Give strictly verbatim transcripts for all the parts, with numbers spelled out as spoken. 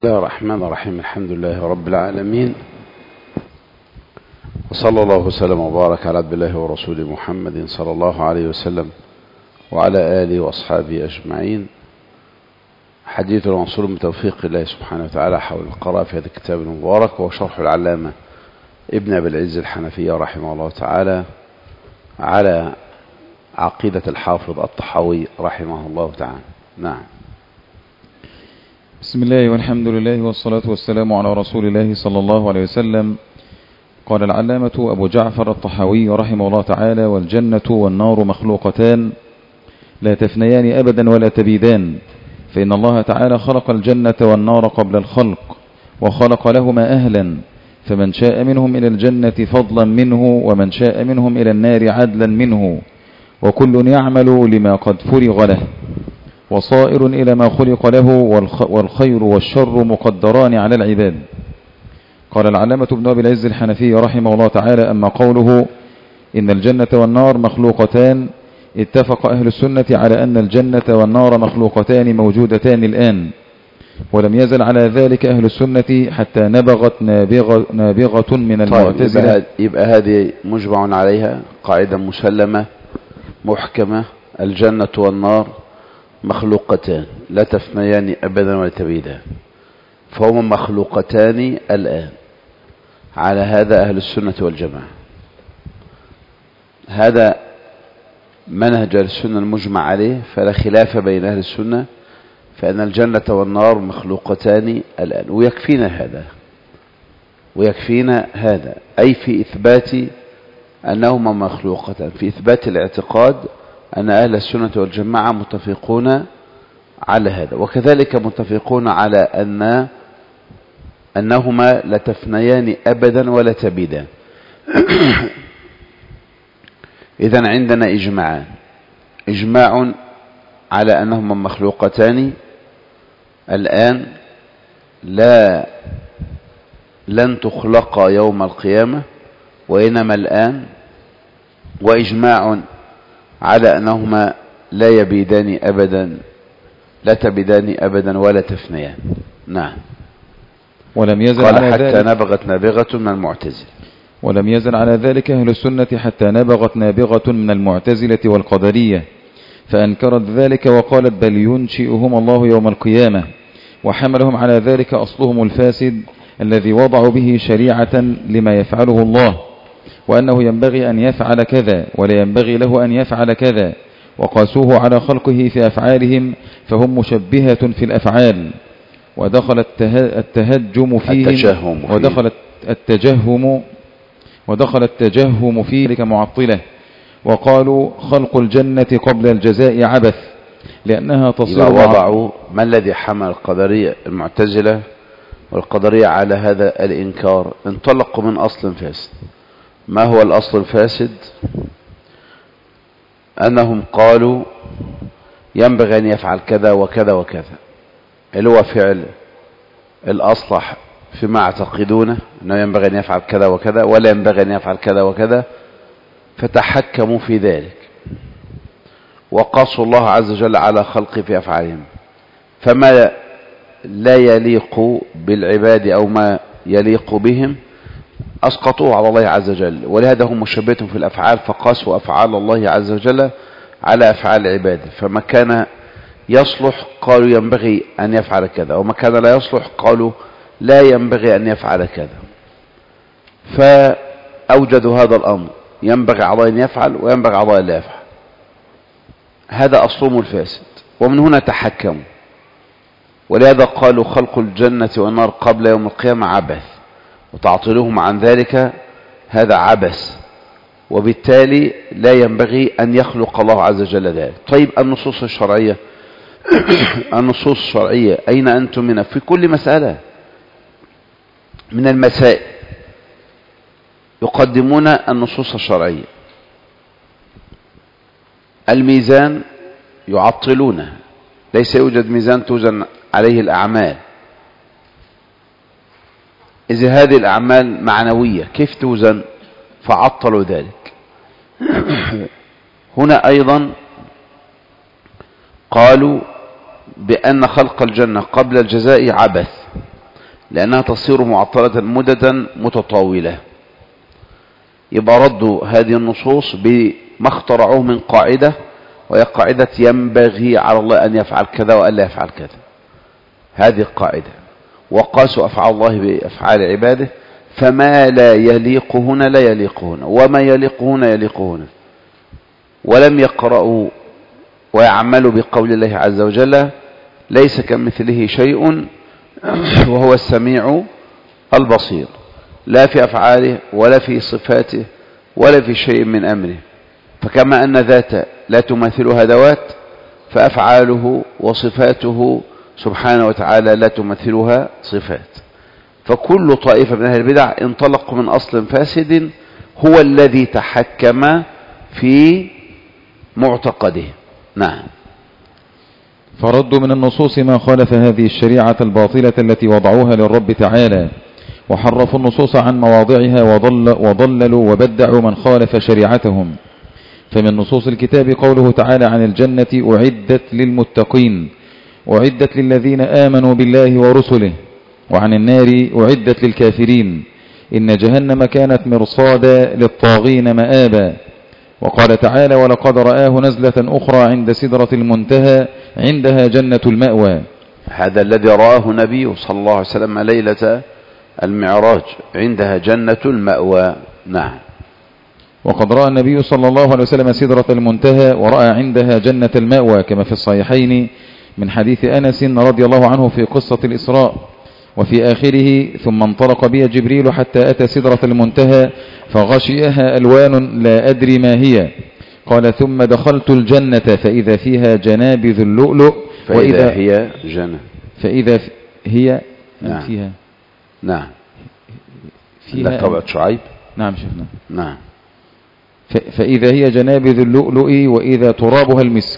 بسم الله الرحمن الرحيم. الحمد لله رب العالمين، وصلى الله وسلم وبارك على عبد الله ورسوله محمد صلى الله عليه وسلم وعلى آله وأصحابه أجمعين. حديث المنصور من توفيق الله سبحانه وتعالى حول القراءة في هذا الكتاب المبارك، وشرح العلامة ابن أبي العز الحنفية رحمه الله تعالى على عقيدة الحافظ الطحاوي رحمه الله تعالى. نعم. بسم الله والحمد لله والصلاة والسلام على رسول الله صلى الله عليه وسلم. قال العلامة أبو جعفر الطحاوي رحمه الله تعالى: والجنة والنار مخلوقتان لا تفنيان أبدا ولا تبيدان، فإن الله تعالى خلق الجنة والنار قبل الخلق، وخلق لهما أهلا، فمن شاء منهم إلى الجنة فضلا منه، ومن شاء منهم إلى النار عدلا منه، وكل يعمل لما قد فرغ له، وصائر إلى ما خلق له، والخير والشر مقدران على العباد. قال العلامة ابن أبي العز الحنفي رحمه الله تعالى: أما قوله إن الجنة والنار مخلوقتان، اتفق أهل السنة على أن الجنة والنار مخلوقتان موجودتان الآن، ولم يزل على ذلك أهل السنة حتى نبغت نابغة, نابغة من المعتزلة. طيب، يبقى هذه مجمع عليها، قاعدة مسلمة محكمة: الجنة والنار مخلوقتان لا تفنيان أبدا ولا تبيدان، فهما مخلوقتان الآن. على هذا أهل السنة والجماعة، هذا منهج السنة المجمع عليه، فلا خلاف بين أهل السنة فإن الجنة والنار مخلوقتان الآن. ويكفينا هذا ويكفينا هذا أي في إثبات أنهما مخلوقتان، في إثبات الاعتقاد أن أهل السنة والجماعة متفقون على هذا، وكذلك متفقون على أن أنهما لا تفنيان أبدا ولا تبيدان. إذن عندنا إجماعان: إجماع على أنهما مخلوقتان الآن لا لن تخلقا يوم القيامة وإنما الآن، وإجماع على أنهما لا يبيدان أبدا لا تبيدان أبدا ولا تفنيان. نعم. ولم يزل قال على حتى ذلك نبغت نابغة من المعتزلة. ولم يزل على ذلك أهل السنة حتى نبغت نابغة من المعتزلة والقدرية، فأنكرت ذلك وقالت بل ينشئهم الله يوم القيامة، وحملهم على ذلك أصلهم الفاسد الذي وضعوا به شريعة لما يفعله الله، وأنه ينبغي أن يفعل كذا ولا ينبغي له أن يفعل كذا، وقاسوه على خلقه في أفعالهم، فهم مشبهة في الأفعال، ودخل التهجم فيهم ودخل التجهم ودخل التجهم فيه كمعطلة، وقالوا خلق الجنة قبل الجزاء عبث لأنها تصير. وضعوا ما الذي حمل القدرية المعتزلة والقدرية على هذا الإنكار؟ انطلقوا من أصل فاسد. ما هو الأصل الفاسد؟ أنهم قالوا ينبغي أن يفعل كذا وكذا وكذا، اللي هو فعل الأصلح فيما اعتقدونه أنه ينبغي أن يفعل كذا وكذا ولا ينبغي أن يفعل كذا وكذا، فتحكموا في ذلك وقاسوا الله عز وجل على خلقه في أفعالهم، فما لا يليق بالعباد أو ما يليق بهم أسقطوه على الله عز وجل، ولهذا هم مشبهة في الأفعال، فقاسوا أفعال الله عز وجل على أفعال عباده، فما كان يصلح قالوا ينبغي أن يفعل كذا، وما كان لا يصلح قالوا لا ينبغي أن يفعل كذا، فأوجدوا هذا الأمر: ينبغي على الله أن يفعل وينبغي على الله أن لا يفعل. هذا أصلهم الفاسد، ومن هنا تحكموا، ولهذا قالوا خلق الجنة والنار قبل يوم القيامة عبث، وتعطيلهم عن ذلك هذا عبث، وبالتالي لا ينبغي أن يخلق الله عز وجل ذلك. طيب، النصوص الشرعية النصوص الشرعية أين أنتم منها؟ في كل مسألة من المسائل يقدمون النصوص الشرعية. الميزان يعطلونه، ليس يوجد ميزان توزن عليه الأعمال، إذا هذه الأعمال معنوية كيف توزن؟ فعطلوا ذلك. هنا أيضا قالوا بأن خلق الجنة قبل الجزاء عبث، لأنها تصير معطلة مددا متطاولة. يبقى ردوا هذه النصوص بما اخترعوه من قاعدة، وهي قاعدة ينبغي على الله أن يفعل كذا وأن لا يفعل كذا. هذه القاعدة، وقاسوا أفعال الله بأفعال عباده، فما لا يليق هنا لا يليق هنا، وما يليق هنا يليق هنا. ولم يقرأوا ويعملوا بقول الله عز وجل: ليس كمثله شيء وهو السميع البصير، لا في أفعاله ولا في صفاته ولا في شيء من أمره. فكما أن ذات لا تمثلها ذوات، فأفعاله وصفاته سبحانه وتعالى لا تمثلها صفات. فكل طائفة من أهل البدع انطلقوا من أصل فاسد هو الذي تحكم في معتقده. نعم. فردوا من النصوص ما خالف هذه الشريعة الباطلة التي وضعوها للرب تعالى، وحرفوا النصوص عن مواضعها وضل وضللوا وبدعوا من خالف شريعتهم. فمن نصوص الكتاب قوله تعالى عن الجنة: أعدت للمتقين، أعدت للذين آمنوا بالله ورسله. وعن النار: أعدت للكافرين، إن جهنم كانت مرصادا للطاغين مآبا. وقال تعالى: ولقد رآه نزلة أخرى عند سدرة المنتهى عندها جنة المأوى. هذا الذي رآه النبي صلى الله عليه وسلم ليلة المعراج، عندها جنة المأوى. نعم. وقد رأى النبي صلى الله عليه وسلم سدرة المنتهى ورأى عندها جنة المأوى، كما في الصحيحين من حديث أنس رضي الله عنه في قصة الإسراء. وفي آخره: ثم انطلق بي جبريل حتى أتى سدرة المنتهى فغشيها ألوان لا أدري ما هي. قال: ثم دخلت الجنة فإذا فيها جنابذ اللؤلؤ، فإذا هي جنة فإذا هي نعم. فيها نعم فيها لقبة شعيب. نعم شفنا. نعم. فإذا هي جنابذ اللؤلؤ وإذا ترابها المسك.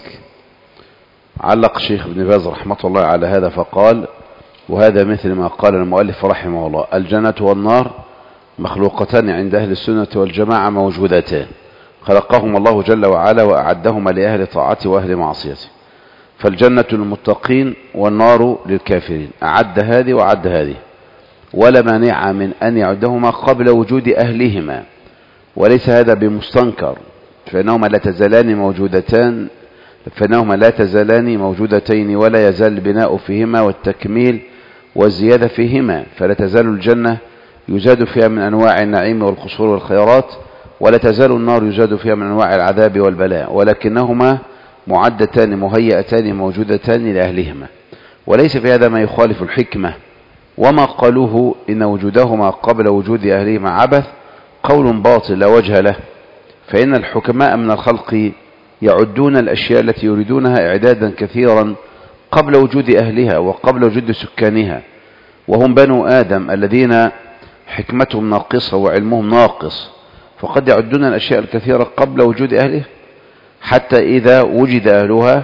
علق الشيخ ابن باز رحمة الله على هذا فقال: وهذا مثل ما قال المؤلف رحمه الله: الجنة والنار مخلوقتان عند أهل السنة والجماعة موجودتان، خلقهما الله جل وعلا وأعدهما لأهل طاعته وأهل معصيته. فالجنة للمتقين والنار للكافرين، أعد هذه وأعد هذه، ولا مانع من أن يعدهما قبل وجود أهلهما، وليس هذا بمستنكر، فإنهما لا تزالان موجودتان فإنهما لا تزالان موجودتين، ولا يزال البناء فيهما والتكميل والزيادة فيهما، فلا تزال الجنة يزاد فيها من أنواع النعيم والقصور والخيرات، ولا تزال النار يزاد فيها من أنواع العذاب والبلاء، ولكنهما معدتان مهيئتان موجودتان لأهلهما، وليس في هذا ما يخالف الحكمة. وما قالوه إن وجودهما قبل وجود أهلهما عبث قول باطل لا وجه له، فإن الحكماء من الخلق يعدون الأشياء التي يريدونها إعدادا كثيرا قبل وجود أهلها وقبل وجود سكانها، وهم بنو آدم الذين حكمتهم ناقصة وعلمهم ناقص، فقد يعدون الأشياء الكثيرة قبل وجود أهلها، حتى إذا وجد أهلها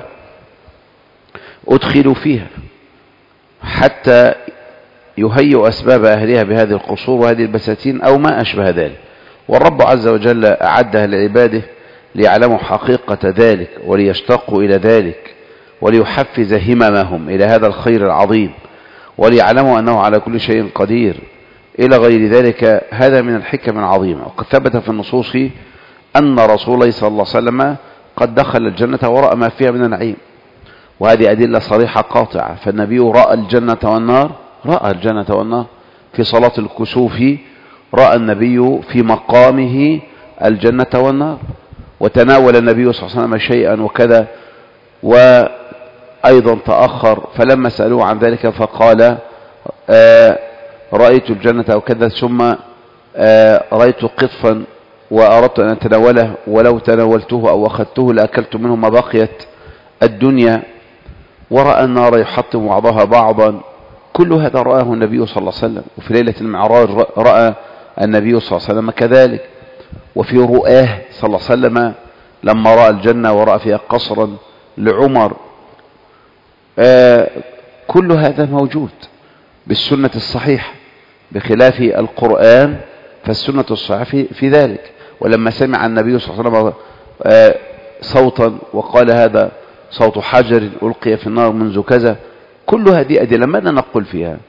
أدخلوا فيها، حتى يهيئ أسباب أهلها بهذه القصور وهذه البساتين أو ما أشبه ذلك. والرب عز وجل أعدها لعباده ليعلموا حقيقة ذلك وليشتاقوا إلى ذلك وليحفز هممهم إلى هذا الخير العظيم، وليعلموا أنه على كل شيء قدير إلى غير ذلك. هذا من الحكم العظيمة. وقد ثبت في النصوص أن رسول الله صلى الله عليه وسلم قد دخل الجنة ورأى ما فيها من النعيم، وهذه أدلة صريحة قاطعة. فالنبي رأى الجنة والنار، رأى الجنة والنار في صلاة الكسوف، رأى النبي في مقامه الجنة والنار، وتناول النبي صلى الله عليه وسلم شيئا وكذا، وأيضا تأخر، فلما سألوه عن ذلك فقال: آه رأيت الجنة وكذا، ثم آه رأيت قطفا وأردت أن أتناوله، ولو تناولته أو أخذته لأكلت منه ما بقيت الدنيا. ورأى النار يحطم بعضها بعضا. كل هذا رآه النبي صلى الله عليه وسلم. وفي ليلة المعراج رأى النبي صلى الله عليه وسلم كذلك. وفي رؤاه صلى الله عليه وسلم لما رأى الجنة ورأى فيها قصرا لعمر، آه كل هذا موجود بالسنة الصحيحة، بخلاف القرآن فالسنة الصحيحة في, في ذلك. ولما سمع النبي صلى الله عليه وسلم آه صوتا وقال: هذا صوت حجر ألقي في النار منذ كذا، كل هذه أدلة ماذا نقول فيها؟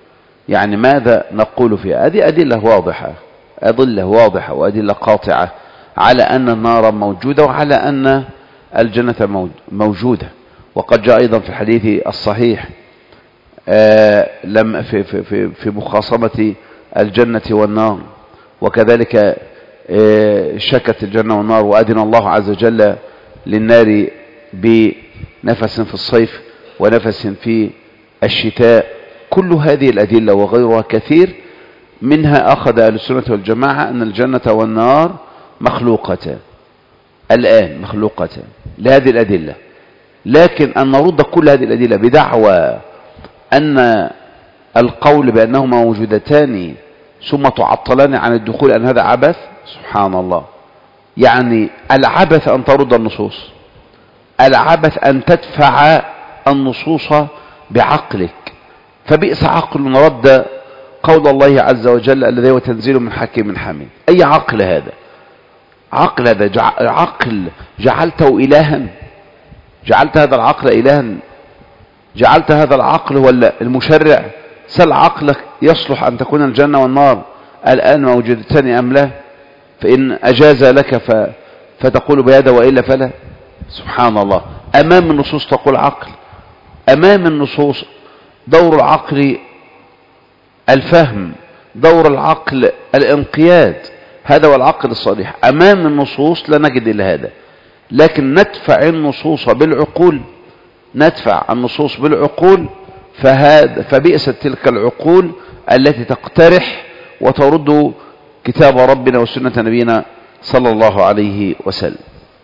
يعني ماذا نقول فيها؟ هذه أدلة واضحة، أدلة واضحة وأدلة قاطعة على أن النار موجودة وعلى أن الجنة موجودة. وقد جاء أيضا في الحديث الصحيح آه لم في, في, في, في مخاصمة الجنة والنار، وكذلك آه شكت الجنة والنار وأذن الله عز وجل للنار بنفس في الصيف ونفس في الشتاء. كل هذه الأدلة وغيرها كثير منها أخذ أهل السنة والجماعة أن الجنة والنار مخلوقتان الآن، مخلوقتان لهذه الأدلة. لكن أن نرد كل هذه الأدلة بدعوى أن القول بأنهما موجودتان ثم تعطلان عن الدخول أن هذا عبث، سبحان الله. يعني العبث أن ترد النصوص، العبث أن تدفع النصوص بعقلك، فبئس عقل رد قول الله عز وجل الذي هو تنزيل من حكيم حميد. أي عقل هذا؟ عقل هذا جع... عقل جعلته إلها، جعلت هذا العقل إلها، جعلت هذا العقل هو المشرع. سل عقلك يصلح أن تكون الجنة والنار الآن موجودتان أم لا؟ فإن أجاز لك ف... فتقول بهذا وإلا فلا. سبحان الله. أمام النصوص تقول عقل، أمام النصوص دور العقل الفهم، دور العقل الانقياد، هذا هو العقل الصريح. أمام النصوص لا نجد إلا هذا. لكن ندفع النصوص بالعقول، ندفع النصوص بالعقول، فهذا فبئست تلك العقول التي تقترح وترد كتاب ربنا وسنة نبينا صلى الله عليه وسلم.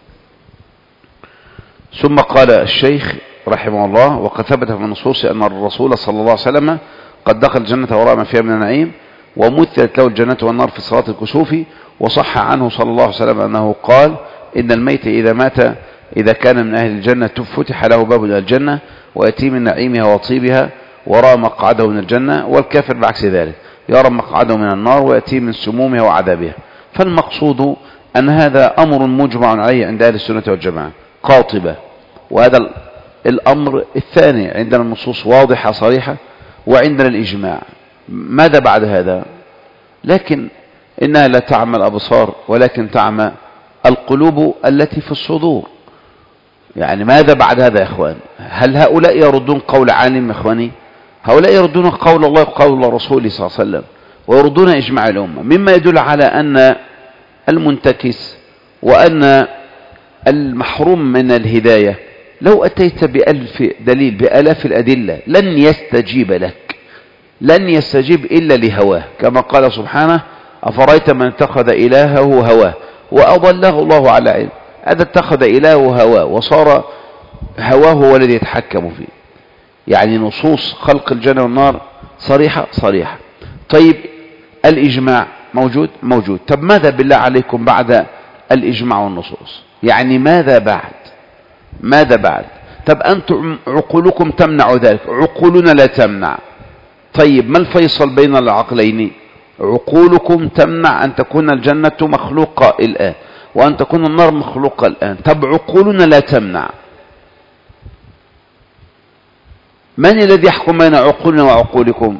ثم قال الشيخ رحمه الله: وقد ثبت في النصوص أن الرسول صلى الله عليه وسلم قد دخل الجنة وراء ما فيها من النعيم، ومثلت له الجنة والنار في صلاة الكسوف. وصح عنه صلى الله عليه وسلم أنه قال: إن الميت إذا مات إذا كان من أهل الجنة فتح له باب إلى الجنة ويأتي من نعيمها وطيبها وراء مقعده من الجنة، والكافر بعكس ذلك يرى مقعده من النار ويأتي من سمومها وعذابها. فالمقصود أن هذا أمر مجمع عليه عند أهل السنة والجماعة قاطبة، وهذا الأمر الثاني عندنا النصوص واضحة صريحة، وعندنا الإجماع. ماذا بعد هذا؟ لكن إنها لا تعمى الأبصار ولكن تعمى القلوب التي في الصدور. يعني ماذا بعد هذا يا إخوان؟ هل هؤلاء يردون قول عالم يا إخواني؟ هؤلاء يردون قول الله وقول رسوله صلى الله عليه وسلم، ويردون إجماع الأمة، مما يدل على أن المنتكس وأن المحروم من الهداية لو أتيت بألف دليل بألاف الأدلة لن يستجيب لك، لن يستجيب إلا لهواه، كما قال سبحانه: أفرأيت من اتخذ إلهه هواه وأضله الله على علم. هذا اتخذ إلهه هواه وصار هواه هو الذي يتحكم فيه. يعني نصوص خلق الجنة والنار صريحة صريحة. طيب الإجماع موجود موجود. طب ماذا بالله عليكم بعد الإجماع والنصوص؟ يعني ماذا بعد؟ ماذا بعد؟ طب أنتم عقولكم تمنع ذلك، عقولنا لا تمنع. طيب ما الفيصل بين العقلين؟ عقولكم تمنع أن تكون الجنة مخلوقة الآن وأن تكون النار مخلوقة الآن. طب عقولنا لا تمنع. من الذي يحكم بين عقولنا وعقولكم؟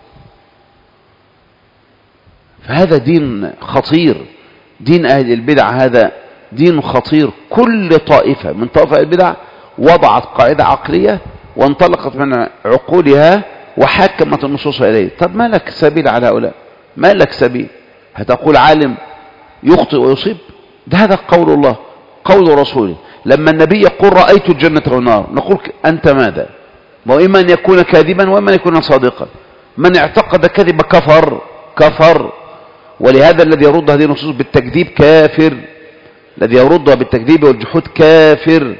فهذا دين خطير، دين أهل البدع هذا دين خطير. كل طائفة من طائفة البدع وضعت قاعدة عقلية وانطلقت من عقولها وحكمت النصوص إليه. طب ما لك سبيل على هؤلاء؟ ما لك سبيل؟ هتقول عالم يخطئ ويصيب؟ ده هذا قول الله قول رسوله. لما النبي يقول رأيت الجنة والنار نقول أنت ماذا؟ وإما أن يكون كاذبا وإما أن يكون صادقا. من اعتقد كذب كفر كفر. ولهذا الذي يرد هذه النصوص بالتكذيب كافر، الذي يردها بالتكذيب والجحود كافر.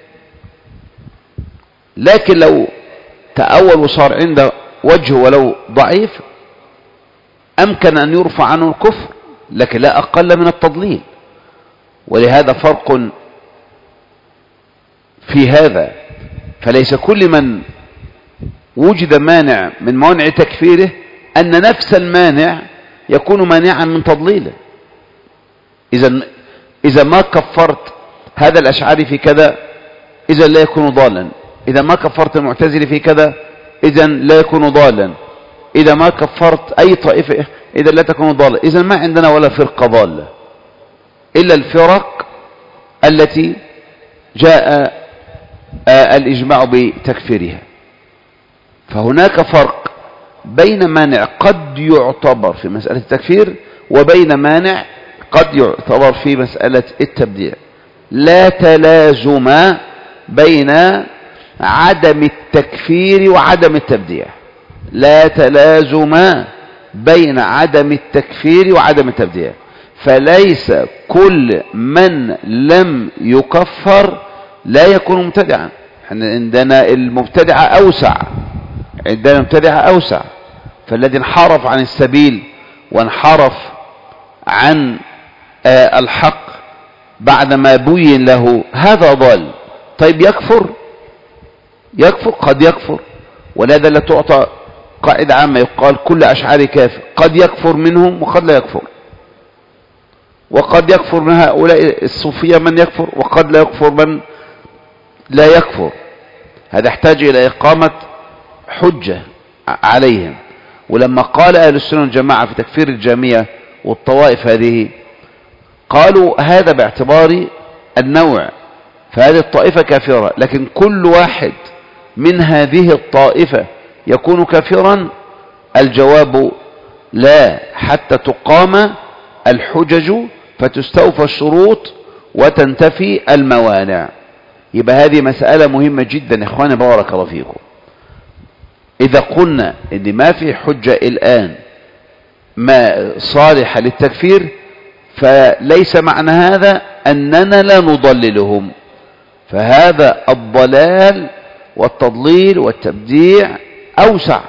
لكن لو تأول وصار عنده وجه ولو ضعيف أمكن أن يرفع عنه الكفر، لكن لا أقل من التضليل. ولهذا فرق في هذا. فليس كل من وجد مانع من موانع تكفيره أن نفس المانع يكون مانعا من تضليله. إذا إذا ما كفرت هذا الأشعري في كذا إذا لا يكون ضالا، إذا ما كفرت المعتزلي في كذا إذا لا يكون ضالا. إذا ما كفرت أي طائفة إذا لا تكون ضالة. إذا ما عندنا ولا فرقة ضالة إلا الفرق التي جاء الإجماع بتكفيرها. فهناك فرق بين مانع قد يعتبر في مسألة التكفير وبين مانع قد يعتبر في مسألة التبديع. لا تلازم بين عدم التكفير وعدم التبديع، لا تلازم بين عدم التكفير وعدم التبديع. فليس كل من لم يكفر لا يكون مبتدعا. احنا عندنا المبتدع أوسع، عندنا المبتدع أوسع. فالذي انحرف عن السبيل وانحرف عن آه الحق بعدما بين له هذا ضال. طيب يكفر؟ يكفر، قد يكفر، ولهذا لا تعطى قاعدة عامة يقال كل أشعار كافر. قد يكفر منهم وقد لا يكفر، وقد يكفر من هؤلاء الصوفية من يكفر، وقد لا يكفر من لا يكفر. هذا يحتاج إلى إقامة حجة عليهم. ولما قال أهل السنة والجماعة في تكفير الجامية والطوائف هذه قالوا هذا باعتبار النوع، فهذه الطائفة كافرة، لكن كل واحد من هذه الطائفة يكون كافرا؟ الجواب لا، حتى تقام الحجج فتستوفى الشروط وتنتفي الموانع. يبقى هذه مسألة مهمة جدا إخواني بارك الله فيكم. إذا قلنا إن ما في حجة الآن ما صالحة للتكفير فليس معنى هذا أننا لا نضللهم، فهذا الضلال والتضليل والتبديع أوسع.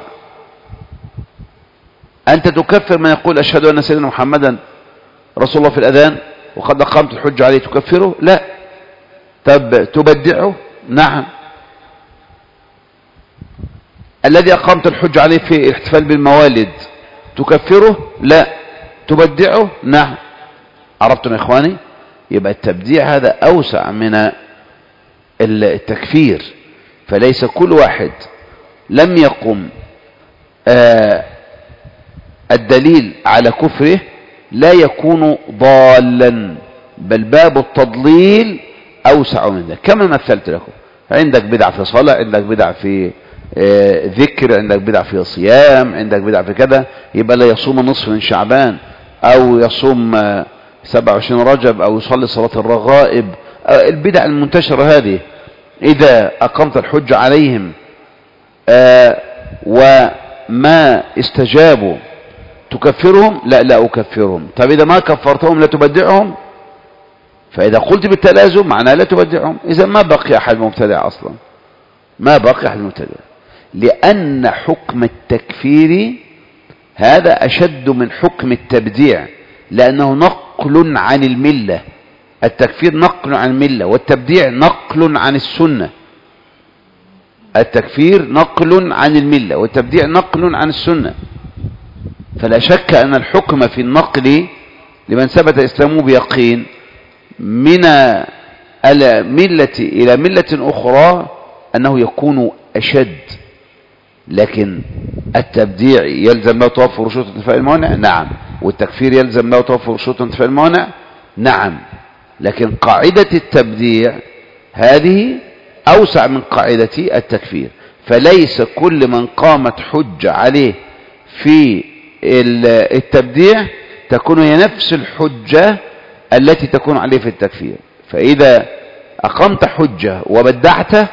أنت تكفر من يقول أشهد أن سيدنا محمدا رسول الله في الأذان وقد أقامت الحجة عليه، تكفره؟ لا. طب تبدعه؟ نعم. الذي أقامت الحجة عليه في الاحتفال بالموالد تكفره؟ لا. تبدعه؟ نعم. عرفتم يا إخواني؟ يبقى التبديع هذا أوسع من التكفير. فليس كل واحد لم يقم آه الدليل على كفره لا يكون ضالا، بل باب التضليل أوسع من ذلك. كما مثلت لكم، عندك بدع في صلاة، عندك بدع في آه ذكر، عندك بدع في صيام، عندك بدع في كذا، يبقى لا يصوم نصف من شعبان أو يصوم آه سبعة وعشرين رجب أو يصلي صلاة الرغائب. آه البدع المنتشرة هذه إذا أقمت الحج عليهم آه وما استجابوا تكفرهم؟ لا لا أكفرهم. طب إذا ما كفرتهم لا تبدعهم؟ فإذا قلت بالتلازم معناه لا تبدعهم. إذا ما بقي أحد مبتدع أصلا، ما بقي أحد مبتدع، لأن حكم التكفير هذا أشد من حكم التبديع، لأنه نقل عن الملة. التكفير نقل عن الملة، والتبديع نقل عن السنة. التكفير نقل عن الملة والتبديع نقل عن السنة. فلا شك أن الحكم في النقل لمن ثبت إسلامه بيقين من الملة إلى ملة أخرى أنه يكون أشد. لكن التبديع يلزم له توفر شروط انتفاء الموانع؟ نعم. والتكفير يلزم له توفر شروط انتفاء الموانع؟ نعم. لكن قاعدة التبديع هذه أوسع من قاعدة التكفير. فليس كل من قامت حجة عليه في التبديع تكون هي نفس الحجة التي تكون عليه في التكفير. فإذا أقمت حجة وبدعته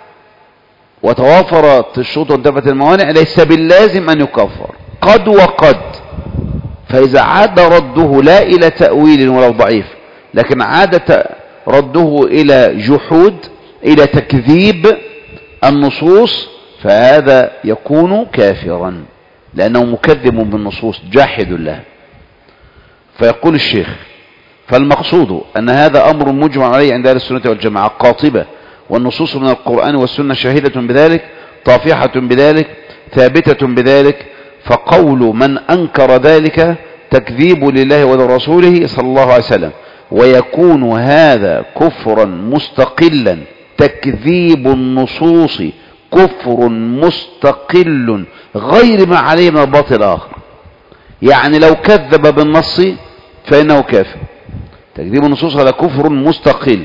وتوافرت الشروط وانتفت الموانع ليس باللازم أن يكفر، قد وقد. فإذا عاد رده لا إلى تأويل ولو ضعيف، لكن عاد رده إلى جحود، إلى تكذيب النصوص، فهذا يكون كافرا لأنه مكذب بالنصوص جاحد لها. فيقول الشيخ: فالمقصود أن هذا أمر مجمع عليه عند أهل السنة والجماعة قاطبة، والنصوص من القرآن والسنة شاهدة بذلك، طافحة بذلك، ثابتة بذلك. فقول من أنكر ذلك تكذيب لله ولرسوله صلى الله عليه وسلم، ويكون هذا كفرا مستقلا، تكذيب النصوص كفر مستقل غير ما عليه من الباطل الآخر. يعني لو كذب بالنص فإنه كافر. تكذيب النصوص هذا كفر مستقل.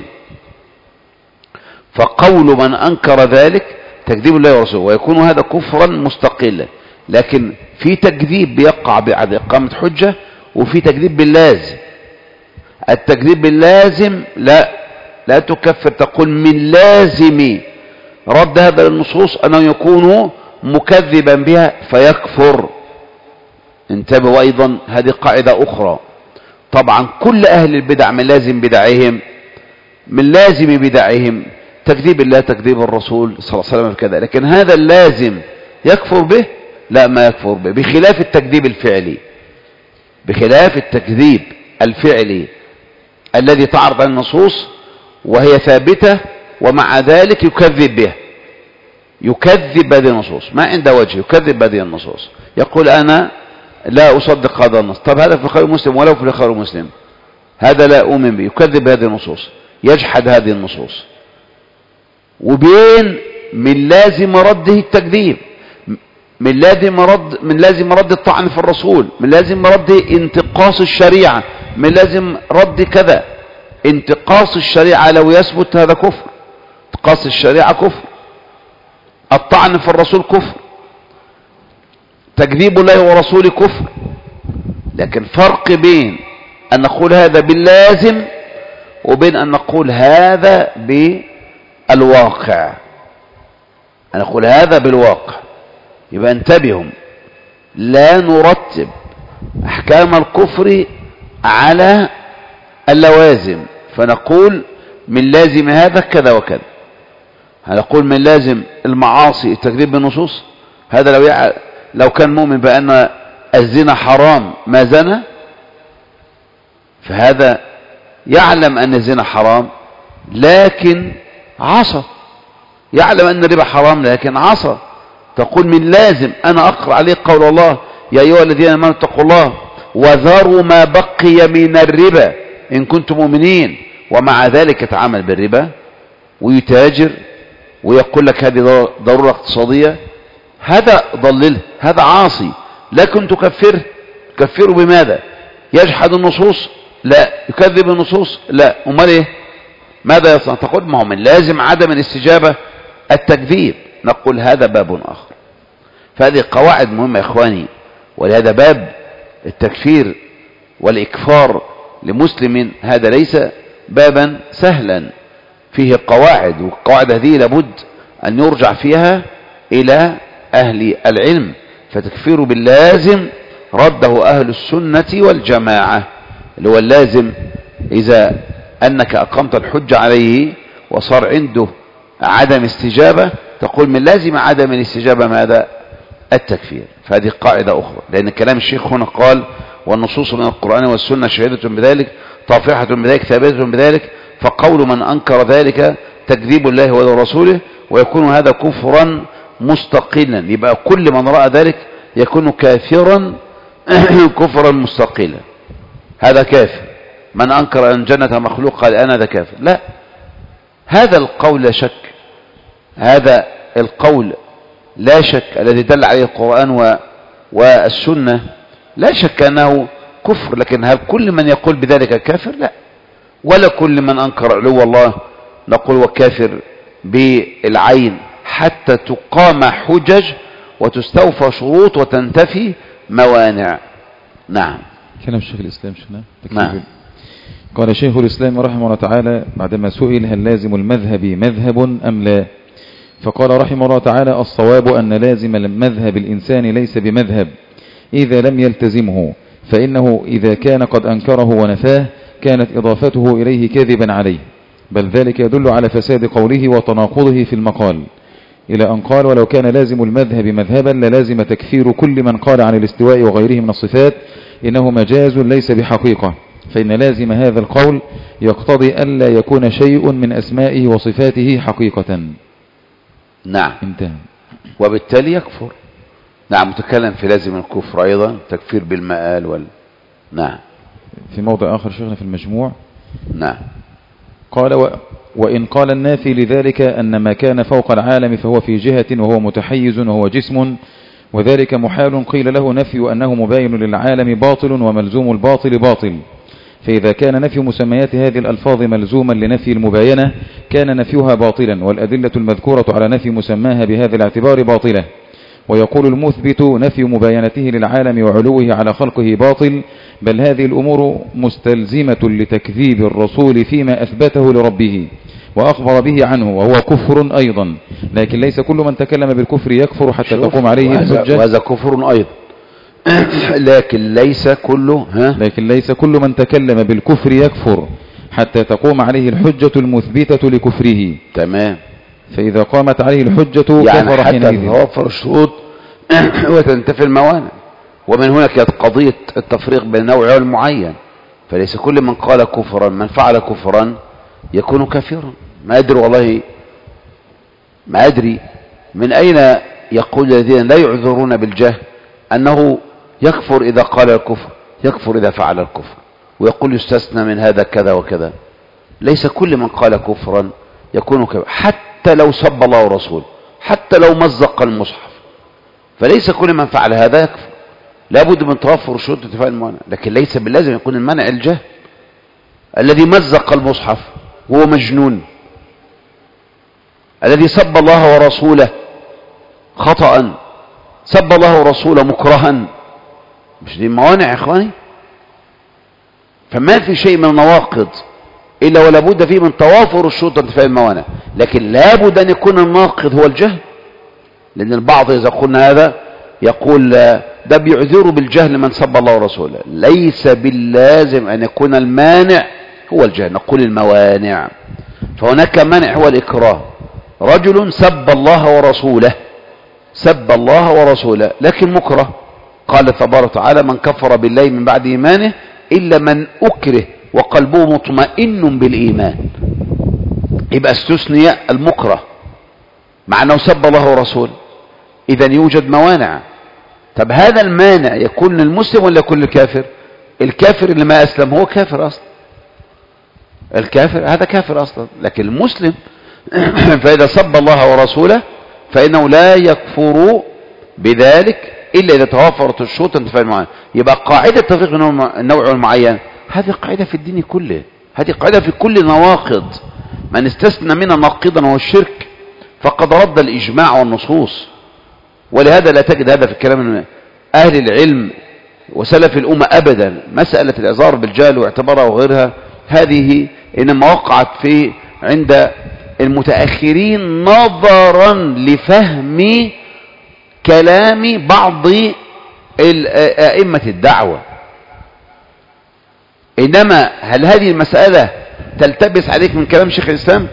فقول من أنكر ذلك تكذيب الله ورسوله، ويكون هذا كفرا مستقلا. لكن في تكذيب بيقع بعد إقامة حجة، وفي تكذيب باللازم. التكذيب باللازم لا لا تكفر، تقول من لازم رد هذا النصوص أنه يكون مكذبا بها فيكفر. انتبهوا أيضا، هذه قاعدة أخرى. طبعا كل أهل البدع من لازم بدعهم من لازم بدعهم تكذيب الله تكذيب الرسول صلى الله عليه وسلم كذا، لكن هذا اللازم يكفر به؟ لا، ما يكفر به، بخلاف التكذيب الفعلي. بخلاف التكذيب الفعلي الذي تعرض عن النصوص وهي ثابتة ومع ذلك يكذب بها، يكذب بهذه النصوص، ما عنده وجه، يكذب بهذه النصوص، يقول أنا لا أصدق هذا النص. طب هذا في خير مسلم ولو في خير مسلم، هذا لا أؤمن به، يكذب هذه النصوص، يجحد هذه النصوص. وبين من لازم رده التكذيب، من لازم رد من لازم رد الطعن في الرسول، من لازم رد انتقاص الشريعة، من لازم رد كذا. انتقاص الشريعة لو يثبت هذا كفر، انتقاص الشريعة كفر، الطعن في الرسول كفر، تكذيب الله ورسوله كفر. لكن فرق بين أن نقول هذا باللازم وبين أن نقول هذا بالواقع. أن نقول هذا بالواقع. يبقى انتبهوا، لا نرتب أحكام الكفر على اللوازم، فنقول من لازم هذا كذا وكذا. هنقول من لازم المعاصي التكذيب بالنصوص، هذا لو يع... لو كان مؤمن بأن الزنا حرام ما زنى، فهذا يعلم أن الزنا حرام لكن عصى، يعلم أن الربا حرام لكن عصى. تقول من لازم أنا أقرأ عليه قول الله يا أيها الذين آمنوا اتقوا الله وذروا ما بقي من الربا إن كنتم مؤمنين، ومع ذلك يتعامل بالربا ويتاجر ويقول لك هذه ضرورة اقتصادية، هذا ضلله، هذا عاصي. لكن تكفره، تكفره بماذا؟ يجحد النصوص؟ لا. يكذب النصوص؟ لا. امال ايه؟ ماذا يصنع؟ تقول ما هو من لازم عدم الاستجابة التكذيب. نقول هذا باب آخر. فهذه قواعد مهمة يا إخواني، ولهذا باب التكفير والإكفار لمسلم هذا ليس بابا سهلا، فيه قواعد، والقواعد هذه لابد أن يرجع فيها إلى أهل العلم. فتكفير باللازم رده أهل السنة والجماعة، اللي هو اللازم إذا أنك أقمت الحجة عليه وصار عنده عدم استجابة، تقول من لازم عدم الاستجابة ماذا؟ التكفير. فهذه قاعدة أخرى، لأن كلام الشيخ هنا قال والنصوص من القرآن والسنة شهادة بذلك طافحة بذلك ثابتة بذلك، فقول من أنكر ذلك تكذيب الله ورسوله، ويكون هذا كفرا مستقلا. يبقى كل من رأى ذلك يكون كافرا كفرا مستقلا، هذا كافر. من أنكر أن جنة مخلوق قال أنا ذا كافر. لا، هذا القول لا شك، هذا القول لا شك الذي دل عليه القرآن و... والسنة لا شك أنه كفر. لكن هل كل من يقول بذلك كافر؟ لا. ولا كل من أنكر علو الله نقول وكافر بالعين، حتى تقام حجج وتستوفى شروط وتنتفي موانع. نعم. كلام شيخ الإسلام شيخنا. نعم. قال شيخ الإسلام رحمه الله تعالى بعدما سئل هل لازم المذهب مذهب أم لا، فقال رحمه الله تعالى الصواب أن لازم المذهب الإنسان ليس بمذهب إذا لم يلتزمه، فإنه إذا كان قد أنكره ونفاه كانت إضافته إليه كذبا عليه، بل ذلك يدل على فساد قوله وتناقضه في المقال، إلى أن قال ولو كان لازم المذهب مذهبا للازم تكفير كل من قال عن الاستواء وغيره من الصفات إنه مجاز ليس بحقيقة، فإن لازم هذا القول يقتضي ألا يكون شيء من أسمائه وصفاته حقيقة. نعم. انتهى. وبالتالي يكفر. نعم. متكلم في لازم الكفر أيضا تكفير بالمآل وال... نعم. في موضع آخر شيخنا في المجموع. نعم. قال و وإن قال النافي لذلك أن ما كان فوق العالم فهو في جهة وهو متحيز وهو جسم وذلك محال، قيل له نفي أنه مباين للعالم باطل وملزوم الباطل باطل. فإذا كان نفي مسميات هذه الألفاظ ملزوما لنفي المباينة كان نفيها باطلا، والأدلة المذكورة على نفي مسماها بهذا الاعتبار باطلة. ويقول المثبت نفي مباينته للعالم وعلوه على خلقه باطل، بل هذه الأمور مستلزمة لتكذيب الرسول فيما أثبته لربه وأخبر به عنه، وهو كفر أيضا. لكن ليس كل من تكلم بالكفر يكفر حتى تقوم عليه الحجة، وهذا كفر أيضا. لكن ليس كل ها لكن ليس كل من تكلم بالكفر يكفر حتى تقوم عليه الحجة المثبتة لكفره. تمام. فإذا قامت عليه الحجة يعني كفر حتى حينئذ. توفر الشروط وتنتفي الموانع. ومن هنا كانت قضية التفريق بين النوع والمعين. فليس كل من قال كفرا، من فعل كفرا يكون كافرا. ما أدري والله ما أدري من أين يقول الذين لا يعذرون بالجهل أنه يكفر إذا قال الكفر، يكفر إذا فعل الكفر، ويقول يستثنى من هذا كذا وكذا. ليس كل من قال كفرا يكون كفرا، حتى لو سب الله ورسوله، حتى لو مزق المصحف، فليس كل من فعل هذا يكفر. لابد من توفر شروط انتفاء المانع، لكن ليس باللازم يكون المنع الجهل. الذي مزق المصحف هو مجنون، الذي سب الله ورسوله خطأ، سب الله ورسوله مكرها، مش دي موانع يا اخواني؟ فما في شيء من النواقض الا ولا بد فيه من توافر الشروط انتفاء الموانع، لكن لابد ان يكون الناقض هو الجهل. لان البعض اذا قلنا هذا يقول ده بيعذر بالجهل من سب الله ورسوله. ليس باللازم ان يكون المانع هو الجهل، نقول الموانع. فهناك منع هو الإكراه. رجل سب الله ورسوله، سب الله ورسوله لكن مكره، قال تبارك وتعالى من كفر بالله من بعد إيمانه إلا من أكره وقلبه مطمئن بالإيمان. يبقى استثني المكره مع أنه سب الله ورسوله، إذن يوجد موانع. طب هذا المانع يكون للمسلم ولا يكون للكافر؟ الكافر اللي ما أسلم هو كافر أصلا، الكافر هذا كافر أصلا. لكن المسلم فإذا سب الله ورسوله فإنه لا يكفر بذلك إلا إذا توفرت الشروط انتفاء المعين. يبقى قاعدة تفريق النوع المعين هذه قاعدة في الدين كله، هذه قاعدة في كل نواقض. من استثنى منها ناقضا وهو الشرك فقد رد الإجماع والنصوص. ولهذا لا تجد هذا في كلام أهل العلم وسلف الأمة أبدا. مسألة الإعذار بالجهل واعتبارها وغيرها هذه إنما وقعت في عند المتأخرين نظرا لفهم كلام بعض أئمة الدعوة. إنما هل هذه المسألة تلتبس عليك من كلام شيخ الإسلام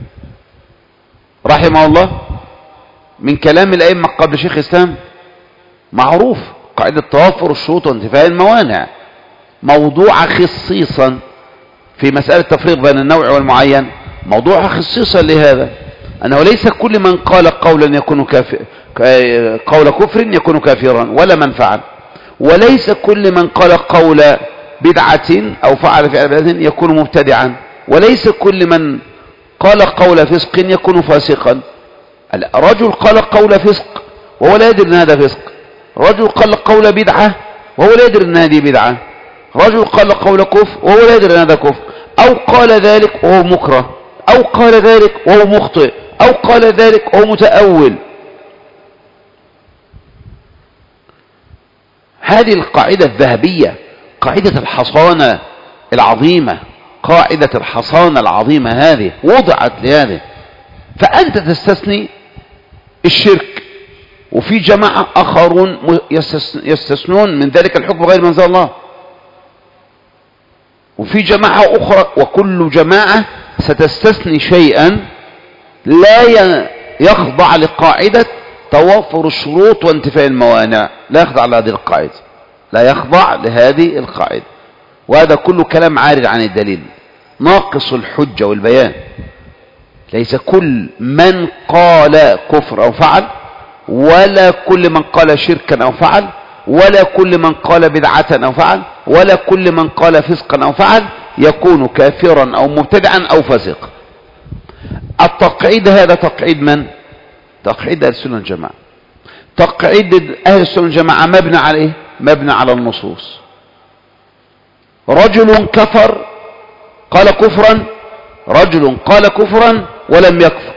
رحمه الله، من كلام الأئمة قبل شيخ الإسلام؟ معروف قاعدة توافر الشروط وانتفاء الموانع، موضوع خصيصا في مسألة تفريق بين النوع والمعين، موضوع خصيصا لهذا أنه ليس كل من قال قولا يكون كافر، قول كفر يكون كافرا ولا من فعل، وليس كل من قال قول بدعة أو فعل فعل بدعة يكون مبتدعا، وليس كل من قال قول فسق يكون فاسقا. رجل قال قول فسق وهو لا يدري أن هذا فسق، رجل قال قول بدعة وهو لا يدري أن هذه بدعة، رجل قال قول كفر وهو لا يدري أن هذا كفر، أو قال ذلك وهو مكره، أو قال ذلك وهو مخطئ، أو قال ذلك وهو متأول. هذه القاعدة الذهبية، قاعدة الحصانة العظيمة، قاعدة الحصانة العظيمة هذه وضعت لهذه. فأنت تستثني الشرك، وفي جماعة آخرون يستثنون من ذلك الحكم غير منزل الله، وفي جماعة أخرى، وكل جماعة ستستثني شيئا لا يخضع لقاعدة توافر الشروط وانتفاء الموانع، لا يخضع لهذه القاعدة، لا يخضع لهذه القاعدة. وهذا كله كلام عارض عن الدليل، ناقص الحجة والبيان. ليس كل من قال كفر أو فعل، ولا كل من قال شركا أو فعل، ولا كل من قال بدعة أو فعل، ولا كل من قال فسقا أو فعل يكون كافرا أو مبتدعا أو فاسقا. التقعيد هذا تقعيد من؟ تقعيد أهل السنة والجماعة. تقعيد أهل السنة والجماعة مبنى على إيه؟ مبنى على النصوص. رجل كفر قال كفرا، رجل قال كفرا ولم يكفر.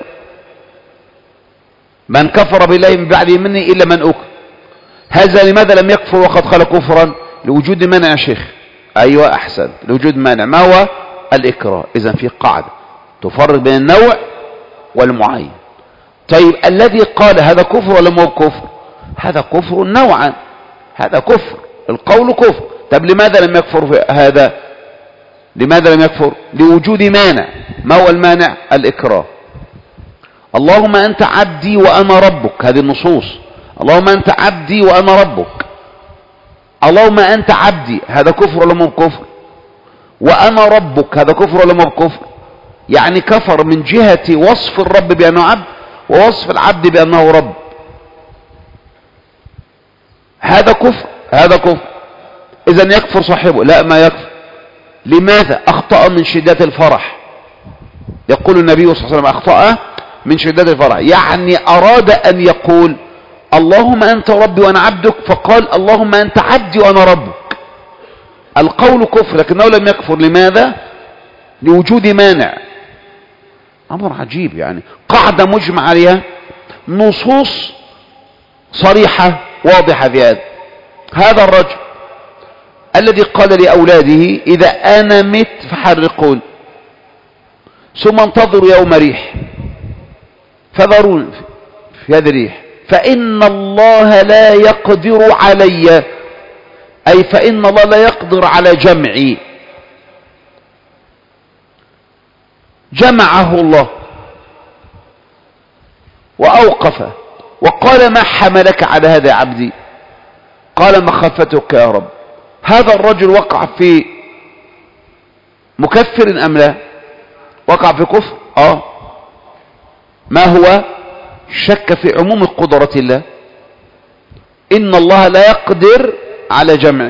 من كفر بالله من بعد منه إلا من أكفر. هذا لماذا لم يكفر وقد قال كفرا؟ لوجود مانع يا شيخ. أيوة أحسن، لوجود مانع. ما هو؟ الإكراه. إذن في قاعدة تفرق بين النوع والمعين. طيب الذي قال هذا كفر ولا مو كفر؟ هذا كفر نوعا، هذا كفر، القول كفر. طب لماذا لم يكفر في هذا؟ لماذا لم يكفر؟ لوجود مانع. ما هو المانع؟ الإكراه. اللهم أنت عبدي وأنا ربك، هذه النصوص. اللهم أنت عبدي وأنا ربك. اللهم أنت عبدي، هذا كفر ولا مو كفر؟ وأنا ربك، هذا كفر ولا مو كفر؟ يعني كفر من جهة وصف الرب بأنه عبد ووصف العبد بأنه رب. هذا كفر، هذا كفر. إذن يكفر صاحبه؟ لا، ما يكفر. لماذا؟ أخطأ من شدة الفرح. يقول النبي صلى الله عليه وسلم أخطأ من شدة الفرح، يعني أراد أن يقول اللهم أنت ربي وأنا عبدك، فقال اللهم أنت عبدي وأنا ربك. القول كفر لكنه لم يكفر. لماذا؟ لوجود مانع. أمر عجيب، يعني قاعدة مجمع عليها، نصوص صريحة واضحة في هذا. هذا الرجل الذي قال لأولاده إذا أنا مت فحرقون، ثم انتظروا يوم ريح فذرون في هذه الريح، فإن الله لا يقدر علي، أي فإن الله لا يقدر على جمعي. جمعه الله وأوقفه وقال ما حملك على هذا يا عبدي؟ قال مخافتك يا رب. هذا الرجل وقع في مكفر أم لا؟ وقع في كفر. آه ما هو؟ شك في عموم قدرة الله. إن الله لا يقدر على جمعه،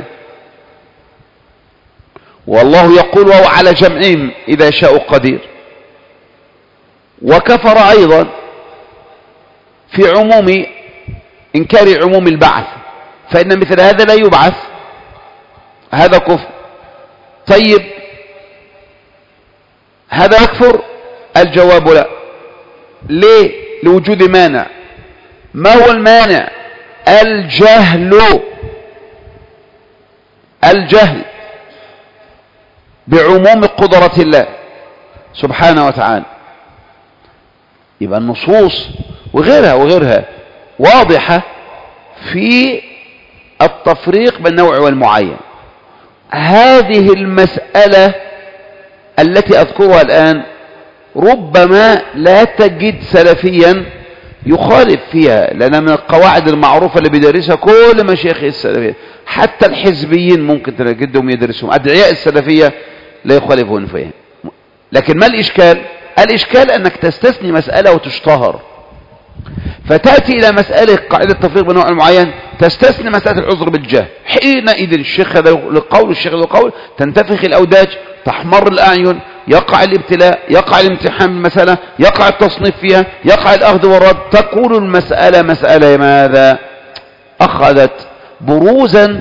والله يقول وهو على جمعهم إذا شاء قدير. وكفر أيضا في عموم إنكار عموم البعث، فإن مثل هذا لا يبعث، هذا كفر. طيب هذا يكفر؟ الجواب لا. ليه؟ لوجود مانع. ما هو المانع؟ الجهل. الجهل بعموم قدرة الله سبحانه وتعالى. يبقى النصوص وغيرها وغيرها واضحة في التفريق بين النوع والمعين. هذه المسألة التي أذكرها الآن ربما لا تجد سلفيا يخالف فيها، لأن من القواعد المعروفة اللي بيدرسها كل مشايخ السلفية، حتى الحزبيين ممكن تجدهم يدرسهم، أدعياء السلفية لا يخالفون فيها. لكن ما الإشكال؟ الإشكال أنك تستثني مسألة وتشتهر، فتأتي إلى مسألة قاعدة التفريق بين نوع معين، تستثني مسألة العذر بالجهل. حينئذ الشيخ هذا للقول الشيخ هذا للقول، تنتفخ الأوداج، تحمر الأعين، يقع الابتلاء، يقع الامتحان بالمسألة، يقع التصنيف فيها، يقع الأخذ والرد، تكون المسألة مسألة ماذا؟ أخذت بروزا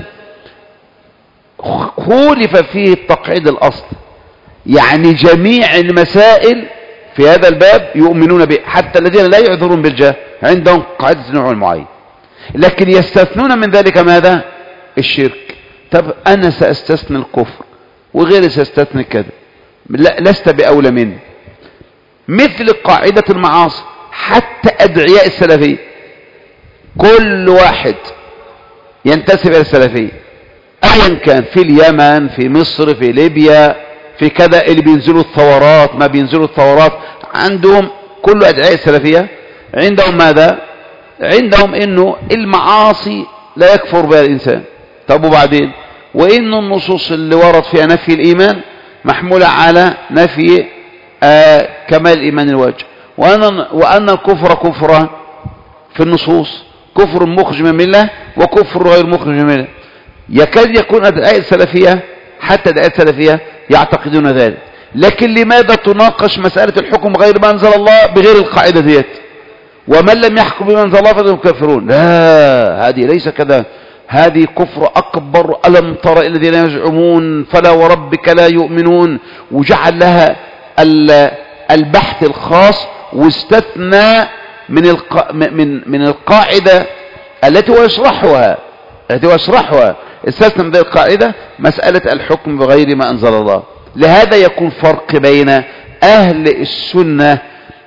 خولف فيه التقعيد الأصل. يعني جميع المسائل في هذا الباب يؤمنون به، حتى الذين لا يعذرون بالجهل عندهم قاعدة نوع معين، لكن يستثنون من ذلك ماذا؟ الشرك. طب أنا سأستثني الكفر وغيري سأستثني كذا، لست بأولى مني. مثل قاعدة المعاصي، حتى أدعياء السلفية كل واحد ينتسب إلى السلفية أيا كان، في اليمن، في مصر، في ليبيا، في كذا، اللي بينزلوا الثورات ما بينزلوا الثورات، عندهم كل أدعياء السلفية عندهم ماذا؟ عندهم إنه المعاصي لا يكفر بها الإنسان. طب وبعدين؟ وإن النصوص اللي ورد فيها نفي الإيمان محمولة على نفي آه كمال الإيمان الواجب، وأن, وأن الكفر كفر في النصوص، كفر مخرج من الملة وكفر غير مخرج من الملة. يكاد يكون أدعاء السلفية، حتى أدعاء السلفية يعتقدون ذلك. لكن لماذا تناقش مسألة الحكم غير ما أنزل الله بغير القاعدة ديت؟ ومن لم يحكم بما أنزل الله فهم كافرون. لا، هذه ليس كذا، هذه كفر أكبر. ألم تر إلى الذين يزعمون فلا وربك لا يؤمنون، وجعل لها البحث الخاص، واستثنى من الق... من من القاعدة التي هو يشرحها التي هو يشرحها استثنى من القاعدة مسألة الحكم بغير ما أنزل الله. لهذا يكون فرق بين أهل السنة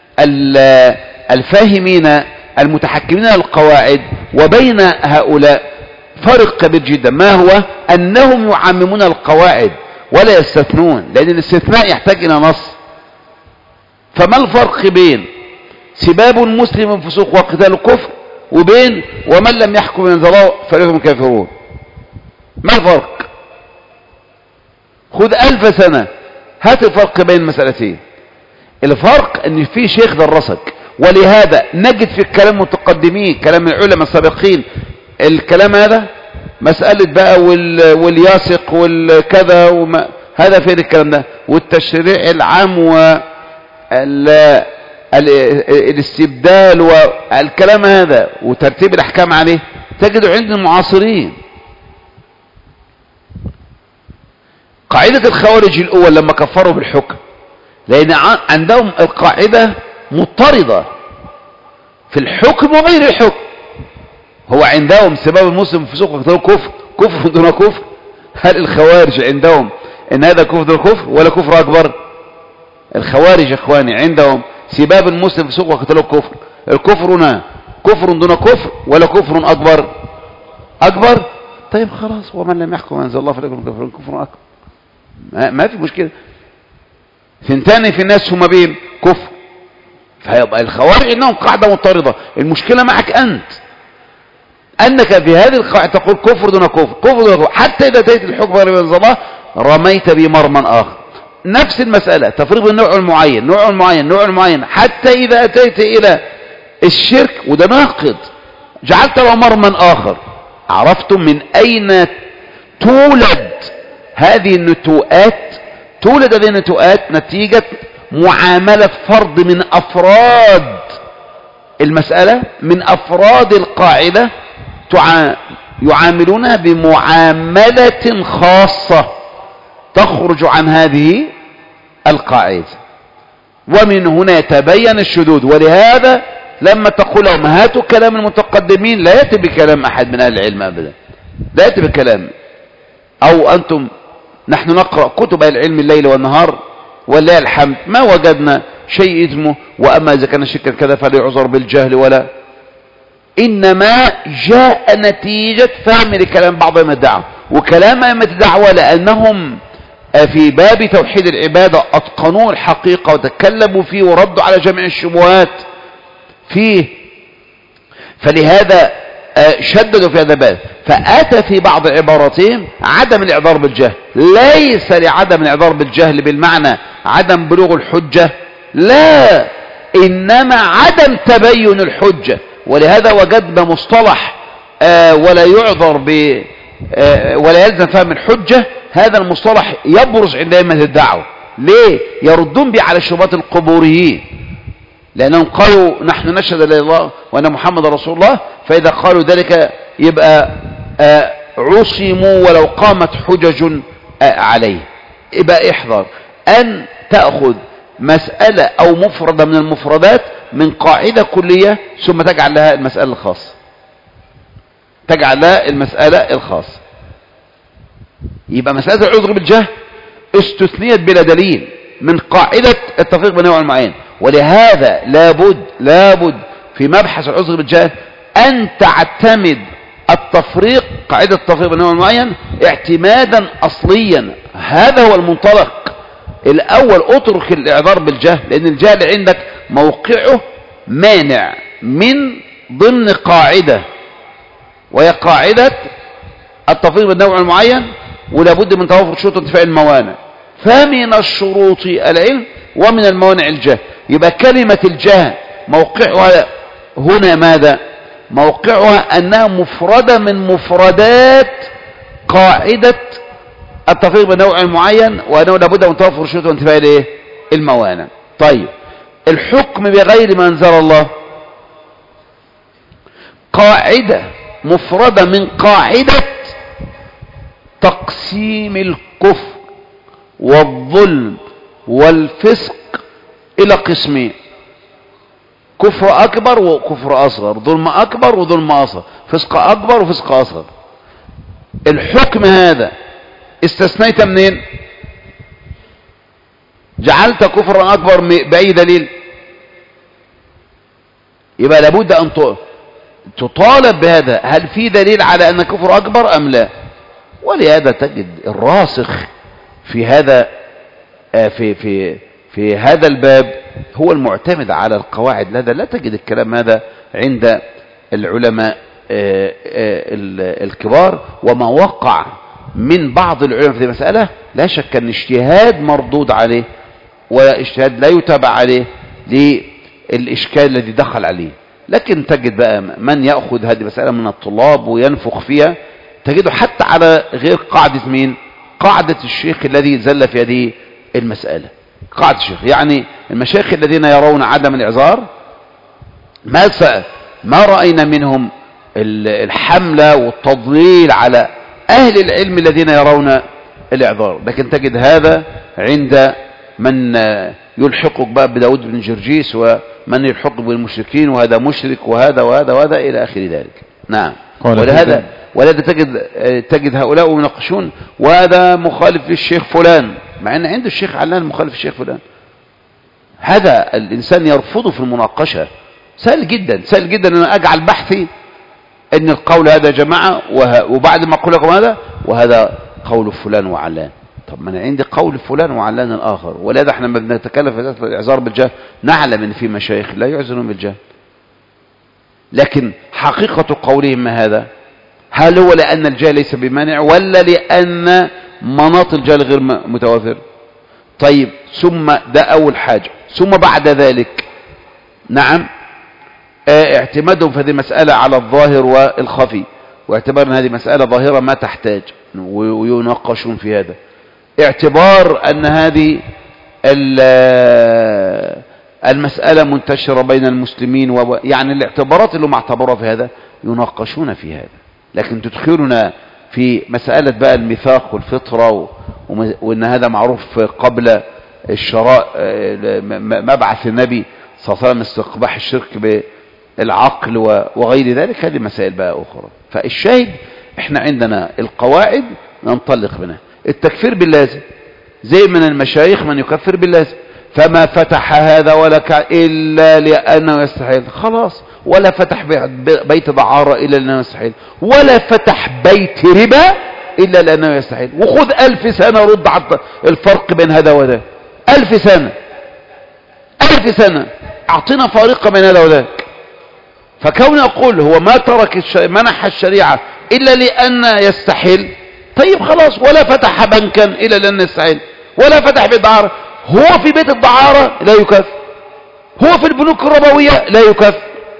الفاهمين المتحكمين القواعد وبين هؤلاء فرق كبير جدا. ما هو؟ أنهم يعممون القواعد ولا يستثنون، لأن الاستثناء يحتاج إلى نص. فما الفرق بين سباب مسلم فسوق وقتال كفر وبين ومن لم يحكم بما أنزل الله فهم كافرون؟ ما الفرق؟ خذ ألف سنة هات الفرق بين المسألتين. الفرق ان في شيخ درسك، ولهذا نجد في الكلام المتقدمين كلام العلماء السابقين الكلام هذا مسألة بقى والياسق والكذا وما هذا فين الكلام ده، والتشريع العام والاستبدال والكلام هذا وترتيب الأحكام عليه تجده عند المعاصرين. قاعدة الخوارج الأول لما كفروا بالحكم، لأن عندهم القاعدة مضطردة في الحكم وغير الحكم. هو عندهم سباب المسلم فسوق وقتال كفر، كفر دون كفر. هل الخوارج عندهم ان هذا كفر دون كفر ولا كفر اكبر؟ الخوارج اخواني عندهم سباب المسلم فسوق وقتال كفر، الكفر هنا كفر دون كفر ولا كفر اكبر؟ اكبر. طيب خلاص، ومن لم يحكم ما انزل الله فليكن كفر كفر اكبر، ما, ما في مشكله. ثنتان في الناس هما بين كفر. فيبقى الخوارج انهم قاعده مضطرده. المشكله معك انت انك في هذه القاعده تقول كفر دون كفر، كفر دون كفر، حتى اذا اتيت الحكم غير ما انزل الله رميت بمرمى اخر. نفس المساله تفريق بين نوع المعين نوع المعين نوع المعين، حتى اذا اتيت الى الشرك وده ناقض جعلت له مرمى اخر. عرفتم من اين تولد هذه النتوءات؟ تولد هذه النتوءات نتيجة معاملة فرد من أفراد المسألة، من أفراد القاعدة يعاملونها بمعاملة خاصة تخرج عن هذه القاعدة، ومن هنا يتبين الشذوذ. ولهذا لما تقول لهم هاتوا كلام المتقدمين لا يأتي بكلام أحد من أهل العلم أبدا، لا يأتي بكلام. أو أنتم نحن نقرأ كتب العلم الليل والنهار ولله الحمد ما وجدنا شيء اسمه وأما إذا كان شكا كذا فليعذر بالجهل، ولا إنما جاء نتيجة فهم لكلام بعض أئمة الدعوة. وكلام أئمة الدعوة لأنهم في باب توحيد العبادة أتقنوا الحقيقة وتكلموا فيه وردوا على جميع الشبهات فيه، فلهذا شددوا في هذا الباب. فأتى في بعض عباراتهم عدم الإعذار بالجهل، ليس لعدم الإعذار بالجهل بالمعنى عدم بلوغ الحجة، لا، إنما عدم تبين الحجة. ولهذا وجدنا مصطلح آه ولا يعذر ب آه ولا يلزم فهم الحجة، هذا المصطلح يبرز عند أئمة الدعوة. ليه؟ يردون به على شبهات القبوريين، لأنهم قالوا نحن نشهد لا إله إلا الله وأن محمد رسول الله، فإذا قالوا ذلك يبقى آه عصموا ولو قامت حجج آه عليه. يبقى احذر أن تأخذ مسألة أو مفردة من المفردات من قاعدة كلية ثم تجعل لها المسألة الخاصة، تجعل لها المسألة الخاصة. يبقى مسألة العذر بالجهل استثنيت بلا دليل من قاعدة التفريق بين نوع المعين. ولهذا لابد لابد في مبحث العذر بالجهل أن تعتمد التفريق، قاعدة التفريق بين نوع المعين اعتمادا أصليا. هذا هو المنطلق الأول. اترك الإعذار بالجهل، لأن الجهل عندك موقعه مانع من ضمن قاعدة، وهي قاعدة التفريق بين نوع المعين، ولابد من توافر شروط انتفاء الموانع. فمن الشروط العلم ومن الموانع الجهل. يبقى كلمة الجهل موقعها هنا ماذا؟ موقعها أنها مفردة من مفردات قاعدة التفريق بين نوع معين وأنه لابد من توفر شروط وانتفاء الايه الموانع. طيب الحكم بغير ما أنزل الله قاعدة مفردة من قاعدة تقسيم الكفر والظلم والفسق إلى قسمين: كفر أكبر وكفر أصغر، ظلم أكبر وظلم أصغر، فسق أكبر وفسق أصغر. الحكم هذا استثنيت منين؟ جعلت كفرا أكبر بأي دليل؟ يبقى لابد أن تطالب بهذا، هل في دليل على أن كفر أكبر أم لا؟ ولهذا تجد الراسخ في هذا في في في هذا الباب هو المعتمد على القواعد. هذا لا تجد الكلام هذا عند العلماء الكبار. وما وقع من بعض العلماء في المسألة لا شك أن اجتهاد مردود عليه واجتهاد لا يتابع عليه للإشكال الذي دخل عليه. لكن تجد بقى من يأخذ هذه المسألة من الطلاب وينفخ فيها تجده حتى على غير قاعدة مين؟ قاعدة الشيخ الذي زل في هذه المسألة. قاعدة الشيخ يعني المشايخ الذين يرون عدم الإعذار ما ما رأينا منهم الحملة والتضليل على أهل العلم الذين يرون الإعذار. لكن تجد هذا عند من يلحقك بقى بداود بن جرجيس ومن يلحقك بالمشركين وهذا مشرك وهذا وهذا وهذا إلى آخر ذلك. نعم. ولهذا ولهذا تجد تجد هؤلاء يناقشون وهذا مخالف للشيخ فلان، مع ان عنده الشيخ علان مخالف الشيخ فلان. هذا الانسان يرفضه في المناقشه. سهل جدا سهل جدا ان انا اجعل بحثي ان القول هذا يا جماعه وبعد ما اقول لكم هذا وهذا قول فلان وعلان. طب ما انا عندي قول فلان وعلان الاخر. ولهذا احنا لما بنتكلم في الاعذار بالجهل نعلم ان في مشايخ لا يعذرون بالجهل، لكن حقيقه قولهم ما هذا؟ هل هو لأن الجهل ليس بمانع ولا لأن مناط الجهل غير متوافر؟ طيب ثم ده أول حاجة. ثم بعد ذلك نعم اعتمادهم في هذه المسألة على الظاهر والخفي، واعتبار أن هذه مسألة ظاهرة ما تحتاج ويناقشون في هذا. اعتبار أن هذه المسألة منتشرة بين المسلمين و... يعني الاعتبارات اللي هم اعتبروا في هذا يناقشون في هذا. لكن تدخلنا في مسألة بقى الميثاق والفطرة و... وان هذا معروف قبل الشراء مبعث النبي صلى الله عليه وسلم استقباح الشرك بالعقل و... وغير ذلك، هذه مسائل بقى أخرى. فالشاهد احنا عندنا القواعد ننطلق منها. التكفير باللازم زي من المشايخ من يكفر باللازم، فما فتح هذا ولك إلا لأنه يستحيل خلاص، ولا فتح بيت دعارة إلا لأنه يستحيل، ولا فتح بيت ربا إلا لأنه يستحيل. وخذ ألف سنة رد على الفرق بين هذا وذاك. ألف سنة ألف سنة أعطينا فارقة بين هذا وذاك. فكون أقول هو ما ترك الش... منح الشريعة إلا لأن يستحيل، طيب خلاص، ولا فتح بنكا إلا لأن يستحيل، ولا فتح بيت دعارة. هو في بيت الدعارة لا يكف، هو في البنوك الربوية لا يكف،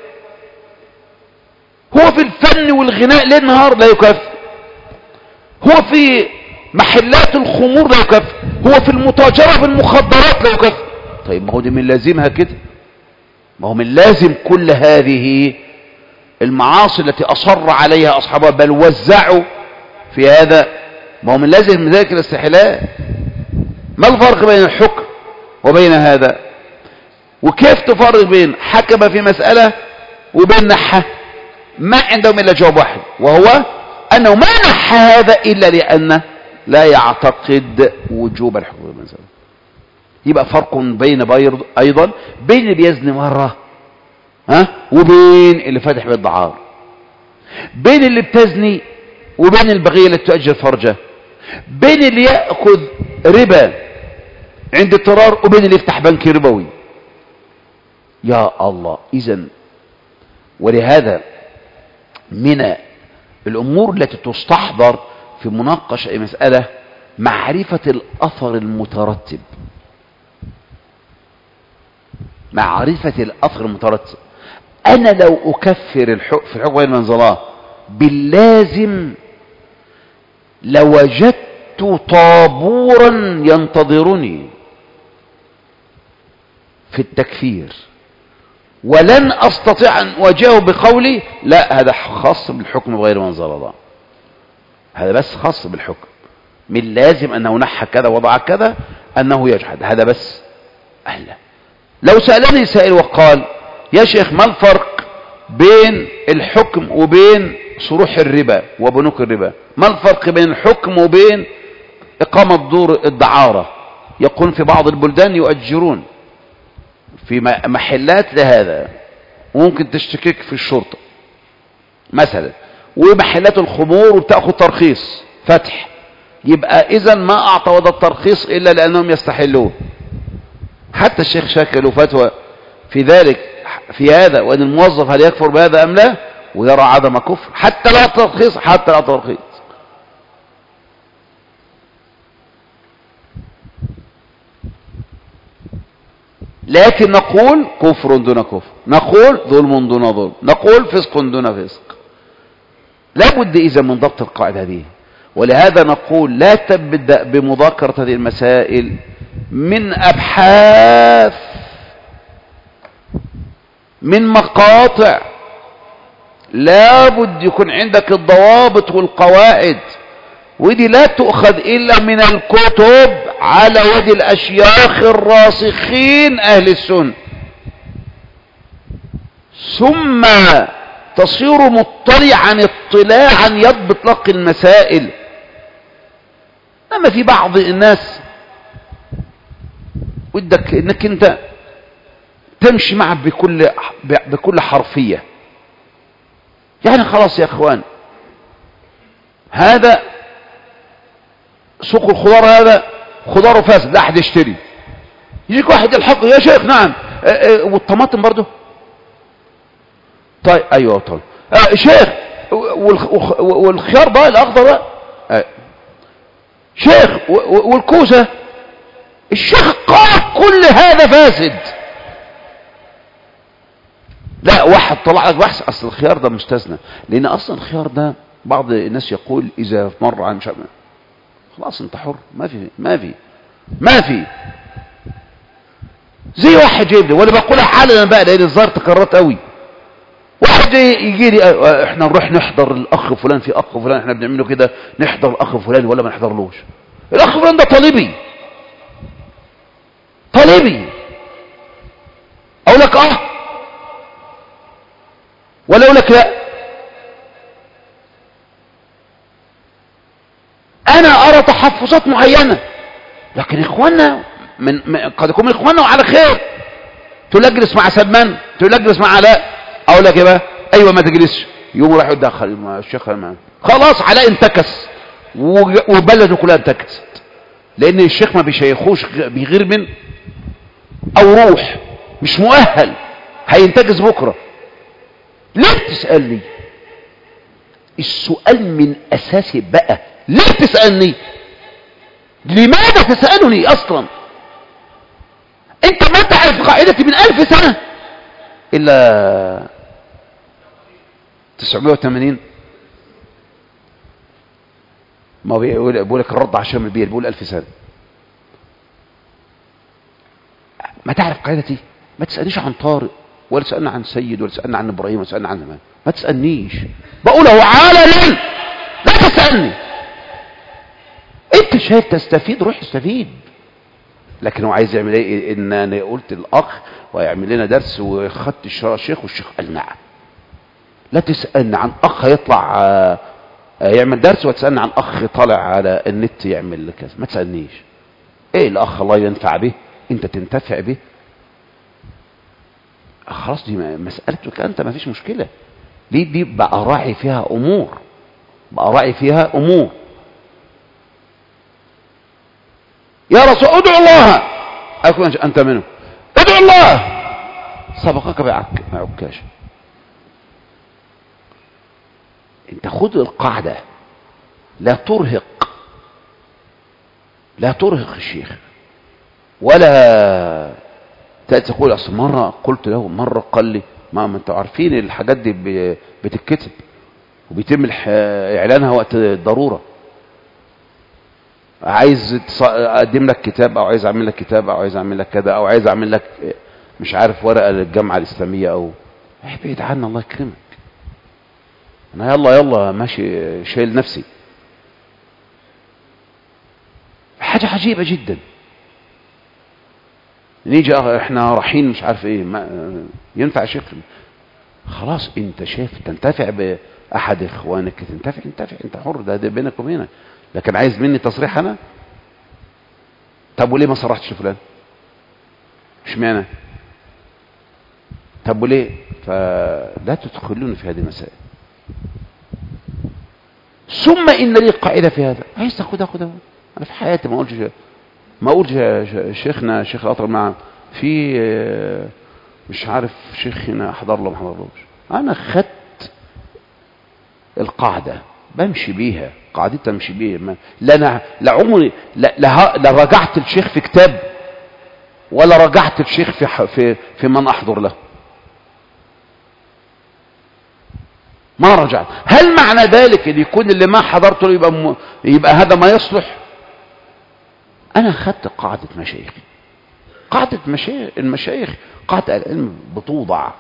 هو في الفن والغناء ليل نهار لا يكف، هو في محلات الخمور لا يكف، هو في المتاجرة بالمخدرات لا يكف. طيب ما هو دي من لازمها كده، ما هو من لازم كل هذه المعاصي التي أصر عليها أصحابها بل وزعوا في هذا، ما هو من لازم من ذلك الاستحلال. ما الفرق بين الحكم وبين هذا؟ وكيف تفرق بين حكم في مسألة وبين نحى؟ ما عندهم إلا جواب واحد، وهو أنه ما نحى هذا إلا لأنه لا يعتقد وجوب الحكم بالمسألة. يبقى فرق بين بيض أيضا بين اللي بيزني مرة ها وبين اللي فاتح بالدعار، بين اللي بتزني وبين البغية اللي تؤجر فرجه، بين اللي يأخذ ربا عند اضطرار وبين اللي يفتح بنك ربوي. يا الله. إذن ولهذا من الأمور التي تستحضر في مناقشة مسألة معرفة الأثر المترتب، معرفة الأثر المترتب. أنا لو أكفر الحكم في الحكم غير منزلاه باللازم لوجدت وجدت طابورا ينتظرني في التكفير ولن أستطيع أن أواجهه بقولي لا هذا خاص بالحكم بغير منزل الله، هذا بس خاص بالحكم، من لازم أنه نحى كذا وضع كذا أنه يجحد، هذا بس أهلا. لو سألني سائل وقال يا شيخ ما الفرق بين الحكم وبين صروح الربا وبنوك الربا، ما الفرق بين الحكم وبين إقامة دور الدعارة؟ يقول في بعض البلدان يؤجرون في محلات لهذا، وممكن تشتكيك في الشرطة مثلا، ومحلات الخمور وبتأخذ ترخيص فتح، يبقى إذا ما أعطوا هذا الترخيص إلا لأنهم يستحلوه. حتى الشيخ شاكر له فتوى في ذلك في هذا، وأن الموظف هل يكفر بهذا أم لا، ويرى عدم كفر حتى لا ترخيص، حتى لا ترخيص. لكن نقول كفر دون كفر، نقول ظلم دون ظلم، نقول فسق دون فسق. لا بد إذا من ضبط القاعدة هذه، ولهذا نقول لا تبدأ بمذاكرة هذه المسائل من أبحاث، من مقاطع، لا بد يكون عندك الضوابط والقواعد، ودي لا تؤخذ إلا من الكتب على يد الأشياخ الراسخين أهل السنة، ثم تصير مطلعا اطلاعا يضبط لك المسائل. أما في بعض الناس ودك انك انت تمشي معه بكل بكل حرفية، يعني خلاص يا اخوان هذا سوق الخضار، هذا خضاره فاسد لا احد يشتري، يجيك واحد يلحق يا شيخ نعم اه اه والطماطم برضه طيب ايوه طيب اه شيخ والخيار بقى الاخضر بقى اه شيخ والكوسه، الشيخ قال كل هذا فاسد. لا واحد طلع لك بحث اصل الخيار ده مستثنى، لان اصلا الخيار ده بعض الناس يقول اذا مر عن شأن خلاص انت حر، ما في ما في ما في زي واحد جايب لي، وانا بقولها حالا بقى لان الظاهر تكررت قوي، واحد يجي لي احنا نروح نحضر الاخ فلان في اخ فلان احنا بنعمله كده، نحضر الاخ فلان ولا ما نحضرلوش، الاخ فلان ده طالبي طالبي اقول لك اه ولا اقول لك لا. انا ارى تحفظات معينة، لكن اخواننا من, من قد يكون من اخواننا وعلى خير، تقول اجلس مع سلمان، تقول اجلس مع علاء، اقول لك ايه بقى ايوه ما تجلسش، يقوم راح يتدخل مع الشيخ معاه، خلاص علاء انتكس وبلده كلها انتكست، لان الشيخ ما بيشيخوش بيغير من او روح مش مؤهل هينتكس بكره. ليه تسألني السؤال من اساسي بقى؟ ليه تسألني؟ لماذا تسألني اصلا؟ انت ما تعرف قاعدتي من الف سنة الا تسعمائة وثمانين، ما بيقول لك الرد عشان البيئة بيقول الف سنة. ما تعرف قاعدتي؟ ما تسألنيش عن طارق ولا تسألني عن سيد ولا تسألني عن ابراهيم ولا تسألني عن زمان، ما تسألنيش، بقوله علنا لا تسألني. انت شايف تستفيد روح استفيد، لكن هو عايز يعمل ايه؟ ان انا قلت الاخ ويعمل لنا درس وخدت الشيخ والشيخ قال نعم. لا تسألني عن اخ يطلع يعمل درس وتسألني عن اخ طالع على النت يعمل كذا، ما تسألنيش ايه الاخ الله ينفع به انت تنتفع به، خلاص دي مسألتك انت ما فيش مشكلة. دي دي بقى راعي فيها امور، بقى راعي فيها امور. يا رسول ادعو الله، اكون انت منه، ادعو الله سبقك بعكاش. انت خذ القاعدة، لا ترهق لا ترهق الشيخ، ولا تقول اصل مرة قلت له مرة قال لي، ما انتوا عارفين الحاجات دي بتتكتب وبيتم اعلانها وقت الضرورة. عايز اقدم لك كتاب او عايز اعمل لك كتاب او عايز اعمل لك كذا او عايز اعمل لك مش عارف ورقه للجامعه الاسلاميه او ابعد عنا الله يكرمك. انا يلا يلا ماشي شايل نفسي. حاجه عجيبه جدا. نيجي احنا رايحين مش عارف ايه ما ينفع شيخ. خلاص انت شايف تنتفع باحد اخوانك تنتفع انتفع انت حر، ده, ده بينك وبينك. لكن عايز مني تصريح انا؟ طب وليه ما صرحتش فلان؟ اشمعنى؟ طب وليه؟ فلا تدخلون في هذه المسائل. ثم ان لي قاعده في هذا، عايز تاخدها خدها. انا في حياتي ما اقولش ما اقولش شيخنا شيخ الاطهر مع في مش عارف شيخنا احضر له ما احضرلوش. انا خدت القاعده بمشي بيها، قاعدتها امشي بيها. ما لا انا لا عمري لا, لا, لا رجعت الشيخ في كتاب ولا رجعت الشيخ في في في من احضر له. ما رجعت. هل معنى ذلك ان يكون اللي ما حضرته له يبقى م... يبقى هذا ما يصلح؟ انا خدت قاعده مشايخ. قاعده مشايخ المشايخ قاعده العلم بتوضع.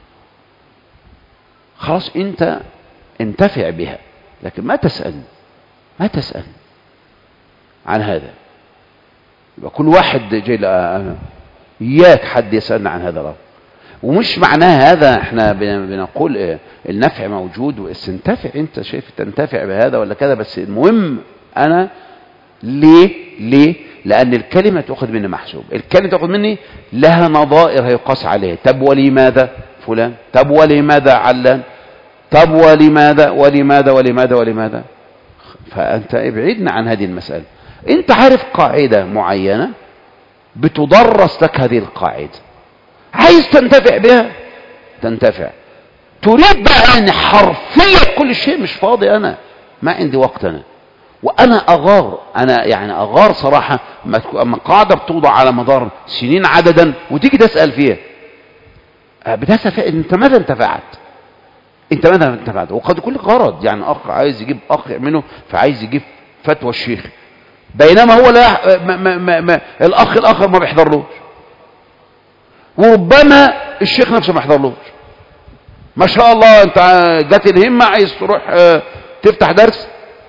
خلاص انت انتفع بها، لكن ما تسأل ما تسأل عن هذا. يبقى كل واحد جاي اياك حد يسألنا عن هذا الأمر. ومش معناه هذا احنا بنقول النفع موجود واستنتفع انت شايف تنتفع بهذا ولا كذا، بس المهم انا ليه ليه لان الكلمة تأخذ مني محسوب. الكلمة تأخذ مني لها نظائر هيقاس عليها. طب ولماذا فلان؟ طب ولماذا علان؟ طب ولماذا ولماذا ولماذا ولماذا؟ فأنت ابعدنا عن هذه المسألة. انت عارف قاعدة معينة بتدرس لك هذه القاعدة، عايز تنتفع بها تنتفع. تريد بقى ان حرفيا كل شيء مش فاضي، انا ما عندي وقت. انا وانا اغار انا يعني اغار صراحة اما قاعدة بتوضع على مدار سنين عددا وتيجي تسأل فيها بتسأل فيها انت ماذا انتفعت؟ انت ماذا انتفعت؟ وقد يكون لك غرض، يعني اخ عايز يجيب اخ منه فعايز يجيب فتوى الشيخ، بينما هو لا ما ما ما ما الاخ الاخر ما بيحضرلوش، وربما الشيخ نفسه ما يحضرلوش. ما شاء الله انت جات الهمه عايز تروح اه تفتح درس،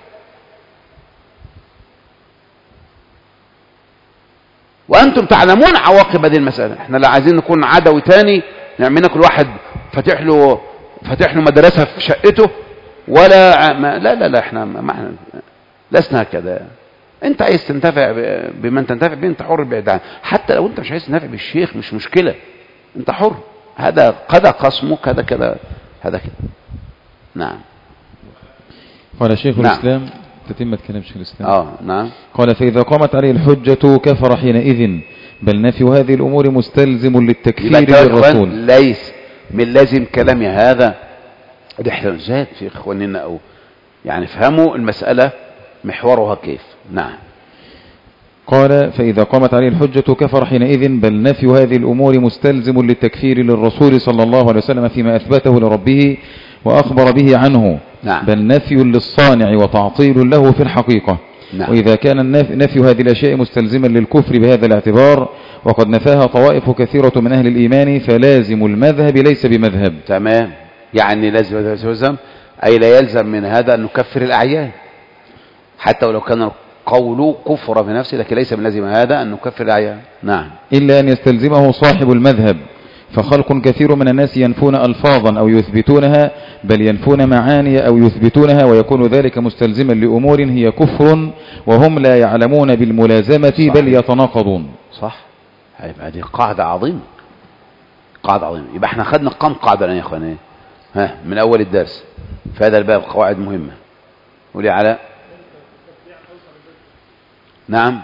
وانتم تعلمون عواقب هذه المساله. احنا لا عايزين نكون عدوي تاني نعملنا كل واحد فاتح له فاتح له مدرسه في شقته ولا ما لا لا لا احنا ما احنا لسنا هكذا. انت عايز تنتفع بمن تنتفع به انت حر، بعيد عنه. حتى لو انت مش عايز تنتفع بالشيخ مش مشكله، انت حر. هذا قد قسمك هذا كذا هذا كذا. نعم. قال شيخ نعم. الاسلام تتمة كلام شيخ الاسلام. اه نعم. قال فاذا قامت عليه الحجه كفر حينئذ، بل نفي هذه الامور مستلزم للتكفير للرسول. ليس من لازم كلامي هذا الاحتجاج في اخواننا او يعني فهموا المساله محورها كيف. نعم. قال فإذا قامت عليه الحجة كفر حينئذ، بل نفي هذه الأمور مستلزم للتكفير للرسول صلى الله عليه وسلم فيما أثبته لربه وأخبر به عنه. نعم. بل نفي للصانع وتعطيل له في الحقيقة. نعم. وإذا كان نفي هذه الأشياء مستلزما للكفر بهذا الاعتبار وقد نفاها طوائف كثيرة من أهل الإيمان فلازم المذهب ليس بمذهب. تمام. يعني لازم أي لا يلزم من هذا أن نكفر الأعيان حتى ولو كان قول كفر بنفسه، لكن ليس من لازم هذا أن نكفر الأعيان. نعم. إلا أن يستلزمه صاحب المذهب، فخلق كثير من الناس ينفون ألفاظا أو يثبتونها، بل ينفون معاني أو يثبتونها، ويكون ذلك مستلزما لأمور هي كفر وهم لا يعلمون بالملازمة صح. بل يتناقضون. صح. هذه قاعدة عظيمة، قاعدة عظيمة. يبقى احنا خدنا كم قاعدة الآن يا اخواني ها من أول الدرس في هذا الباب، قواعد مهمة. قولي على نعم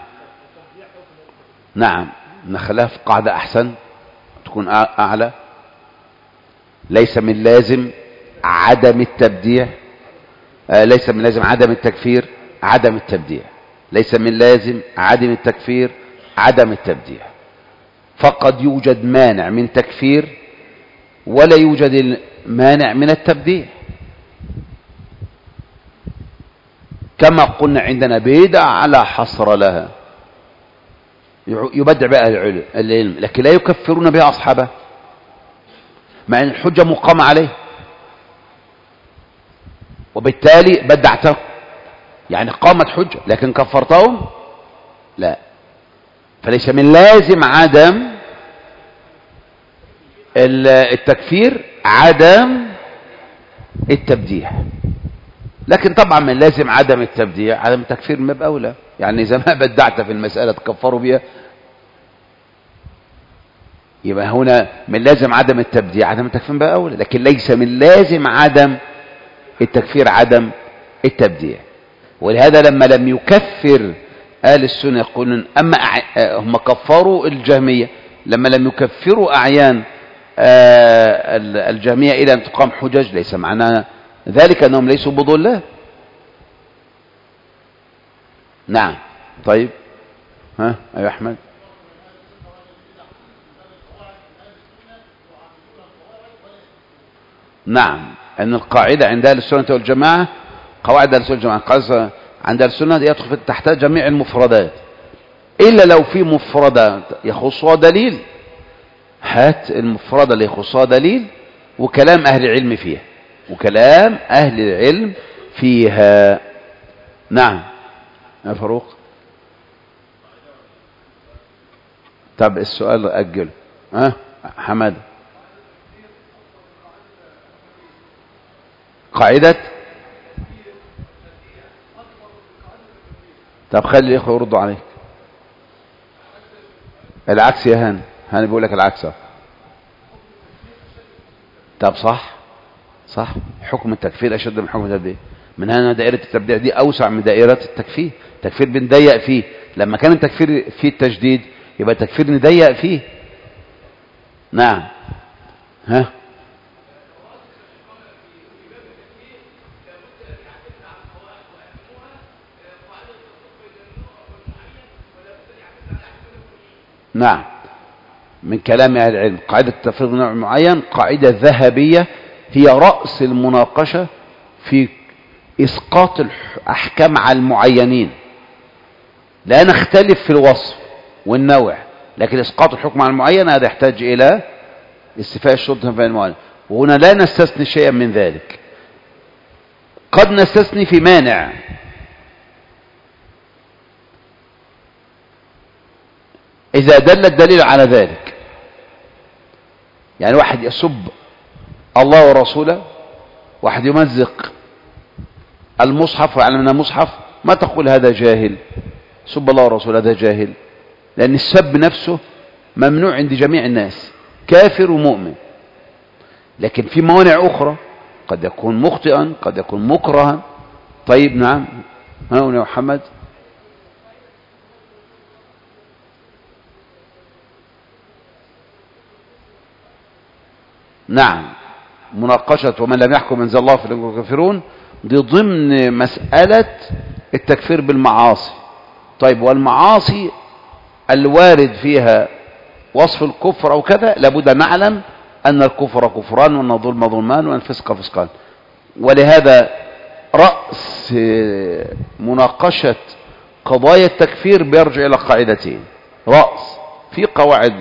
نعم نخليها في قاعدة أحسن تكون أعلى. ليس من لازم عدم التبديع، آه ليس من لازم عدم التكفير عدم التبديع، ليس من لازم عدم التكفير عدم التبديع. فقد يوجد مانع من تكفير ولا يوجد مانع من التبديع. كما قلنا عندنا بدع لا حصر لها، يبدع بها العلم العلم لكن لا يكفرون بها أصحابه مع أن الحجة مقامة عليه، وبالتالي بدعته يعني قامت حجة لكن كفرتهم لا. فليس من لازم عدم التكفير عدم التبديع، لكن طبعا من لازم عدم التبديع عدم التكفير من باب أولى. يعني إذا ما بدعت في المسألة تكفروا بها، يبقى هنا من لازم عدم التبديع عدم التكفير من باب أولى، لكن ليس من لازم عدم التكفير عدم التبديع. ولهذا لما لم يكفر أهل السنة يقولون أما هم كفروا الجهمية لما لم يكفروا أعيان الجهمية إلى أن تقام حجج، ليس معنى ذلك أنهم ليسوا بضلال. نعم. طيب ها أيها أحمد. نعم، أن القاعدة عند أهل السنة والجماعة قواعد أهل السنة والجماعة قاعدة عند أهل السنة يدخل تحتها جميع المفردات إلا لو في مفردات يخصها دليل، هات المفردة اللي يخصها دليل وكلام أهل العلم فيها وكلام أهل العلم فيها. نعم يا فاروق. طب السؤال أجله. ها حمد. قاعدة. طب خلي الإخوة يردوا عليك. العكس يا هاني، هاني بيقول لك العكس. طب صح صح، حكم التكفير أشد من حكم التبديع. من هنا دائرة التبديع دي أوسع من دائرة التكفير. التكفير بنضيق فيه، لما كان التكفير فيه التجديد يبقى التكفير نضيق فيه. نعم. ها نعم، من كلام أهل العلم قاعدة التفريق نوع معين قاعدة ذهبية هي رأس المناقشة في إسقاط الأحكام على المعينين. لا نختلف في الوصف والنوع، لكن إسقاط الحكم على المعين هذا يحتاج إلى استيفاء الشروط في المعين، وهنا لا نستثني شيئا من ذلك. قد نستثني في مانع، إذا دل الدليل على ذلك. يعني واحد يسب الله ورسوله، واحد يمزق المصحف ويعلم أنه مصحف، ما تقول هذا جاهل، سب الله ورسوله هذا جاهل، لأن السب نفسه ممنوع عند جميع الناس، كافر ومؤمن. لكن في موانع أخرى، قد يكون مخطئا قد يكون مكرها. طيب نعم. ها هنا محمد. نعم، مناقشة ومن لم يحكم انزل الله فأولئك هم الكافرون دي ضمن مسألة التكفير بالمعاصي. طيب والمعاصي الوارد فيها وصف الكفر أو كذا لابد نعلم أن الكفر كفران وأن الظلم ظلمان وأن الفسق فسقان. ولهذا رأس مناقشة قضايا التكفير بيرجع إلى قاعدتين. رأس في قواعد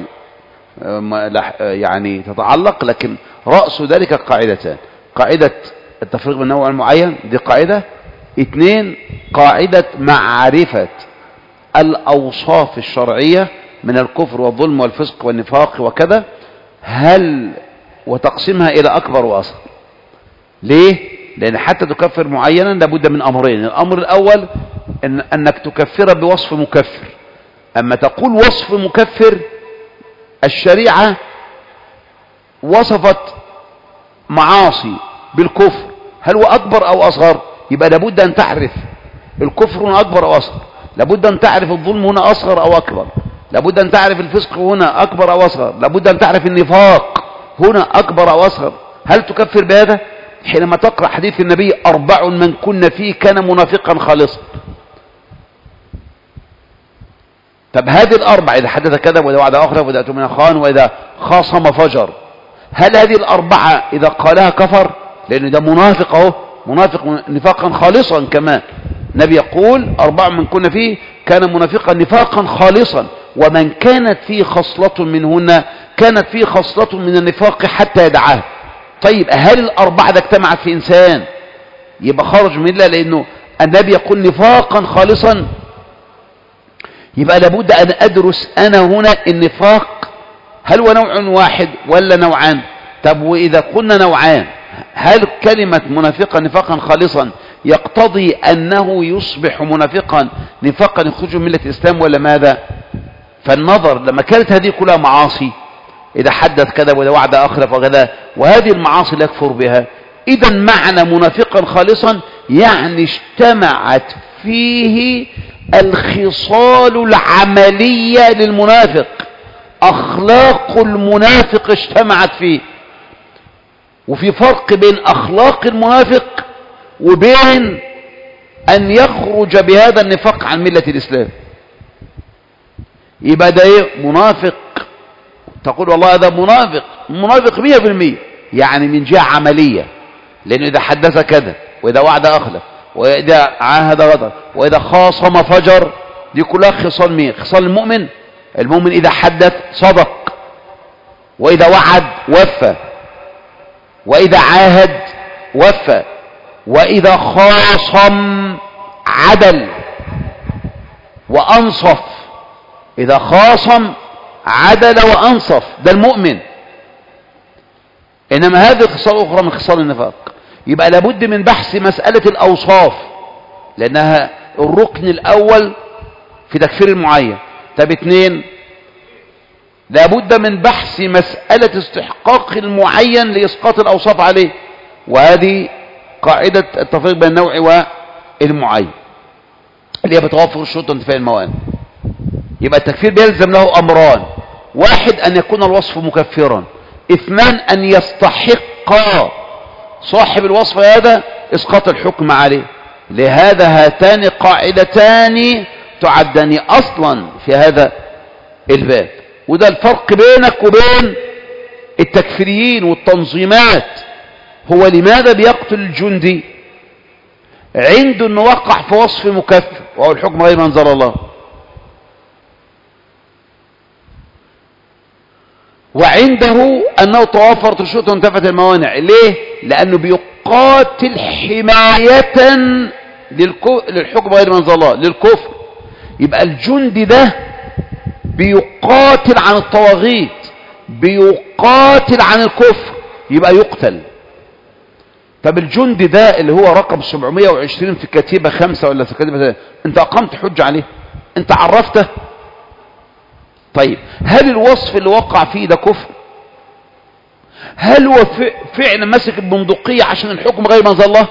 يعني تتعلق، لكن رأس ذلك قاعدتان: قاعدة التفريق بين النوع المعين دي قاعدة، اثنين قاعدة معرفة الأوصاف الشرعية من الكفر والظلم والفسق والنفاق وكذا، هل وتقسيمها إلى أكبر وأصغر. ليه؟ لأن حتى تكفر معينا لابد من أمرين. الأمر الأول إن أنك تكفر بوصف مكفر. أما تقول وصف مكفر، الشريعة وصفت معاصي بالكفر، هل هو أكبر أو أصغر؟ يبقى لابد أن تعرف الكفر هنا أكبر أو أصغر، لابد أن تعرف الظلم هنا أصغر أو أكبر، لابد أن تعرف الفسق هنا أكبر أو أصغر، لابد أن تعرف النفاق هنا أكبر أو أصغر. هل تكفر بهذا؟ حينما تقرأ حديث النبي أربع من كن فيه كان منافقا خالصا. طب هذه الأربع، إذا حدث كذب وإذا وعد أخلف وإذا أتمنى خان وإذا خاصم فجر، هل هذه الأربعة إذا قالها كفر؟ لأن ده منافق أهو، منافق نفاقا خالصا كمان. النبي يقول أربع من كنا فيه كان منافقا نفاقا خالصا، ومن كانت فيه خصلة منهن كانت فيه خصلة من النفاق حتى يدعاه. طيب هل الأربعة ده اجتمعت في إنسان يبقى خرج من الله؟ لأنه النبي يقول نفاقا خالصا، يبقى لابد أن أدرس أنا هنا النفاق هل هو نوع واحد ولا نوعان؟ طب وإذا قلنا نوعان، هل كلمة منافقا نفاقا خالصا يقتضي أنه يصبح منافقا نفاقا يخرج من ملة الإسلام ولا ماذا؟ فالنظر لما كانت هذه كلها معاصي، إذا حدث كذا وإذا وعد أخلف وكذا، وهذه المعاصي لا يكفر بها، إذا معنى منافقا خالصا يعني اجتمعت فيه الخصال العملية للمنافق، أخلاق المنافق اجتمعت فيه. وفي فرق بين أخلاق المنافق وبين أن يخرج بهذا النفاق عن ملة الإسلام. يبقى ده ايه؟ منافق. تقول والله هذا منافق، منافق مية في المية يعني من جهة عملية، لأنه إذا حدث كذا وإذا وعد أخلف وإذا عاهد غدر وإذا خاصم فجر، دي كلها خصال مين؟ خصال المؤمن. المؤمن إذا حدث صدق، وإذا وعد وفى، وإذا عاهد وفى، وإذا خاصم عدل وأنصف. إذا خاصم عدل وأنصف، ده المؤمن. إنما هذه خصال أخرى من خصال النفاق. يبقى لابد من بحث مسألة الأوصاف، لأنها الركن الأول في تكفير المعين. طب اثنين، لابد من بحث مسألة استحقاق المعين لإسقاط الأوصاف عليه، وهذه قاعدة التفريق بين النوع والمعين اللي هي بتوفر الشروط وانتفاء الموانع. يبقى التكفير بيلزم له أمران: واحد أن يكون الوصف مكفرا، اثنان أن يستحق صاحب الوصف هذا إسقاط الحكم عليه. لهذا هاتان قاعدتان تعدان أصلا في هذا الباب، وده الفرق بينك وبين التكفيريين والتنظيمات. هو لماذا بيقتل الجندي؟ عنده انه وقع في وصف مكفر وهو الحكم غير ما انزل الله، وعنده انه توافرت الشروط وانتفت الموانع. ليه؟ لانه بيقاتل حماية للحكم غير ما انزل الله، للكفر. يبقى الجندي ده بيقاتل عن الطواغيت، بيقاتل عن الكفر، يبقى يقتل. طب الجندي ده اللي هو رقم سبعمائة وعشرين في كتيبة خمسة ولا في كتيبة ثلاثة، انت اقمت حج عليه؟ انت عرفته؟ طيب هل الوصف اللي وقع فيه ده كفر؟ هل هو فعلا مسك البندقية عشان الحكم غير ما انزل الله؟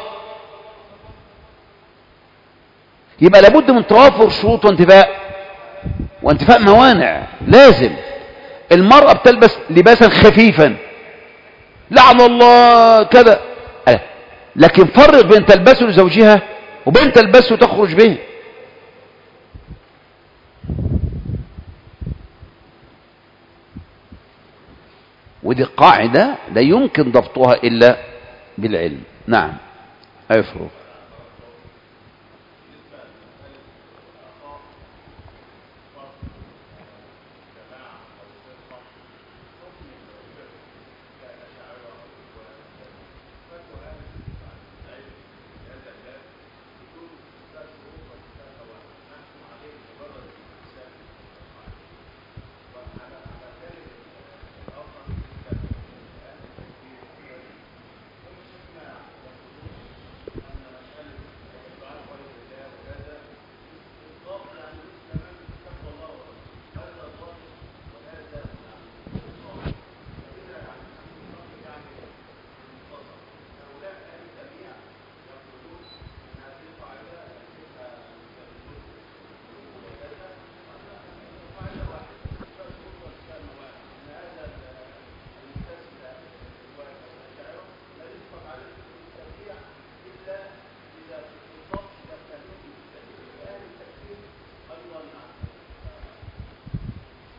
يبقى لابد من توافر شروط وانتفاء وانتفاء موانع. لازم المرأة بتلبس لباسا خفيفا، لعن الله كذا، لكن فرق بين تلبسه لزوجها وبين تلبسه تخرج به. ودي قاعدة لا يمكن ضبطها إلا بالعلم. نعم أفرق.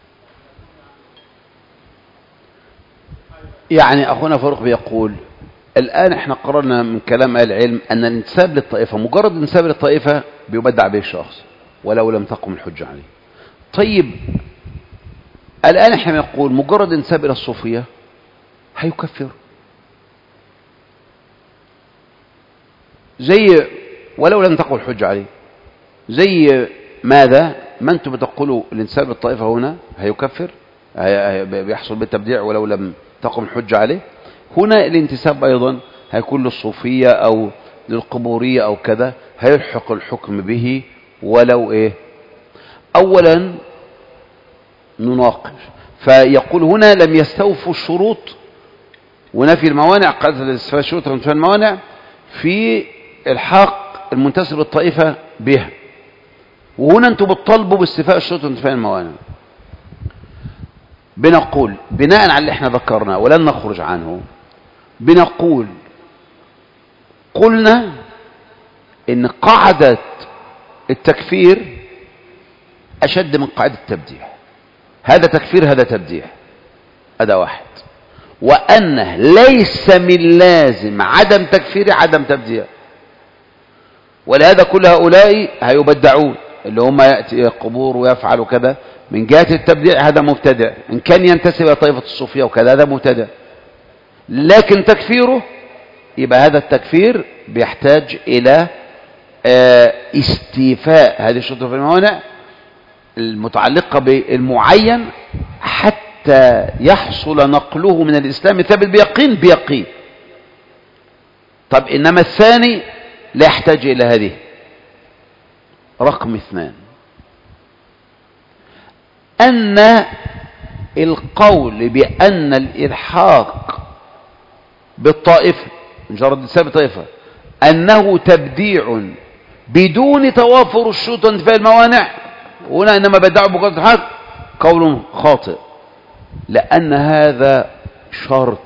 يعني أخونا فاروق بيقول الآن احنا قررنا من كلام أهل العلم أن الانتساب للطائفة مجرد الانتساب للطائفة بيبدع به الشخص ولو لم تقم الحجة عليه. طيب الآن احنا نقول مجرد انتساب إلى الصوفية هيكفر، زي ولو لم تقم الحجة عليه، زي ماذا؟ ما انتم بتقولوا الانتساب للطائفة هنا هيكفر، بيحصل بالتبديع ولو لم تقم الحجة عليه. هنا الانتساب أيضا هيكون للصوفية أو للقبورية أو كذا، هيلحق الحكم به ولو إيه. أولا نناقش، فيقول هنا لم يستوفوا الشروط ونفي الموانع، قاعدة الاستفاء الشروط ونفي الموانع في الحاق المنتسب للطائفة بها، وهنا أنتم بتطالبوا باستيفاء الشروط وانتفاء الموانع. بنقول بناء على اللي احنا ذكرناه ولن نخرج عنه، بنقول قلنا ان قاعدة التكفير اشد من قاعدة التبديع، هذا تكفير هذا تبديع، هذا واحد، وانه ليس من لازم عدم تكفير عدم تبديع، ولهذا كل هؤلاء هيبدعون اللي هم يأتي قبور ويفعلوا كذا من جهة التبديع، هذا مبتدع، إن كان ينتسب إلى طائفة الصوفية وكذا هذا مبتدع، لكن تكفيره يبقى هذا التكفير بيحتاج إلى استيفاء هذه الشروط في الموانع المتعلقة بالمعين حتى يحصل نقله من الإسلام ثابت بيقين بيقين. طب إنما الثاني لا يحتاج إلى هذه. رقم اثنان، أن القول بأن الإلحاق بالطائفة مجرد انتساب الطائفة أنه تبديع بدون توافر الشروط وانتفاء الموانع، هنا إنما بدعوا بقدر الحق، قول خاطئ، لأن هذا شرط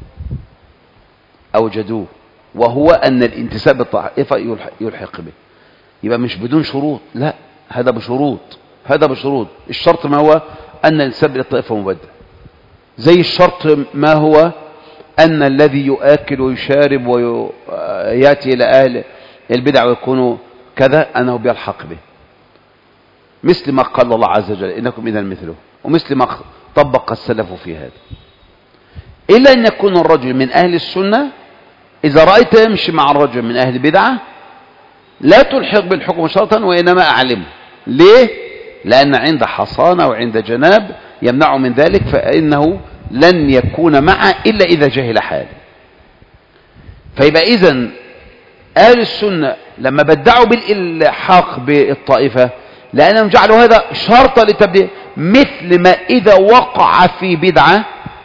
أوجدوه وهو أن الانتساب بالطائفة يلحق به، يبقى مش بدون شروط، لا هذا بشروط، هذا بشروط. الشرط ما هو أن الانتساب للطائفة مبدع، زي الشرط ما هو أن الذي يؤكل ويشارب ويأتي إلى أهل البدع ويكون كذا أنه بيلحق به، مثل ما قال الله عز وجل إنكم إذا مثله، ومثل ما طبق السلف في هذا. إلا أن يكون الرجل من أهل السنة، إذا رأيت يمشي مع الرجل من أهل البدعة لا تلحق بالحكم شرطا وإنما أعلمه. ليه؟ لأن عند حصانة وعند جناب يمنعه من ذلك، فإنه لن يكون معه إلا إذا جهل حاله. فيبقى إذن أهل السنة لما بدعوا بالإلحاق بالطائفة لأنهم جعلوا هذا شرطا للتبديع، مثل ما إذا وقع في بدعة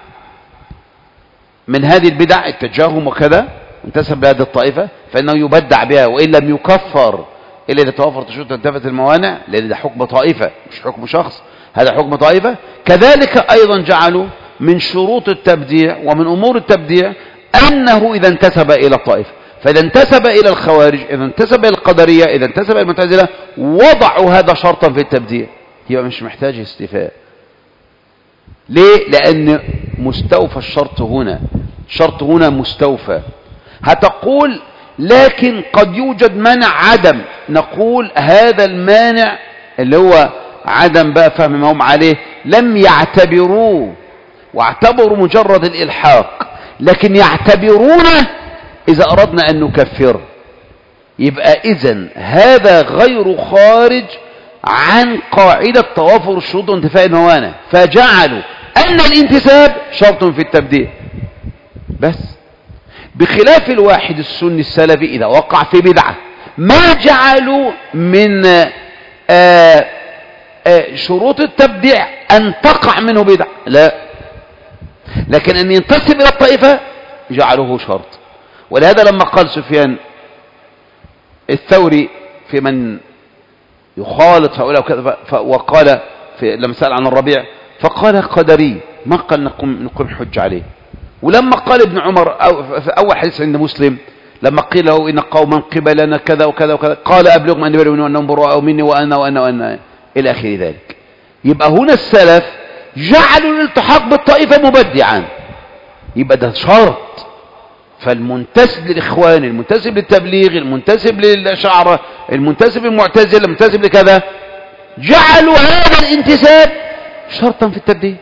من هذه البدع التجاهم وكذا انتسب لهذه الطائفة فإنه يبدع بها، وإن لم يكفر إلا إذا توفرت الشروط وانتفت الموانع، لأن ده حكم طائفة مش حكم شخص، هذا حكم طائفة. كذلك أيضا جعلوا من شروط التبديع ومن أمور التبديع أنه إذا انتسب إلى الطائفة، فإذا انتسب إلى الخوارج، إذا انتسب إلى القدرية، إذا انتسب إلى المعتزلة، وضعوا هذا شرطا في التبديع، يبقى مش محتاج استيفاء. ليه؟ لأن مستوفى الشرط هنا، شرط هنا مستوفى. هتقول لكن قد يوجد مانع عدم، نقول هذا المانع اللي هو عدم بقى فهم ما هم عليه لم يعتبروه، واعتبروا مجرد الإلحاق، لكن يعتبرونه إذا أردنا أن نكفر. يبقى إذن هذا غير خارج عن قاعدة توافر الشروط وانتفاء الموانع، فجعلوا أن الانتساب شرط في التبديع بس، بخلاف الواحد السني السلفي إذا وقع في بدعة ما جعلوا من آآ آآ شروط التبديع أن تقع منه بدعة، لا، لكن أن ينتسب إلى الطائفة جعلوه شرط. ولهذا لما قال سفيان الثوري في من يخالط هؤلاء وكذا، وقال في لما سأل عن الربيع فقال قدري، ما قال نقوم نقوم حج عليه. ولما قال ابن عمر أو في أول حديث عند مسلم لما قيل له إن قوما قبلنا كذا وكذا وكذا قال أبلغهم أن يبلغوا أنهم براء مني وأنا وأنا وأنا إلى آخر ذلك. يبقى هنا السلف جعلوا الالتحاق بالطائفة مبدعا، يبقى ده شرط فالمنتسب للإخوان، المنتسب للتبليغ، المنتسب للأشاعرة، المنتسب للمعتزلة، المنتسب لكذا، جعلوا هذا الانتساب شرطا في التبديع.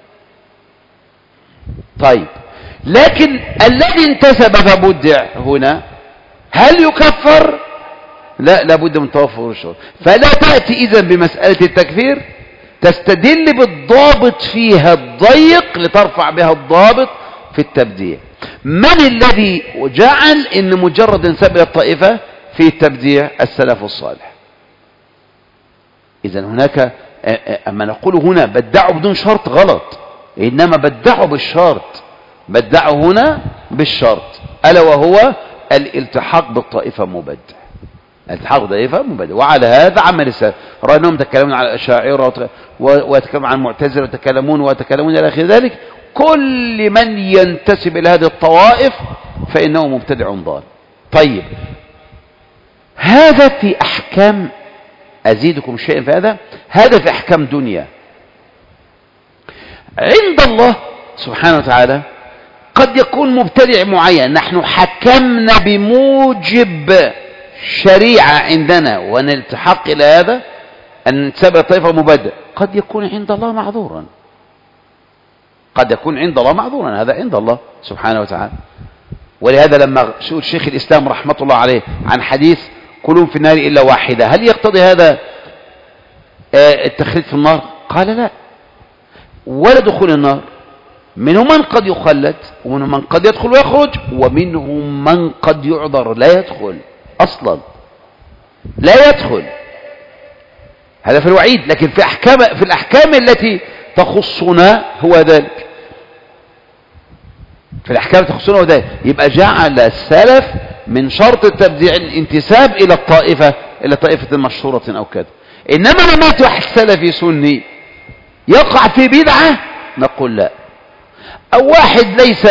طيب لكن الذي انتسب فبدع هنا هل يكفر؟ لا، لابد من توفر الشروط. فلا تأتي إذن بمسألة التكفير تستدل بالضابط فيها الضيق لترفع بها الضابط في التبديع. من الذي جعل ان مجرد انساب الى الطائفة في التبديع؟ السلف الصالح. اذا هناك، اما نقول هنا بدعوا بدون شرط غلط، انما بدعوا بالشرط، بدعوا هنا بالشرط، الا وهو الالتحاق بالطائفة مبدع، الالتحاق بالطائفة مبدع. وعلى هذا عمل السلف، رأيناهم يتكلمون عن الأشاعرة ويتكلمون عن المعتزلة ويتكلمون ويتكلمون الى اخر ذلك. كل من ينتسب إلى هذه الطوائف فإنه مبتدع ضال. طيب هذا في أحكام، أزيدكم شيئا في هذا، هذا في أحكام دنيا. عند الله سبحانه وتعالى قد يكون مبتدع معين نحن حكمنا بموجب شريعة عندنا ونلتحق إلى هذا أن نتسبب طائفة مبدع، قد يكون عند الله معذورا، قد يكون عند الله معذورا، هذا عند الله سبحانه وتعالى. ولهذا لما سئل شيخ الإسلام رحمة الله عليه عن حديث كلهم في النار إلا واحدة، هل يقتضي هذا التخليد في النار؟ قال لا، ولا دخول النار. منهم من قد يخلد، ومنهم من قد يدخل ويخرج، ومنهم من قد يعذر لا يدخل أصلا، لا يدخل. هذا في الوعيد. لكن في أحكام، في الأحكام التي تخصنا هو ذلك، في الأحكام تخصنا هو ذلك. يبقى جعل السلف من شرط التبديع الانتساب إلى الطائفة، إلى طائفة مشهورة أو كذا. إنما لما يأتي واحد سلفي سني يقع في بدعة نقول لا، أو واحد ليس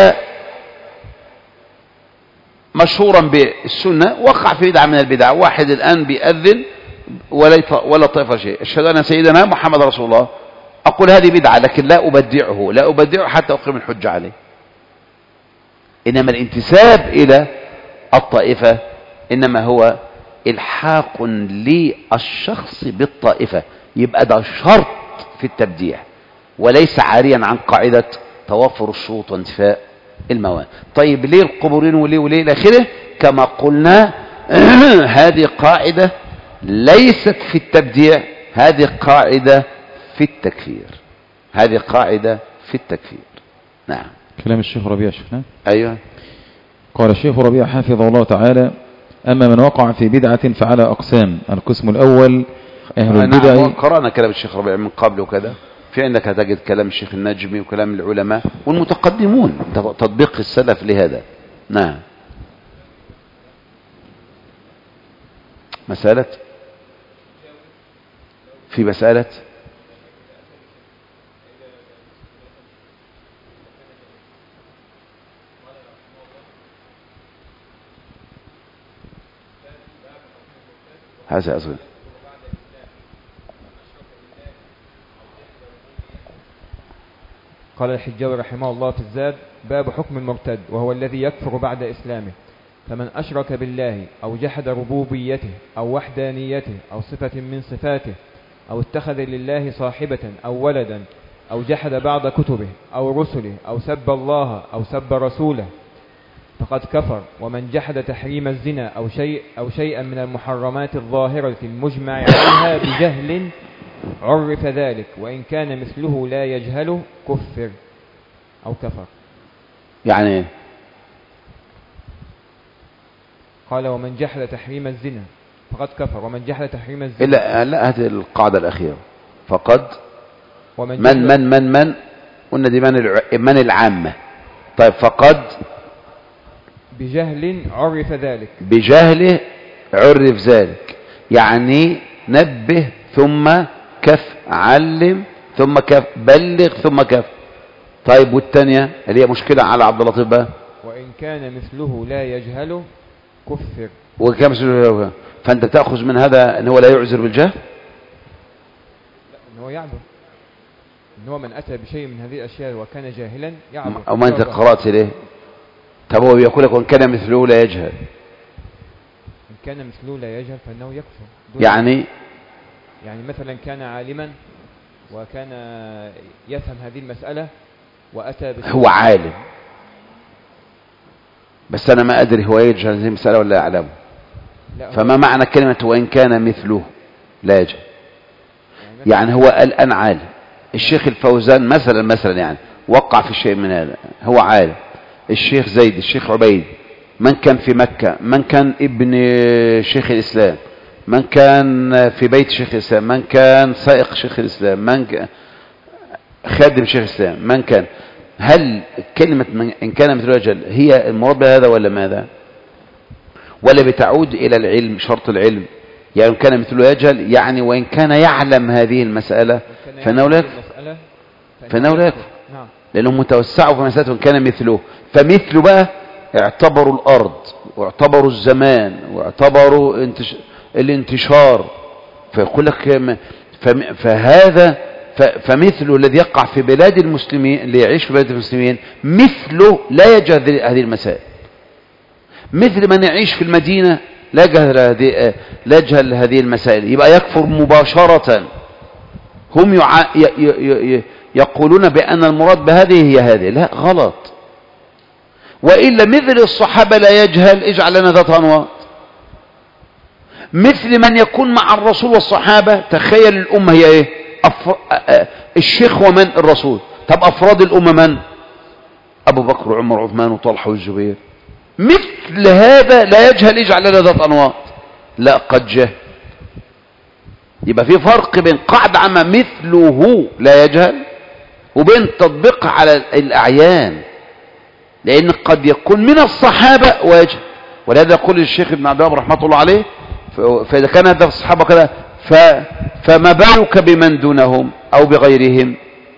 مشهورا بالسنة وقع في بدعة من البدع. واحد الآن بيأذن ولا طائفة شيء، أشهد أن سيدنا محمد رسول الله، أقول هذه بدعة لكن لا أبدعه، لا أبدعه حتى أقيم الحجة عليه. إنما الانتساب إلى الطائفة إنما هو إلحاق للشخص بالطائفة، يبقى ده شرط في التبديع وليس عاريا عن قاعدة توفر الشروط وانتفاء الموانع. طيب ليه القبورين وليه وليه إلى آخره؟ كما قلنا هذه قاعدة ليست في التبديع، هذه قاعدة في التكفير، هذه قاعدة في التكفير. نعم. كلام الشيخ ربيع شفناه. أيوة. قال الشيخ ربيع حفظه الله تعالى: أما من وقع في بدعة فعلى أقسام. القسم الأول أهل البدع. نعم، قرأنا كلام الشيخ ربيع من قبل وكذا، في عندك هتجد كلام الشيخ النجمي وكلام العلماء والمتقدمون، تطبيق السلف لهذا. نعم. مسألة في مسألة هذا أصغر. قال الحجاوي رحمه الله في الزاد: باب حكم المرتد وهو الذي يكفر بعد إسلامه. فمن أشرك بالله أو جحد ربوبيته أو وحدانيته أو صفة من صفاته أو اتخذ لله صاحبة أو ولدا أو جحد بعض كتبه أو رسله أو سب الله أو سب رسوله فقد كفر. ومن جحد تحريم الزنا أو شيء أو شيئا من المحرمات الظاهرة المجمع عليها بجهل عرف ذلك، وإن كان مثله لا يجهله كفر أو كفر. يعني قال: ومن جحد تحريم الزنا فقد كفر. ومن جحد تحريم الزنا لا لا، هذه القاعدة الأخيرة فقد. ومن من من من من قلنا دي من الع... من العامة. طيب فقد بجهل عرف ذلك، بجهله عرف ذلك، يعني نبه ثم كف، علم ثم كف، بلغ ثم كف. طيب والثانية اللي هي مشكلة على عبد اللطيف بقى: وإن كان مثله لا يجهله كفر. وإن كان مثله، فأنت تأخذ من هذا أنه لا يعذر بالجهل؟ لا، أنه يعذر، أنه من أتى بشيء من هذه الأشياء وكان جاهلا يعذر. أو ما أنت قرأت ليه؟ طب هو بيقول لك وإن كان مثله لا يجهل، إن كان مثله لا يجهل فإنه يكفر. يعني يعني مثلا كان عالما وكان يفهم هذه المسألة وأتى هو عالم بس أنا ما أدري هو يجهل هذه المسألة ولا يعلم، فما معنى كلمة وإن كان مثله لا يجهل؟ يعني هو الآن عالم، الشيخ الفوزان مثلا مثلا يعني وقع في شيء من هذا، هو عالم. الشيخ زيد، الشيخ عبيد، من كان في مكة، من كان ابن شيخ الإسلام، من كان في بيت شيخ الإسلام، من كان سائق شيخ الإسلام، من كان خادم شيخ الإسلام، من كان، هل كلمة من إن كان مثل الأجل هي المراد بهذا ولا ماذا؟ ولا بتعود إلى العلم، شرط العلم؟ يعني إن كان مثل يجهل يعني وإن كان يعلم هذه المسألة فإنه لا يكفر، فإنه لا يكفر لأنهم متوسعوا في مسألة وإن كان مثله. فمثله بقى اعتبروا الأرض واعتبروا الزمان واعتبروا انتش... الانتشار، فيقول لك فهذا فمثله الذي يقع في بلاد المسلمين، اللي يعيش في بلاد المسلمين مثله لا يجهل هذه المسائل، مثل من يعيش في المدينة لا يجهل هذه لا يجهل هذه المسائل، يبقى يكفر مباشرة. هم يع... ي... ي... ي... يقولون بأن المراد بهذه هي هذه، لا غلط. وإلا مثل الصحابة لا يجهل اجعل لنا ذات أنواط، مثل من يكون مع الرسول والصحابة. تخيل الأمة هي ايه؟ أفر... الشيخ ومن؟ الرسول. طب أفراد الأمة من؟ أبو بكر وعمر وعثمان وطلحة والزبير. مثل هذا لا يجهل اجعل لنا ذات أنواط، لا قد جهل. يبقى في فرق بين قاعدة عامة مثله لا يجهل وبين تطبيقها على الأعيان، لأن قد يكون من الصحابة ويجهل. ولهذا يقول الشيخ ابن عبد الوهاب رحمة الله عليه فإذا كان هذا الصحابة كذا ف... فما بالك بمن دونهم أو بغيرهم؟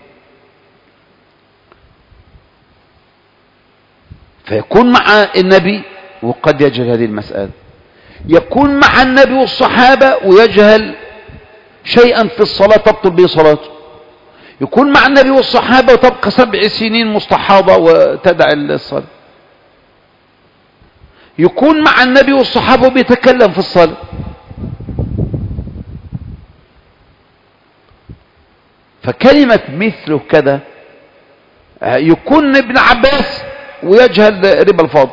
فيكون مع النبي وقد يجهل هذه المسألة، يكون مع النبي والصحابة ويجهل شيئا في الصلاة تبطل به صلاته، يكون مع النبي والصحابة وتبقى سبع سنين مستحاضة وتدع الصلاة، يكون مع النبي والصحابة وبيتكلم في الصلاة. فكلمة مثله كذا يكون ابن عباس ويجهل ربا الفضل،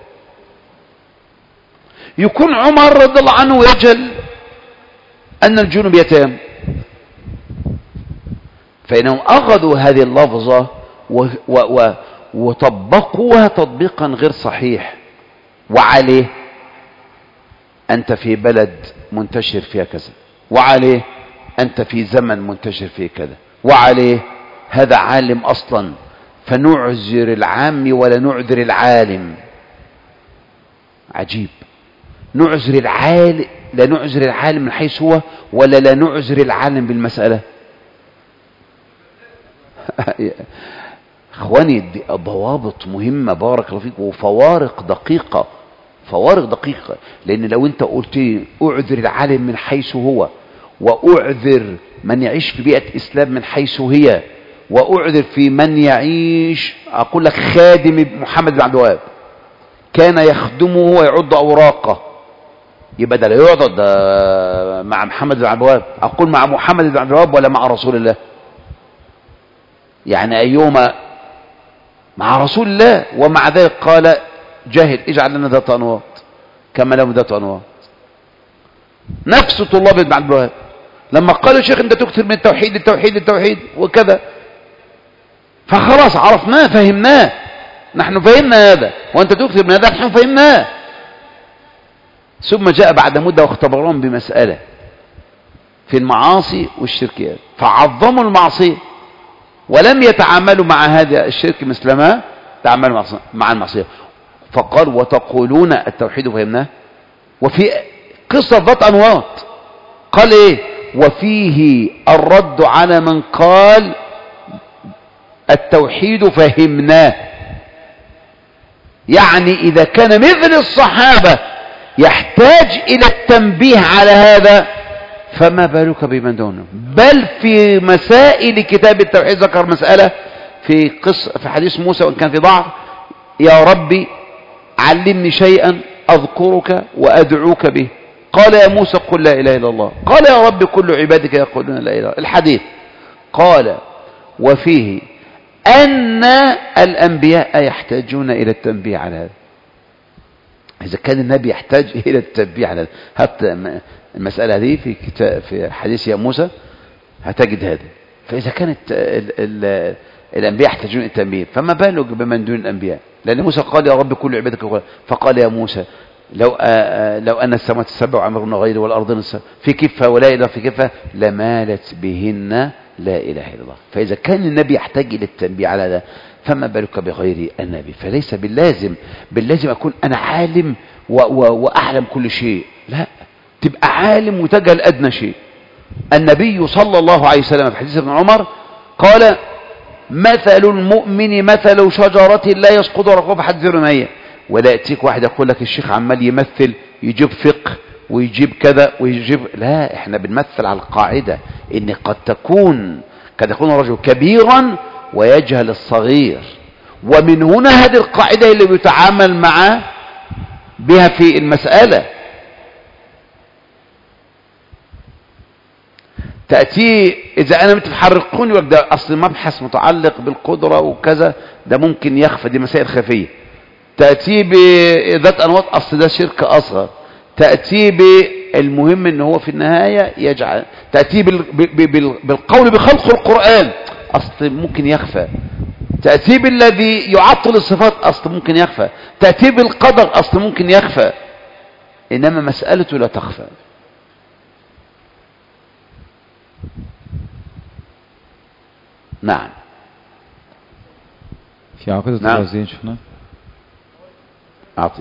يكون عمر رضي الله عنه ويجهل أن الجنوب يتام. فإنهم أخذوا هذه اللفظة و و و وطبقوها تطبيقا غير صحيح. وعليه أنت في بلد منتشر فيها كذا، وعليه أنت في زمن منتشر فيه كذا، وعليه هذا عالم أصلا فنعذر العام ولا نعذر العالم. عجيب، نعذر العالم لا نعذر العالم من حيث هو ولا لا نعذر العالم بالمسألة. اخواني دي ضوابط مهمة بارك الله فيك، وفوارق دقيقة، فوارق دقيقة. لان لو انت قلت اعذر العالم من حيث هو واعذر من يعيش في بيئة اسلام من حيث هي، واعذر في من يعيش، اقول لك خادم محمد بن عبد الوهاب كان يخدمه ويعد اوراقه، يبقى ده لا يعضد مع محمد بن عبد الوهاب. اقول مع محمد بن عبد الوهاب ولا مع رسول الله؟ يعني ايهما؟ مع رسول الله. ومع ذلك قال جاهل اجعل لنا ذات انواط كما لهم ذات انواط. نفس طلاب ابن عبد الوهاب لما قالوا شيخ انت تكثر من التوحيد التوحيد التوحيد وكذا، فخلاص عرفناه فهمناه، نحن فهمنا هذا، وانت تكثر من هذا نحن فهمناه. ثم جاء بعد مدة واختبرهم بمسألة في المعاصي والشركيات، فعظموا المعصية ولم يتعاملوا مع هذا الشرك مثل ما تعاملوا مع المعصية. فقال وتقولون التوحيد فهمناه. وفي قصة ذات أنواط قال ايه؟ وفيه الرد على من قال التوحيد فهمناه. يعني إذا كان مثل الصحابة يحتاج إلى التنبيه على هذا فما بالك بمن دونه. بل في مسائل كتاب التوحيد ذكر مسألة في قصة في حديث موسى وإن كان في ضعف: يا ربي علمني شيئا أذكرك وأدعوك به. قال يا موسى قل لا إله إلا الله. قال يا رب كل عبادك يقولون لا إله إلا الله. الحديث قال وفيه أن الأنبياء يحتاجون إلى التنبيه على هذا. إذا كان النبي يحتاج إلى التنبيه على هذا، حتى المسألة دي في كتاب في حديث يا موسى هتجد هذا. فإذا كانت ال ال الأنبياء يحتاجون إلى التنبيه، فما بالك بمن دون الأنبياء؟ لأن موسى قال يا رب كل عبادك يقول. فقال يا موسى لو آآ لو أن السماوات السبع وعمرهن غيري والأرض في كفة ولا إله في كفة لمالت بهن لا إله إلا الله. فإذا كان النبي يحتاج إلى التنبيه على هذا، فما بالك بغير النبي؟ فليس باللازم باللازم أكون أنا عالم و و وأعلم كل شيء، لا، تبقى عالم وتجهل أدنى شيء. النبي صلى الله عليه وسلم في حديث ابن عمر قال مثل المؤمن مثل شجرة لا يسقط ورقها حتى رمية. ولا يأتيك واحد يقول لك الشيخ عمال يمثل يجيب فقه ويجيب كذا ويجيب، لا، احنا بنمثل على القاعدة ان قد تكون قد يكون الرجل كبيرا ويجهل الصغير، ومن هنا هذه القاعدة اللي بيتعامل مع بها في المسألة. تأتي إذا أنا متحرقوني وده أصل مبحث متعلق بالقدرة وكذا، ده ممكن يخفى، دي مسائل خفية. تأتي بذات أنواط، أصل ده شرك أصغر. تأتي بالمهم إن هو في النهاية يجعل، تأتي بالقول بخلق القرآن، أصل ممكن يخفى. تأتي بالذي يعطل الصفات، أصل ممكن يخفى. تأتي بالقدر، أصل ممكن يخفى. إنما مسألته لا تخفى. نعم. في عقيدة نعم. الرازيين شفنا أعطي.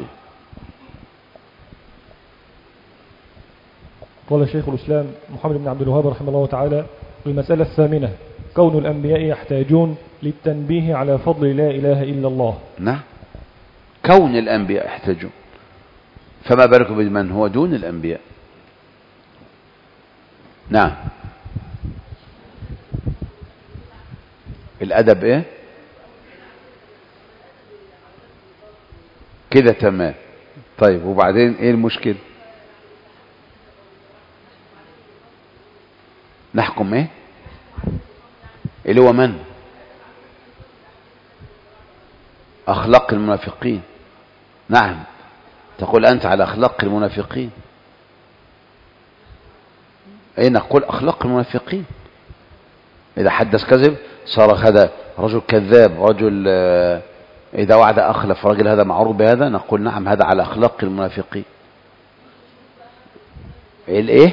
قال شيخ الإسلام محمد بن عبد الوهاب رحمه الله تعالى: المسألة الثامنة كون الأنبياء يحتاجون للتنبيه على فضل لا إله إلا الله. نعم، كون الأنبياء يحتاجون، فما بالك بمن هو دون الأنبياء. نعم. الأدب إيه كده؟ تمام. طيب وبعدين إيه المشكلة؟ نحكم إيه اللي هو من أخلاق المنافقين. نعم، تقول أنت على أخلاق المنافقين. أي نقول أخلاق المنافقين. إذا حدث كذب صار هذا رجل كذاب، رجل إذا وعد أخلف، رجل هذا معروف بهذا، نقول نعم هذا على أخلاق المنافقين. الإيه؟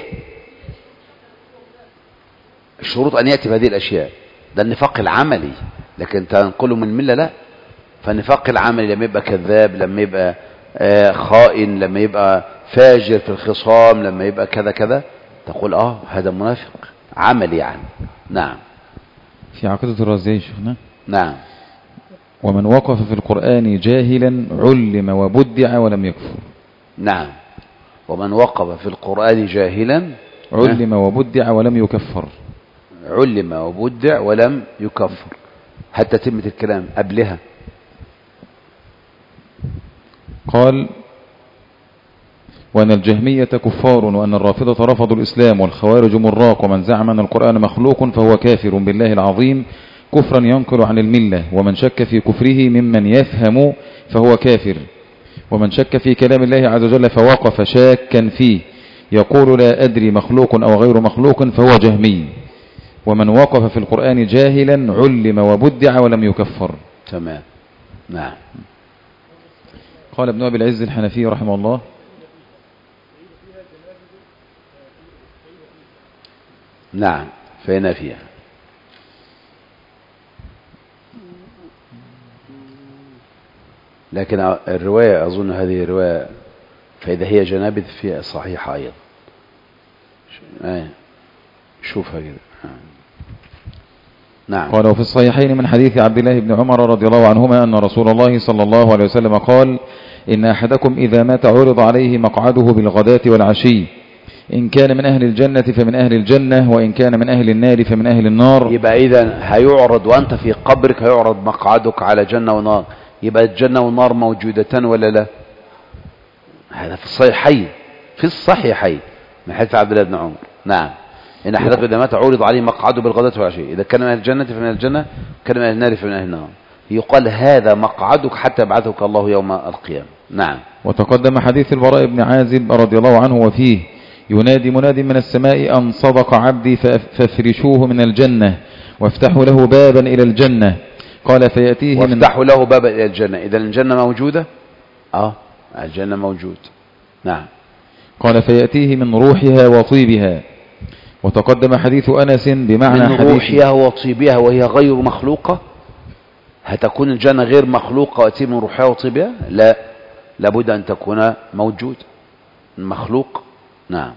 الشروط أن يأتي بهذه الأشياء، ده النفاق العملي، لكن تنقله من الملة لا. فالنفاق العملي لما يبقى كذاب، لما يبقى آه خائن، لما يبقى فاجر في الخصام، لما يبقى كذا كذا، تقول آه هذا منافق عملي يعني. نعم. في عقيدة الرازيين شيخنا. نعم. ومن وقف في القرآن جاهلا علم وبدع ولم يكفر. نعم. ومن وقف في القرآن جاهلا علم وبدع ولم يكفر. علم وبدع ولم يكفر، حتى تمت الكلام قبلها. قال وأن الجهمية كفار، وأن الرافضة رفضوا الإسلام، والخوارج مراق، ومن زعم أن القرآن مخلوق فهو كافر بالله العظيم كفرا ينقل عن الملة، ومن شك في كفره ممن يفهم فهو كافر، ومن شك في كلام الله عز وجل فوقف شاكا فيه يقول لا أدري مخلوق أو غير مخلوق فهو جهمي، ومن وقف في القرآن جاهلا علم وبدع ولم يكفر. تمام. نعم. قال ابن أبي العز الحنفي رحمه الله: نعم فإن فيها. لكن الرواية أظن هذه الرواية فإذا هي جنابذ فيها صحيحة أيضا. شوفها كده. نعم. قال وفي الصحيحين من حديث عبد الله بن عمر رضي الله عنهما أن رسول الله صلى الله عليه وسلم قال: إن أحدكم إذا مات عرض عليه مقعده بالغداة والعشي، إن كان من أهل الجنة فمن أهل الجنة، وإن كان من أهل النار فمن أهل النار. يبقى إذن هيعرض وأنت في قبرك، هيعرض مقعدك على جنة ونار. يبقى الجنة والنار موجودتان ولا لا؟ هذا في الصحيحين في الصحيحين من حديث عبد الله بن عمر. نعم. إن أحدكم إذا مات عرض عليه مقعده بالغداة والعشي، إذا كان من أهل الجنة فمن الجنة، كان من أهل النار فمن أهل النار. يقال هذا مقعدك حتى يبعثك الله يوم القيامة. نعم. وتقدم حديث البراء بن عازب رضي الله عنه وفيه ينادي مناد من السماء أن صدق عبدي فافرشوه من الجنة وافتحوا له بابا إلى الجنة. قال فيأتيه من وافتحوا له بابا إلى الجنة. إذا الجنة موجودة؟ آه الجنة موجود. نعم. قال فيأتيه من روحها وطيبها. وتقدم حديث أنس بمعنى من حديث روحها وطيبها وهي غير مخلوقة. هتكون الجنة غير مخلوقة وتأتي من روحها وطيبها؟ لا، لابد أن تكون موجود مخلوق. نعم.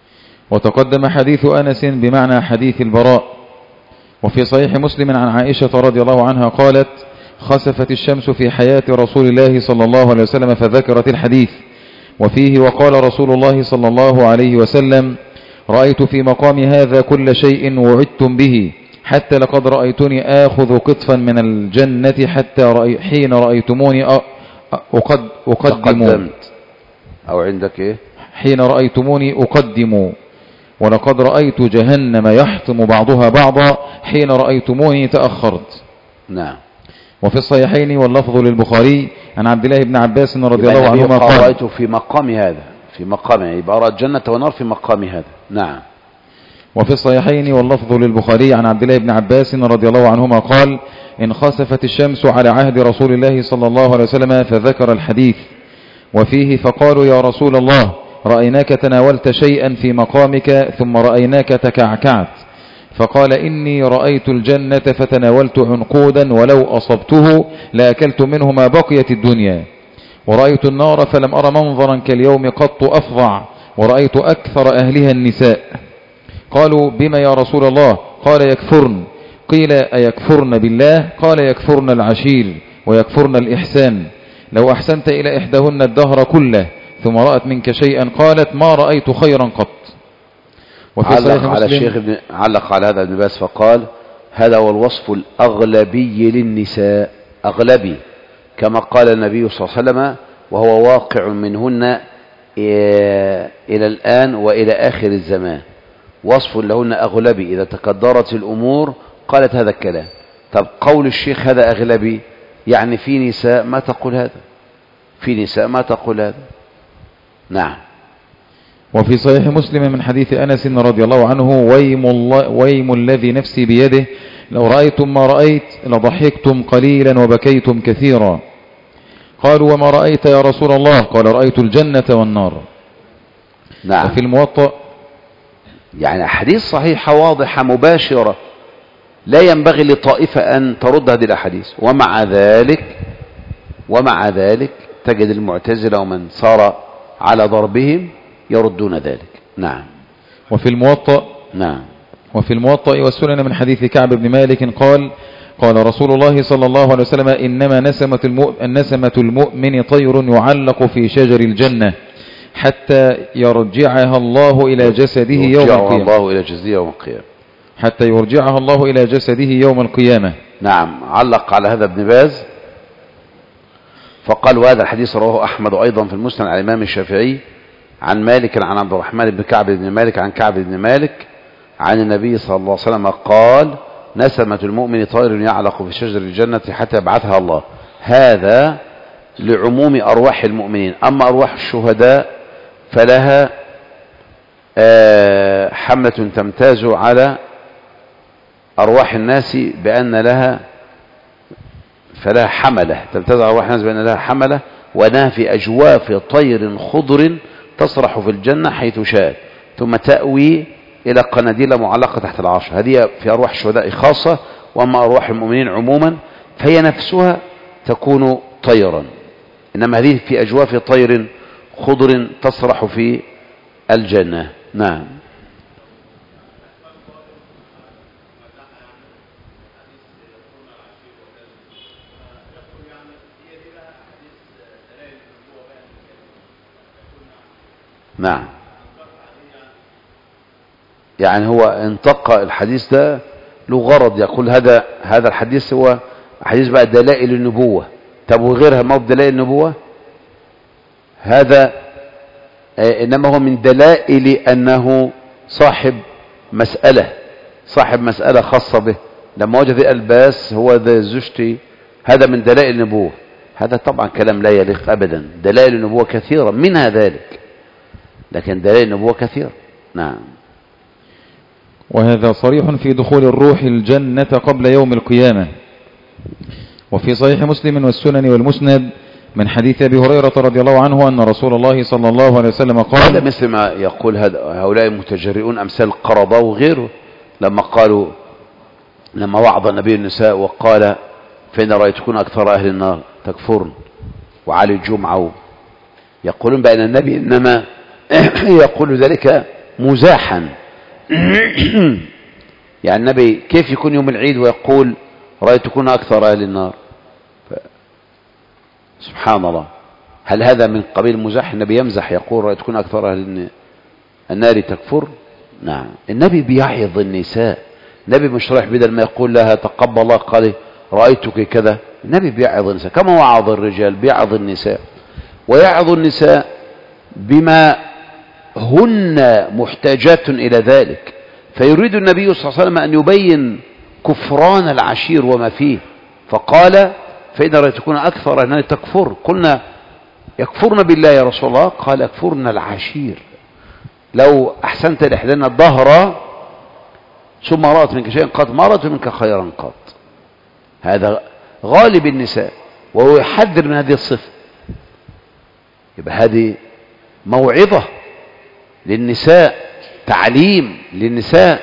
وتقدم حديث أنس بمعنى حديث البراء. وفي صحيح مسلم عن عائشة رضي الله عنها قالت خسفت الشمس في حياة رسول الله صلى الله عليه وسلم فذكرت الحديث. وفيه وقال رسول الله صلى الله عليه وسلم رأيت في مقام هذا كل شيء وعدتم به حتى لقد رأيتني آخذ قطفا من الجنة حتى رأي حين رأيتموني أقد أقدم أو عندك إيه؟ حين رأيتموني أقدم ولقد رأيت جهنم يحطم بعضها بعضا حين رأيتموني تأخرت. نعم. وفي الصحيحين واللفظ للبخاري عن عبد الله بن عباس رضي الله عنهما قال رأيت في مقام هذا في مقام يبقى رأى الجنة والنار في مقام هذا. نعم. وفي الصحيحين واللفظ للبخاري عن عبد الله بن عباس رضي الله عنهما قال انخسفت الشمس على عهد رسول الله صلى الله عليه وسلم فذكر الحديث. وفيه فقالوا يا رسول الله رأيناك تناولت شيئا في مقامك ثم رأيناك تكعكعت. فقال إني رأيت الجنة فتناولت عنقودا ولو أصبته لأكلت منه ما بقيت الدنيا. ورأيت النار فلم أرى منظرا كاليوم قط أفظع ورأيت أكثر أهلها النساء. قالوا بما يا رسول الله؟ قال يكفرن. قيل أيكفرن بالله؟ قال يكفرن العشير ويكفرن الإحسان. لو أحسنت إلى إحداهن الدهر كله ثم رأت منك شيئا قالت ما رأيت خيرا قط. علق على الشيخ ابن علق على هذا ابن باز فقال هذا هو الوصف الأغلبي للنساء، أغلبي كما قال النبي صلى الله عليه وسلم وهو واقع منهن إلى الآن وإلى آخر الزمان، وصف لهن أغلبي. إذا تقدرت الأمور قالت هذا الكلام. طب قول الشيخ هذا أغلبي يعني في نساء ما تقول هذا، في نساء ما تقول هذا. نعم. وفي صحيح مسلم من حديث أنس رضي الله عنه ويم, الله ويم الذي نفسي بيده لو رأيتم ما رأيت لضحكتم قليلا وبكيتم كثيرا. قالوا وما رأيت يا رسول الله؟ قال رأيت الجنة والنار. نعم. وفي الموطأ يعني حديث صحيحة واضحة مباشرة لا ينبغي لطائفة أن ترد هذه الأحاديث، ومع ذلك ومع ذلك تجد المعتزلة ومن صار على ضربهم يردون ذلك. نعم. وفي الموطأ نعم. وفي الموطأ والسنن من حديث كعب بن مالك قال قال رسول الله صلى الله عليه وسلم إنما نسمة المؤمن, نسمة المؤمن طير يعلق في شجر الجنة حتى يرجعها الله إلى جسده يوم القيامة. الله إلى جسده يوم القيامة. حتى يرجعها الله إلى جسده يوم القيامة. نعم. علق على هذا ابن باز فقال وهذا الحديث رواه أحمد أيضا في المسند عن الإمام الشافعي عن مالك عن عبد الرحمن بن كعب بن مالك عن كعب بن مالك عن النبي صلى الله عليه وسلم قال نسمة المؤمن طائر يعلق في شجر الجنة حتى يبعثها الله. هذا لعموم أرواح المؤمنين. أما أرواح الشهداء فلها حملة تمتاز على أرواح الناس بأن لها فلها حملة تمتاز على أرواح الناس بأن لها حملة وأنها في أجواف طير خضر تصرح في الجنة حيث شاء ثم تأوي إلى قناديل معلقة تحت العرش. هذه في أرواح الشهداء خاصة. وأما أرواح المؤمنين عموما فهي نفسها تكون طيرا، إنما هذه في أجواف طير خضر تصرح في الجنة. نعم. نعم. يعني هو انتق الحديث ده له غرض، يقول هذا هذا الحديث هو حديث بقى دلائل النبوة طب وغيرها ما هو بدلائل النبوة؟ هذا إنما هو من دلائل أنه صاحب مسألة صاحب مسألة خاصة به. لما وجد الألباس هو ذا زوجتي، هذا من دلائل النبوة. هذا طبعا كلام لا يليق أبدا. دلائل النبوة كثيرة منها ذلك، لكن دلائل النبوة كثيرة. نعم. وهذا صريح في دخول الروح الجنة قبل يوم القيامة. وفي صحيح مسلم والسنن والمسند من حديث أبي هريرة رضي الله عنه أن رسول الله صلى الله عليه وسلم قال، هذا مثل ما يقول هؤلاء المتجرئون أمثال القرضاء وغيره، لما قالوا لما وعظ النبي النساء وقال فإن رأيتكن أكثر أهل النار تكفرن، وعلي الجمعة، يقولون بأن النبي إنما يقول ذلك مزاحا. يعني النبي كيف يكون يوم العيد ويقول رأيتكن أكثر أهل النار؟ سبحان الله. هل هذا من قبيل مزاح؟ النبي يمزح يقول رأيتكن أكثر أهل النار تكفر؟ نعم. النبي بيعظ النساء. النبي مش رايح بدل ما يقول لها تقبل الله قال رأيتك كذا. النبي بيعظ النساء كما وعظ الرجال، بيعظ النساء، ويعظ النساء بما هن محتاجات إلى ذلك. فيريد النبي صلى الله عليه وسلم أن يبين كفران العشير وما فيه، فقال فإن رأيتكن أكثر أنني تكفر. قلنا يكفرن بالله يا رسول الله؟ قال يكفرن العشير. لو أحسنت لإحدانا الظهر ثم رأت منك شيئا قد ما رأت منك خيرا قط. هذا غالب النساء، وهو يحذر من هذه الصفة. يبقى هذه موعظة للنساء، تعليم للنساء،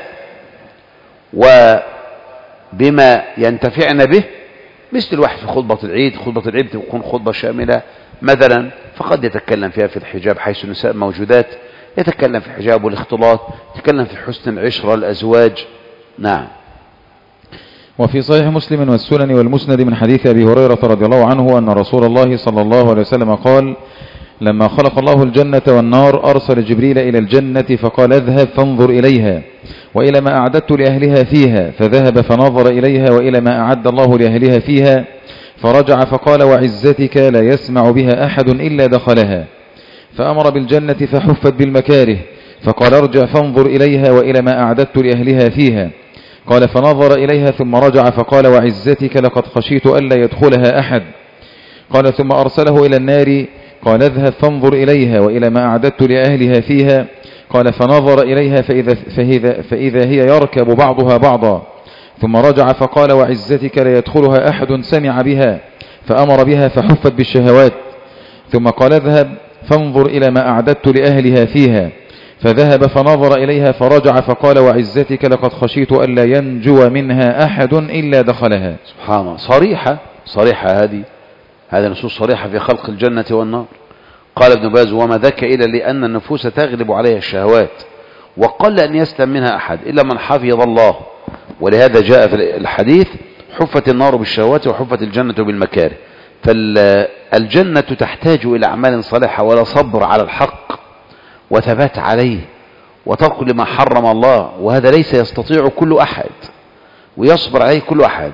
وبما ينتفعن به. مثل الواحد في خطبة العيد، خطبة العيد تكون خطبة شاملة مثلا، فقد يتكلم فيها في الحجاب حيث النساء موجودات، يتكلم في الحجاب والاختلاط، يتكلم في حسن العشرة الأزواج. نعم. وفي صحيح مسلم والسنن والمسند من حديث أبي هريرة رضي الله عنه أن رسول الله صلى الله عليه وسلم قال: لما خلق الله الجنة والنار أرسل جبريل إلى الجنة فقال: اذهب فانظر إليها وإلى ما أعددت لأهلها فيها، فذهب فنظر إليها وإلى ما أعد الله لأهلها فيها، فرجع فقال: وعزتك لا يسمع بها أحد إلا دخلها. فأمر بالجنة فحفت بالمكاره، فقال: ارجع فانظر إليها وإلى ما أعددت لأهلها فيها. قال: فنظر إليها ثم رجع فقال: وعزتك لقد خشيت ألا يدخلها أحد. قال: ثم أرسله إلى النار، قال: اذهب فانظر إليها وإلى ما أعددت لأهلها فيها. قال: فنظر إليها فإذا, فإذا, فإذا هي يركب بعضها بعضا. ثم رجع فقال: وعزتك لا يدخلها أحد سمع بها. فأمر بها فحفت بالشهوات. ثم قال: اذهب فانظر إلى ما أعددت لأهلها فيها. فذهب فنظر إليها فرجع فقال: وعزتك لقد خشيت ألا ينجو منها أحد إلا دخلها. سبحان الله. صريحة صريحة هذه هذه نصوص صريحة في خلق الجنة والنار. قال ابن باز: وما ذاك إلا لأن النفوس تغلب عليها الشهوات، وقل أن يسلم منها أحد إلا من حفظ الله. ولهذا جاء في الحديث: حفت النار بالشهوات وحفت الجنة بالمكاره. فالجنة تحتاج إلى أعمال صالحة ولا صبر على الحق وثبات عليه وترك لما حرم الله، وهذا ليس يستطيع كل أحد ويصبر عليه كل أحد.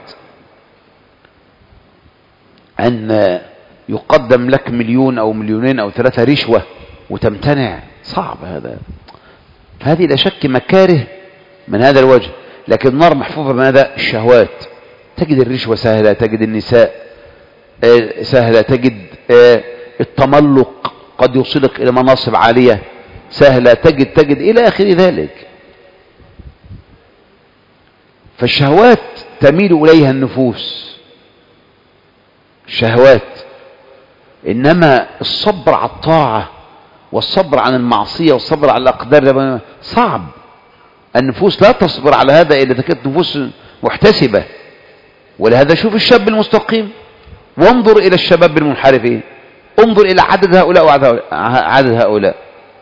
أن يقدم لك مليون أو مليونين أو ثلاثة رشوة وتمتنع، صعب هذا. هذه لا شك مكاره من هذا الوجه. لكن النار محفوفة بماذا؟ الشهوات. تجد الرشوة سهلة، تجد النساء سهلة، تجد التملق قد يوصلك إلى مناصب عالية سهلة، تجد تجد إلى آخر ذلك. فالشهوات تميل إليها النفوس، الشهوات. إنما الصبر على الطاعة والصبر عن المعصية والصبر على الأقدار صعب. النفوس لا تصبر على هذا إلا إذا كانت نفوس محتسبة. ولهذا شوف الشاب المستقيم وانظر إلى الشباب المنحرفين، انظر إلى عدد هؤلاء وعدد هؤلاء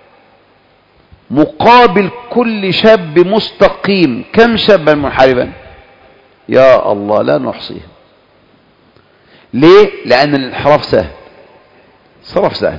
مقابل كل شاب مستقيم كم شابا منحرفا؟ يا الله لا نحصيه. ليه؟ لأن الانحراف سهل، صرف سهل.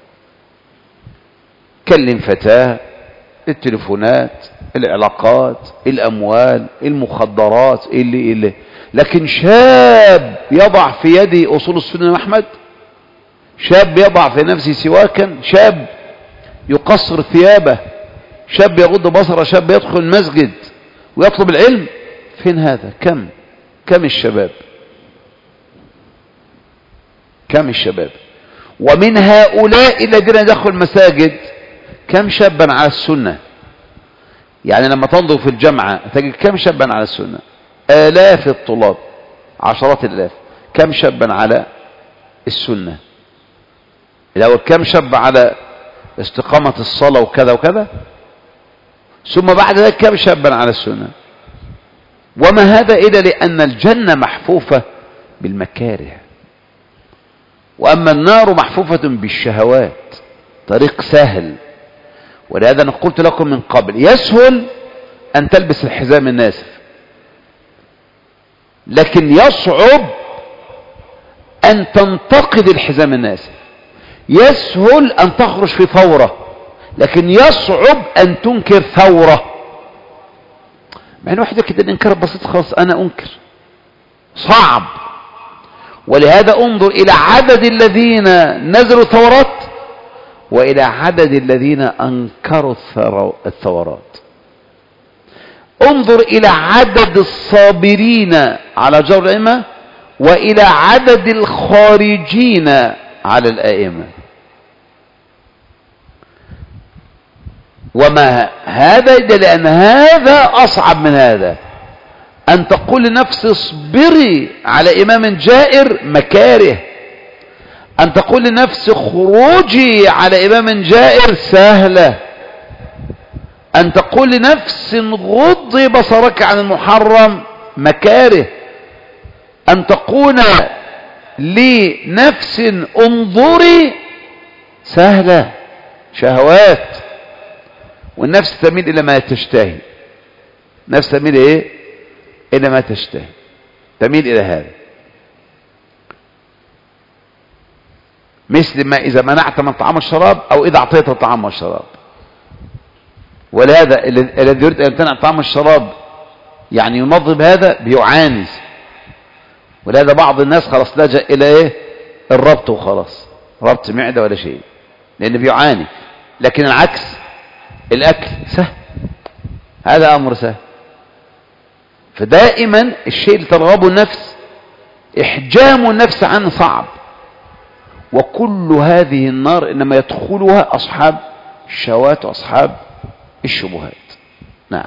كلم فتاة، التليفونات، العلاقات، الأموال، المخدرات، اللي اللي لكن شاب يضع في يده أصول السنة أحمد، شاب يضع في نفسه سواكا، شاب يقصر ثيابه، شاب يغض بصره، شاب يدخل المسجد ويطلب العلم. فين هذا؟ كم كم الشباب كم الشباب ومن هؤلاء الذين يدخلوا المساجد كم شابا على السنة؟ يعني لما تنظر في الجامعة تجد كم شابا على السنة؟ آلاف الطلاب، عشرات الآلاف. كم شابا على السنة؟ الأول كم شاب على استقامة الصلاة وكذا وكذا، ثم بعد ذلك كم شابا على السنة. وما هذا إلا لأن الجنة محفوفة بالمكاره، وأما النار محفوفة بالشهوات، طريق سهل. ولهذا أنا قلت لكم من قبل يسهل أن تلبس الحزام الناسف، لكن يصعب أن تنتقد الحزام الناسف. يسهل أن تخرج في ثورة، لكن يصعب أن تنكر ثورة. مع أن واحد كده الإنكار بسيط خلاص أنا أنكر، صعب. ولهذا انظر إلى عدد الذين نزلوا ثورات وإلى عدد الذين أنكروا الثورات. انظر إلى عدد الصابرين على جور الأئمة وإلى عدد الخارجين على الأئمة. وما هذا إلا لأن هذا أصعب من هذا. أن تقول لنفسي اصبري على إمام جائر مكاره، أن تقول لنفسي خروجي على إمام جائر سهلة، أن تقول لنفسي غضي بصرك عن المحرم مكاره، أن تقول لنفس انظري سهلة، شهوات. والنفس تميل إلى ما تشتهي، نفس تميل إيه؟ إلى ما تشتهي، تميل إلى هذا. مثل ما إذا منعت من طعام الشراب أو إذا أعطيت الطعام والشراب. ولهذا الذي يريد أن يمتنع طعام الشراب يعني ينظم هذا بيعاني. ولهذا بعض الناس خلاص لجأ إلى إيه؟ الربط وخلاص، ربط معدة ولا شيء، لأنه بيعاني. لكن العكس الأكل سهل، هذا أمر سهل. فدائما الشيء اللي ترغبه النفس إحجام النفس عنه صعب. وكل هذه النار إنما يدخلها أصحاب الشهوات وأصحاب الشبهات. نعم.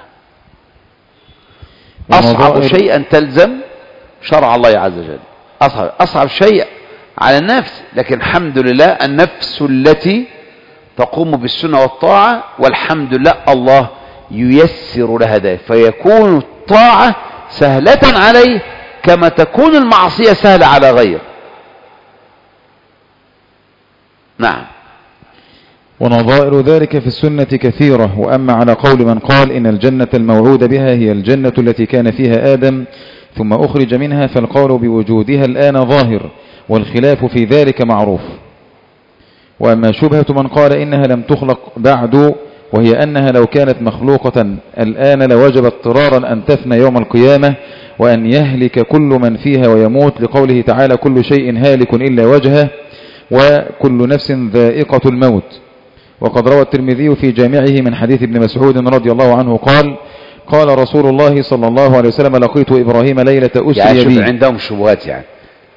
أصعب شيء أن تلزم شرع الله عز وجل، أصعب, أصعب شيء على النفس. لكن الحمد لله النفس التي تقوم بالسنة والطاعة، والحمد لله الله ييسر لها ذلك، فيكون الطاعة سهلة عليه كما تكون المعصية سهلة على غيره. نعم. ونظائر ذلك في السنة كثيرة. وأما على قول من قال إن الجنة الموعود بها هي الجنة التي كان فيها آدم ثم أخرج منها، فالقول بوجودها الآن ظاهر، والخلاف في ذلك معروف. وأما شبهة من قال إنها لم تخلق بعد، وهي أنها لو كانت مخلوقة الآن لوجب اضطرارا أن تفنى يوم القيامة وأن يهلك كل من فيها ويموت، لقوله تعالى كل شيء هالك إلا وجهه وكل نفس ذائقة الموت. وقد روى الترمذي في جامعه من حديث ابن مسعود رضي الله عنه قال قال رسول الله صلى الله عليه وسلم لقيت إبراهيم ليلة أسري يعني بي. عندهم شبهات يعني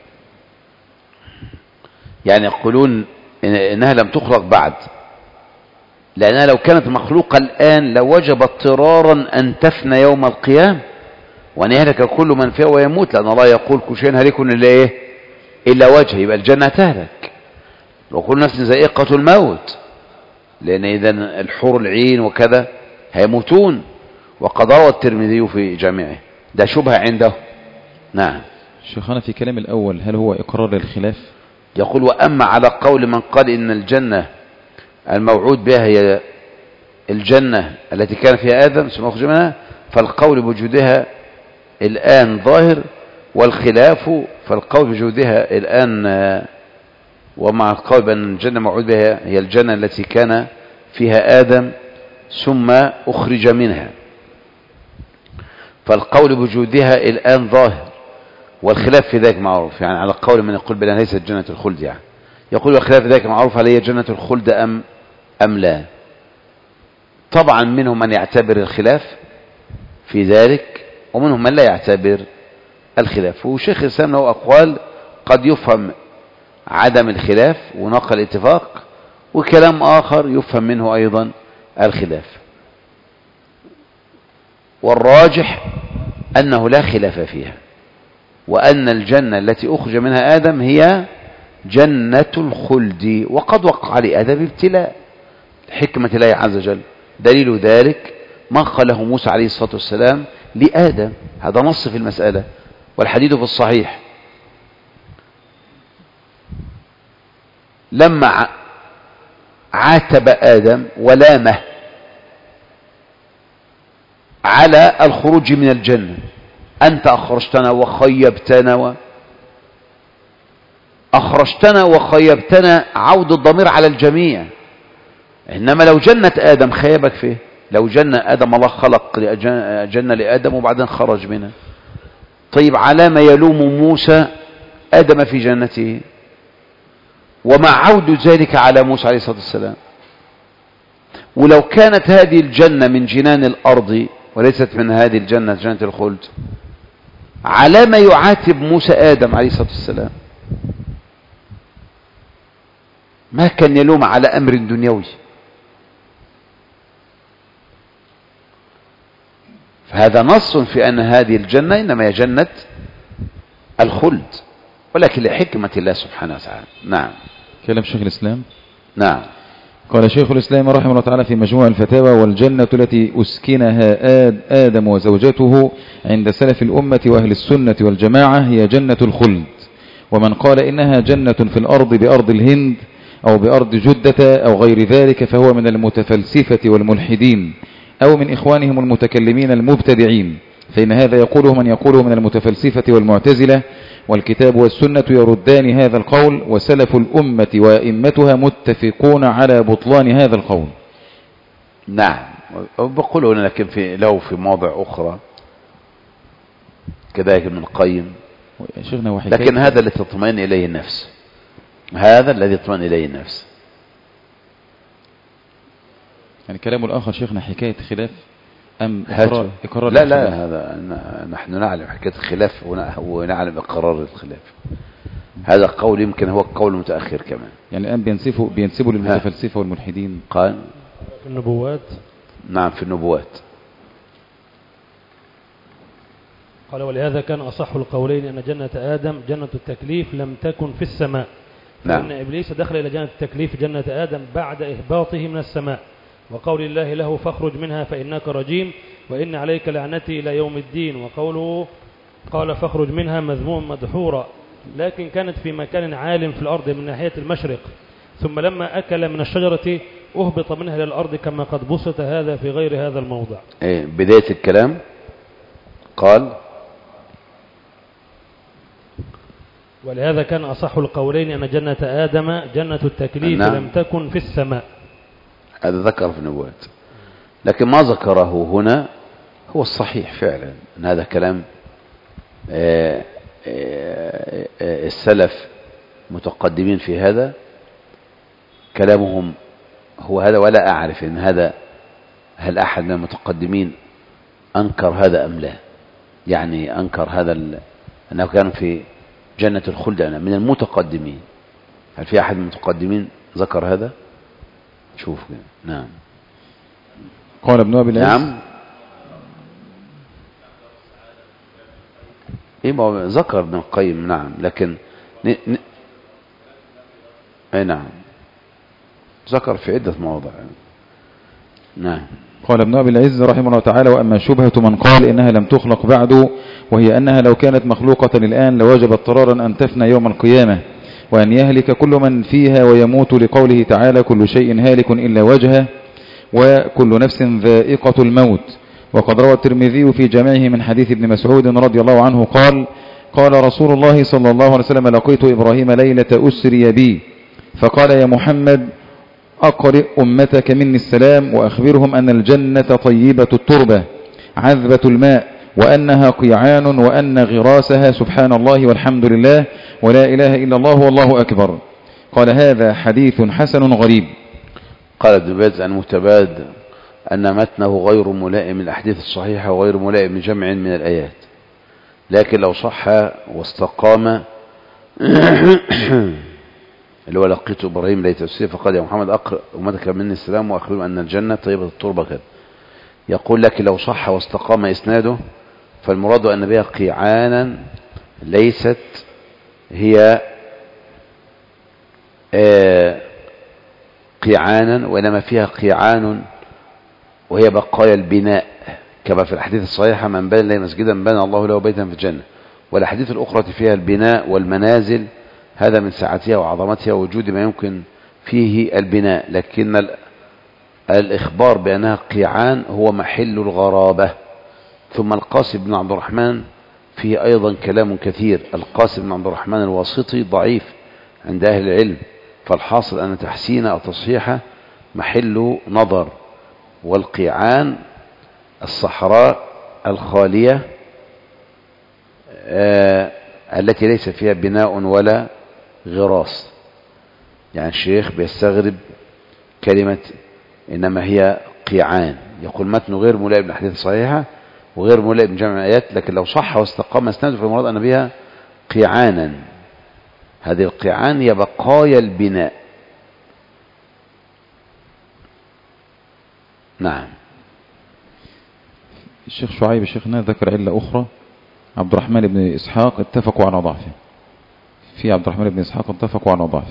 يعني يقولون إنها لم تخلق بعد، لأنها لو كانت مخلوقة الآن لوجب اضطرارا أن تفنى يوم القيامة وأن يهلك كل من فيها ويموت، لأن الله يقول كل شيء هالك إلا إيه؟ إلا وجهه. يبقى الجنة تهلك. لو كل نفس ذائقة الموت، لأن إذا الحور العين وكذا هيموتون. وقد روى الترمذي في جامعه. ده شبهة عنده. نعم. شيخنا في كلام الأول هل هو إقرار للخلاف؟ يقول وأما على قول من قال إن الجنة الموعود بها هي الجنة التي كان فيها آدم ثم أخرج منها، فالقول بوجودها الآن ظاهر، والخلاف فالقول بوجودها الآن ومع القول بأن الجنة موعود بها هي الجنة التي كان فيها آدم ثم أخرج منها، فالقول بوجودها الآن ظاهر، والخلاف في ذلك معروف، يعني على قول من يقول بلا ليست جنة الخلد، يعني يقول والخلاف في ذلك معروف هل هي جنة الخلد أم أم لا. طبعا منهم من يعتبر الخلاف في ذلك ومنهم من لا يعتبر الخلاف، وشيخ الإسلام له أقوال قد يفهم عدم الخلاف ونقل الاتفاق، وكلام آخر يفهم منه أيضا الخلاف، والراجح أنه لا خلاف فيها، وأن الجنة التي أخرج منها آدم هي جنة الخلد، وقد وقع لآدم ابتلاء حكمة الله عز وجل. دليل ذلك ما قاله موسى عليه الصلاة والسلام لآدم، هذا نص في المسألة والحديث في الصحيح. لما عاتب آدم ولامه على الخروج من الجنة، أنت أخرجتنا وخيبتنا و... أخرجتنا وخيبتنا، عود الضمير على الجميع. إنما لو جنة آدم خيبك فيه، لو جنة آدم الله خلق جنة لآدم وبعدين خرج منها، طيب على ما يلوم موسى آدم في جنته، وما عود ذلك على موسى عليه الصلاة والسلام؟ ولو كانت هذه الجنة من جنان الأرض وليست من هذه الجنة جنة الخلد، على ما يعاتب موسى آدم عليه الصلاة والسلام؟ ما كان يلوم على أمر دنيوي. فهذا نص في أن هذه الجنة إنما هي جنة الخلد، ولكن لحكمة الله سبحانه وتعالى. نعم. كلام شيخ الإسلام. نعم. قال شيخ الإسلام رحمه الله تعالى في مجموع الفتاوى: والجنة التي أسكنها آدم وزوجته عند سلف الأمة وأهل السنة والجماعة هي جنة الخلد. ومن قال إنها جنة في الأرض بأرض الهند أو بأرض جدة أو غير ذلك فهو من المتفلسفة والملحدين أو من إخوانهم المتكلمين المبتدعين، فإن هذا يقوله من يقوله من المتفلسفة والمعتزلة، والكتاب والسنة يردان هذا القول، وسلف الأمة وأئمتها متفقون على بطلان هذا القول. نعم. بقول هنا لكن في لو في مواضع أخرى كذلك ابن القيم، لكن هذا الذي تطمئن إليه النفس، هذا الذي تطمئن إليه النفس. يعني كلام الآخر شيخنا حكاية خلاف أم إقرار, إقرار لا الخلاف؟ لا، هذا نحن نعلم حكاية الخلاف ونعلم إقرار الخلاف. هذا قول يمكن هو القول المتأخر كمان. يعني الآن بينسبوا بينسبوا للمتفلسفة والملحدين. قال في النبوات. نعم في النبوات. قال ولهذا كان أصح القولين أن جنة آدم جنة التكليف لم تكن في السماء، فإن نعم. إبليس دخل إلى جنة التكليف جنة آدم بعد إهباطه من السماء، وقول الله له فاخرج منها فإنك رجيم وإن عليك لعنتي إلى يوم الدين، وقوله قال فاخرج منها مذموم مدحورا، لكن كانت في مكان عال في الأرض من ناحية المشرق، ثم لما أكل من الشجرة أهبط منها إلى الأرض كما قد بسط هذا في غير هذا الموضع. إيه بداية الكلام قال ولهذا كان أصح القولين أن جنة آدم جنة التكليف نعم. لم تكن في السماء. هذا ذكر في النبوات، لكن ما ذكره هنا هو الصحيح فعلا أن هذا كلام آآ آآ السلف متقدمين في هذا، كلامهم هو هذا، ولا أعرف إن هذا هل أحد من المتقدمين أنكر هذا أم لا، يعني أنكر هذا أنه كانوا في جنة الخلد أنا من المتقدمين. هل في أحد من المتقدمين ذكر هذا؟ شوف. نعم. قال ابن أبي العز. نعم. إيه ما ذكر ابن القيم. نعم. لكن ن... ن... أي نعم ذكر في عدة مواضع. نعم. قال ابن أبي العز رحمه الله تعالى: وأما شبهة من قال إنها لم تخلق بعد، وهي أنها لو كانت مخلوقة الآن لوجب اضطرارا أن تفنى يوم القيامة وأن يهلك كل من فيها ويموت، لقوله تعالى: كل شيء هالك إلا وجهه وكل نفس ذائقة الموت. وقد روى الترمذي في جامعه من حديث ابن مسعود رضي الله عنه قال: قال رسول الله صلى الله عليه وسلم: لقيت إبراهيم ليلة أسري بي فقال: يا محمد أقرئ أمتك مني السلام وأخبرهم أن الجنة طيبة التربة عذبة الماء وأنها قيعان وأن غراسها سبحان الله والحمد لله ولا إله إلا الله والله أكبر. قال هذا حديث حسن غريب. قال ابن باز عن متباد أن متنه غير ملائم الأحاديث الصحيحة وغير ملائم لجمع من الآيات، لكن لو صح واستقام اللي هو لقيت إبراهيم ليت تفسير فقال يا محمد أقرأ أمتك مني السلام وأخبرهم أن الجنة طيبة التربة كذا. يقول لك لو صح واستقام إسناده فالمراد أن بها قيعانا ليست هي آه قيعانا وإنما فيها قيعان وهي بقايا البناء كما في الحديث الصحيحة من بنى لي مسجدا بنى الله له بيتا في الجنة، والحديث الأخرى فيها البناء والمنازل، هذا من سعتها وعظمتها ووجود ما يمكن فيه البناء، لكن الإخبار بأنها قيعان هو محل الغرابة. ثم القاسم بن عبد الرحمن فيه أيضا كلام كثير. القاسم بن عبد الرحمن الواسطي ضعيف عند أهل العلم، فالحاصل أن تحسين أو تصحيحه محل نظر. والقيعان الصحراء الخالية آه التي ليس فيها بناء ولا غراس. يعني الشيخ بيستغرب كلمة إنما هي قيعان، يقول متن غير ملائم للأحاديث الصحيحة وغير ملائم لجمع الآيات، لكن لو صح واستقام اسناده فالمراد أن بها قيعانا. هذه القيعان هي بقايا البناء. نعم. الشيخ شعيب الشيخنا ذكر علة أخرى، عبد الرحمن بن إسحاق اتفقوا على ضعفه. في عبد الرحمن بن إسحاق اتفقوا على ضعفه،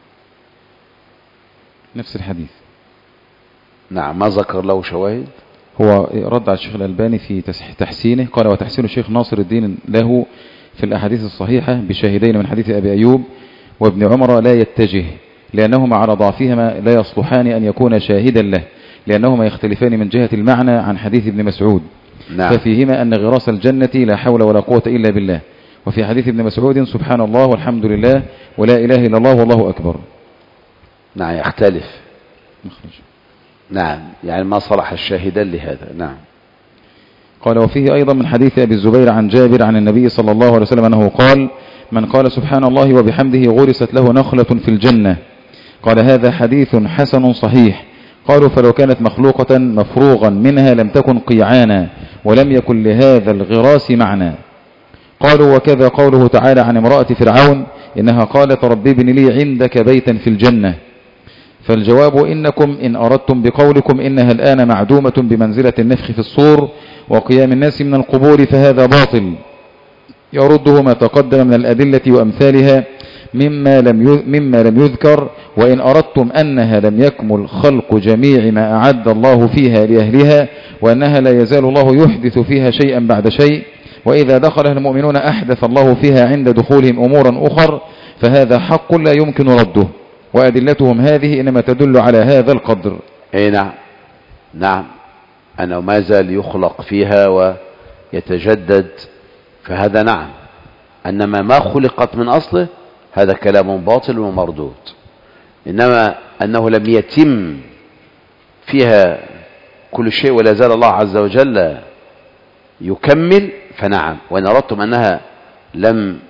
نفس الحديث. نعم. ما ذكر له شواهد؟ هو رد على الشيخ الألباني في تحسينه، قال وتحسين الشيخ ناصر الدين له في الأحاديث الصحيحة بشاهدين من حديث أبي أيوب وابن عمر لا يتجه، لأنهما على ضعفهما لا يصلحان أن يكون شاهدا له، لأنهما يختلفان من جهة المعنى عن حديث ابن مسعود. نعم. ففيهما أن غراس الجنة لا حول ولا قوة إلا بالله، وفي حديث ابن مسعود سبحان الله والحمد لله ولا إله إلا الله والله أكبر. نعم. يختلف. مخرج. نعم. يعني ما صلح الشاهدا لهذا. نعم. قال وفيه أيضا من حديث أبي الزبير عن جابر عن النبي صلى الله عليه وسلم أنه قال من قال سبحان الله وبحمده غرست له نخلة في الجنة. قال هذا حديث حسن صحيح. قالوا فلو كانت مخلوقة مفروغا منها لم تكن قيعانا ولم يكن لهذا الغراس معنى. قالوا وكذا قوله تعالى عن امرأة فرعون إنها قالت رب ابن لي عندك بيتا في الجنة. فالجواب إنكم إن أردتم بقولكم إنها الآن معدومة بمنزلة النفخ في الصور وقيام الناس من القبور فهذا باطل يرده ما تقدم من الأدلة وأمثالها مما لم مما لم يذكر. وإن أردتم أنها لم يكمل خلق جميع ما أعد الله فيها لأهلها وأنها لا يزال الله يحدث فيها شيئا بعد شيء، وإذا دخلها المؤمنون أحدث الله فيها عند دخولهم أمورا أخر، فهذا حق لا يمكن رده، وأدلتهم هذه إنما تدل على هذا القدر. أي نعم. نعم. أنه ما زال يخلق فيها ويتجدد، فهذا نعم. أنما ما خلقت من أصله هذا كلام باطل ومردود. إنما أنه لم يتم فيها كل شيء ولا زال الله عز وجل يكمل فنعم. وإن أردتم أنها لم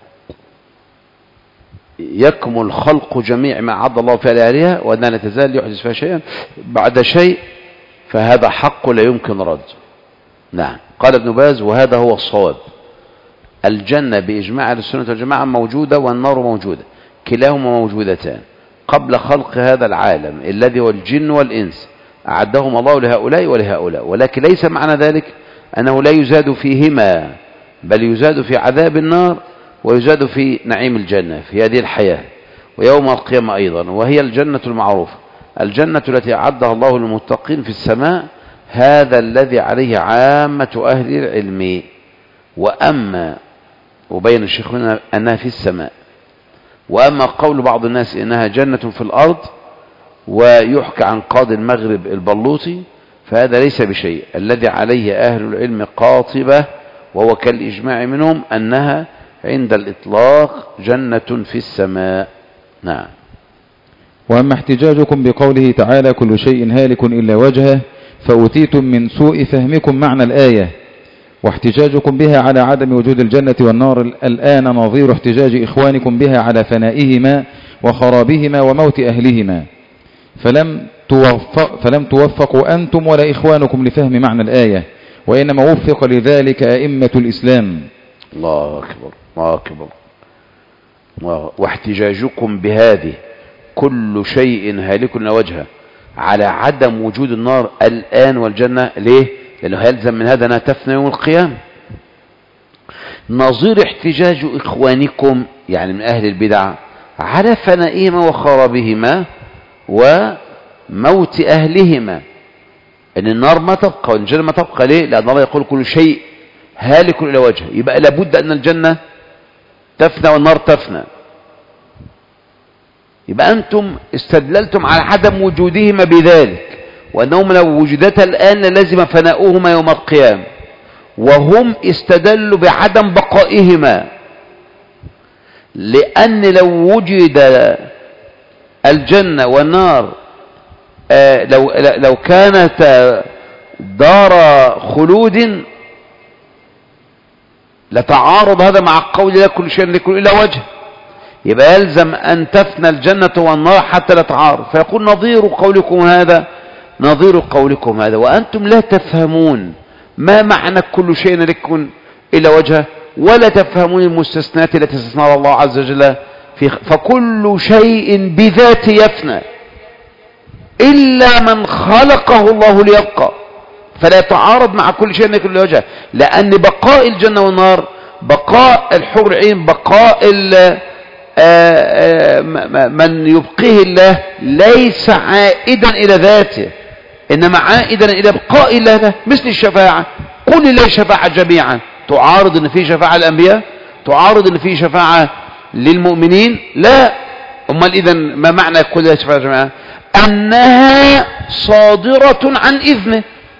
يكمل خلق جميع ما عد الله فيها لأهلها وأنها لا تزال يحدث فيها شيئا بعد شيء فهذا حق لا يمكن رد. نعم. قال ابن باز وهذا هو الصواب. الجنة بإجماع السنة والجماعة موجودة والنار موجودة، كلاهما موجودتان قبل خلق هذا العالم الذي هو الجن والإنس، أعدهم الله لهؤلاء ولهؤلاء، ولكن ليس معنى ذلك أنه لا يزاد فيهما، بل يزاد في عذاب النار ويزاد في نعيم الجنة في هذه الحياة ويوم القيامة أيضا، وهي الجنة المعروفة، الجنة التي أعدها الله للمتقين في السماء، هذا الذي عليه عامة أهل العلم. وأما وبين الشيخ هنا أنها في السماء، وأما قول بعض الناس إنها جنة في الأرض ويحكى عن قاضي المغرب البلوطي فهذا ليس بشيء. الذي عليه أهل العلم قاطبة وهو كالإجماع منهم أنها عند الإطلاق جنة في السماء. نعم. وأما احتجاجكم بقوله تعالى كل شيء هالك إلا وجهه فأتيتم من سوء فهمكم معنى الآية، واحتجاجكم بها على عدم وجود الجنة والنار الآن نظير احتجاج إخوانكم بها على فنائهما وخرابهما وموت أهلهما، فلم توفق فلم توفقوا أنتم ولا إخوانكم لفهم معنى الآية، وإنما وفق لذلك أئمة الإسلام. الله أكبر الله أكبر. واحتجاجكم بهذه كل شيء هالك وجهه على عدم وجود النار الآن والجنة. ليه؟ لأنه هيلزم من هذا أنها تفنى يوم القيامة. نظير احتجاج إخوانكم يعني من أهل البدع على فنائهما وخرابهما وموت أهلهما، أن النار ما تبقى والجنة ما تبقى. ليه؟ لأن الله يقول كل شيء هالك إلى وجهه، يبقى لابد أن الجنة تفنى والنار تفنى. يبقى أنتم استدللتم على عدم وجودهما بذلك، وأنهم لو وجدتا الآن لازم فناؤهما يوم القيامة، وهم استدلوا بعدم بقائهما، لأن لو وجد الجنة والنار آه لو لو كانت دار خلود لتعارض هذا مع قول لا كل شيء لكل إلا وجه، يبقى يلزم أن تفنى الجنة والنار حتى لا تعارض. فيقول نظير قولكم هذا نظير قولكم هذا، وأنتم لا تفهمون ما معنى كل شيء لكم إلا وجهه، ولا تفهمون المستثنات التي استثناها الله عز وجل في. فكل شيء بذاته يفنى إلا من خلقه الله ليبقى، فلا يتعارض مع كل شيء لكم إلا وجهه، لأن بقاء الجنة والنار، بقاء الحور العين، بقاء من يبقيه الله ليس عائدا إلى ذاته، إنما عائدا إلى بقاء الله له. مثل الشفاعة، قل الله شفاعة جميعا، تعارض أن في شفاعة الأنبياء؟ تعارض أن في شفاعة للمؤمنين؟ لا. أمال إذن ما معنى قل الله شفاعة جميعا؟ أنها صادرة عن إذنه،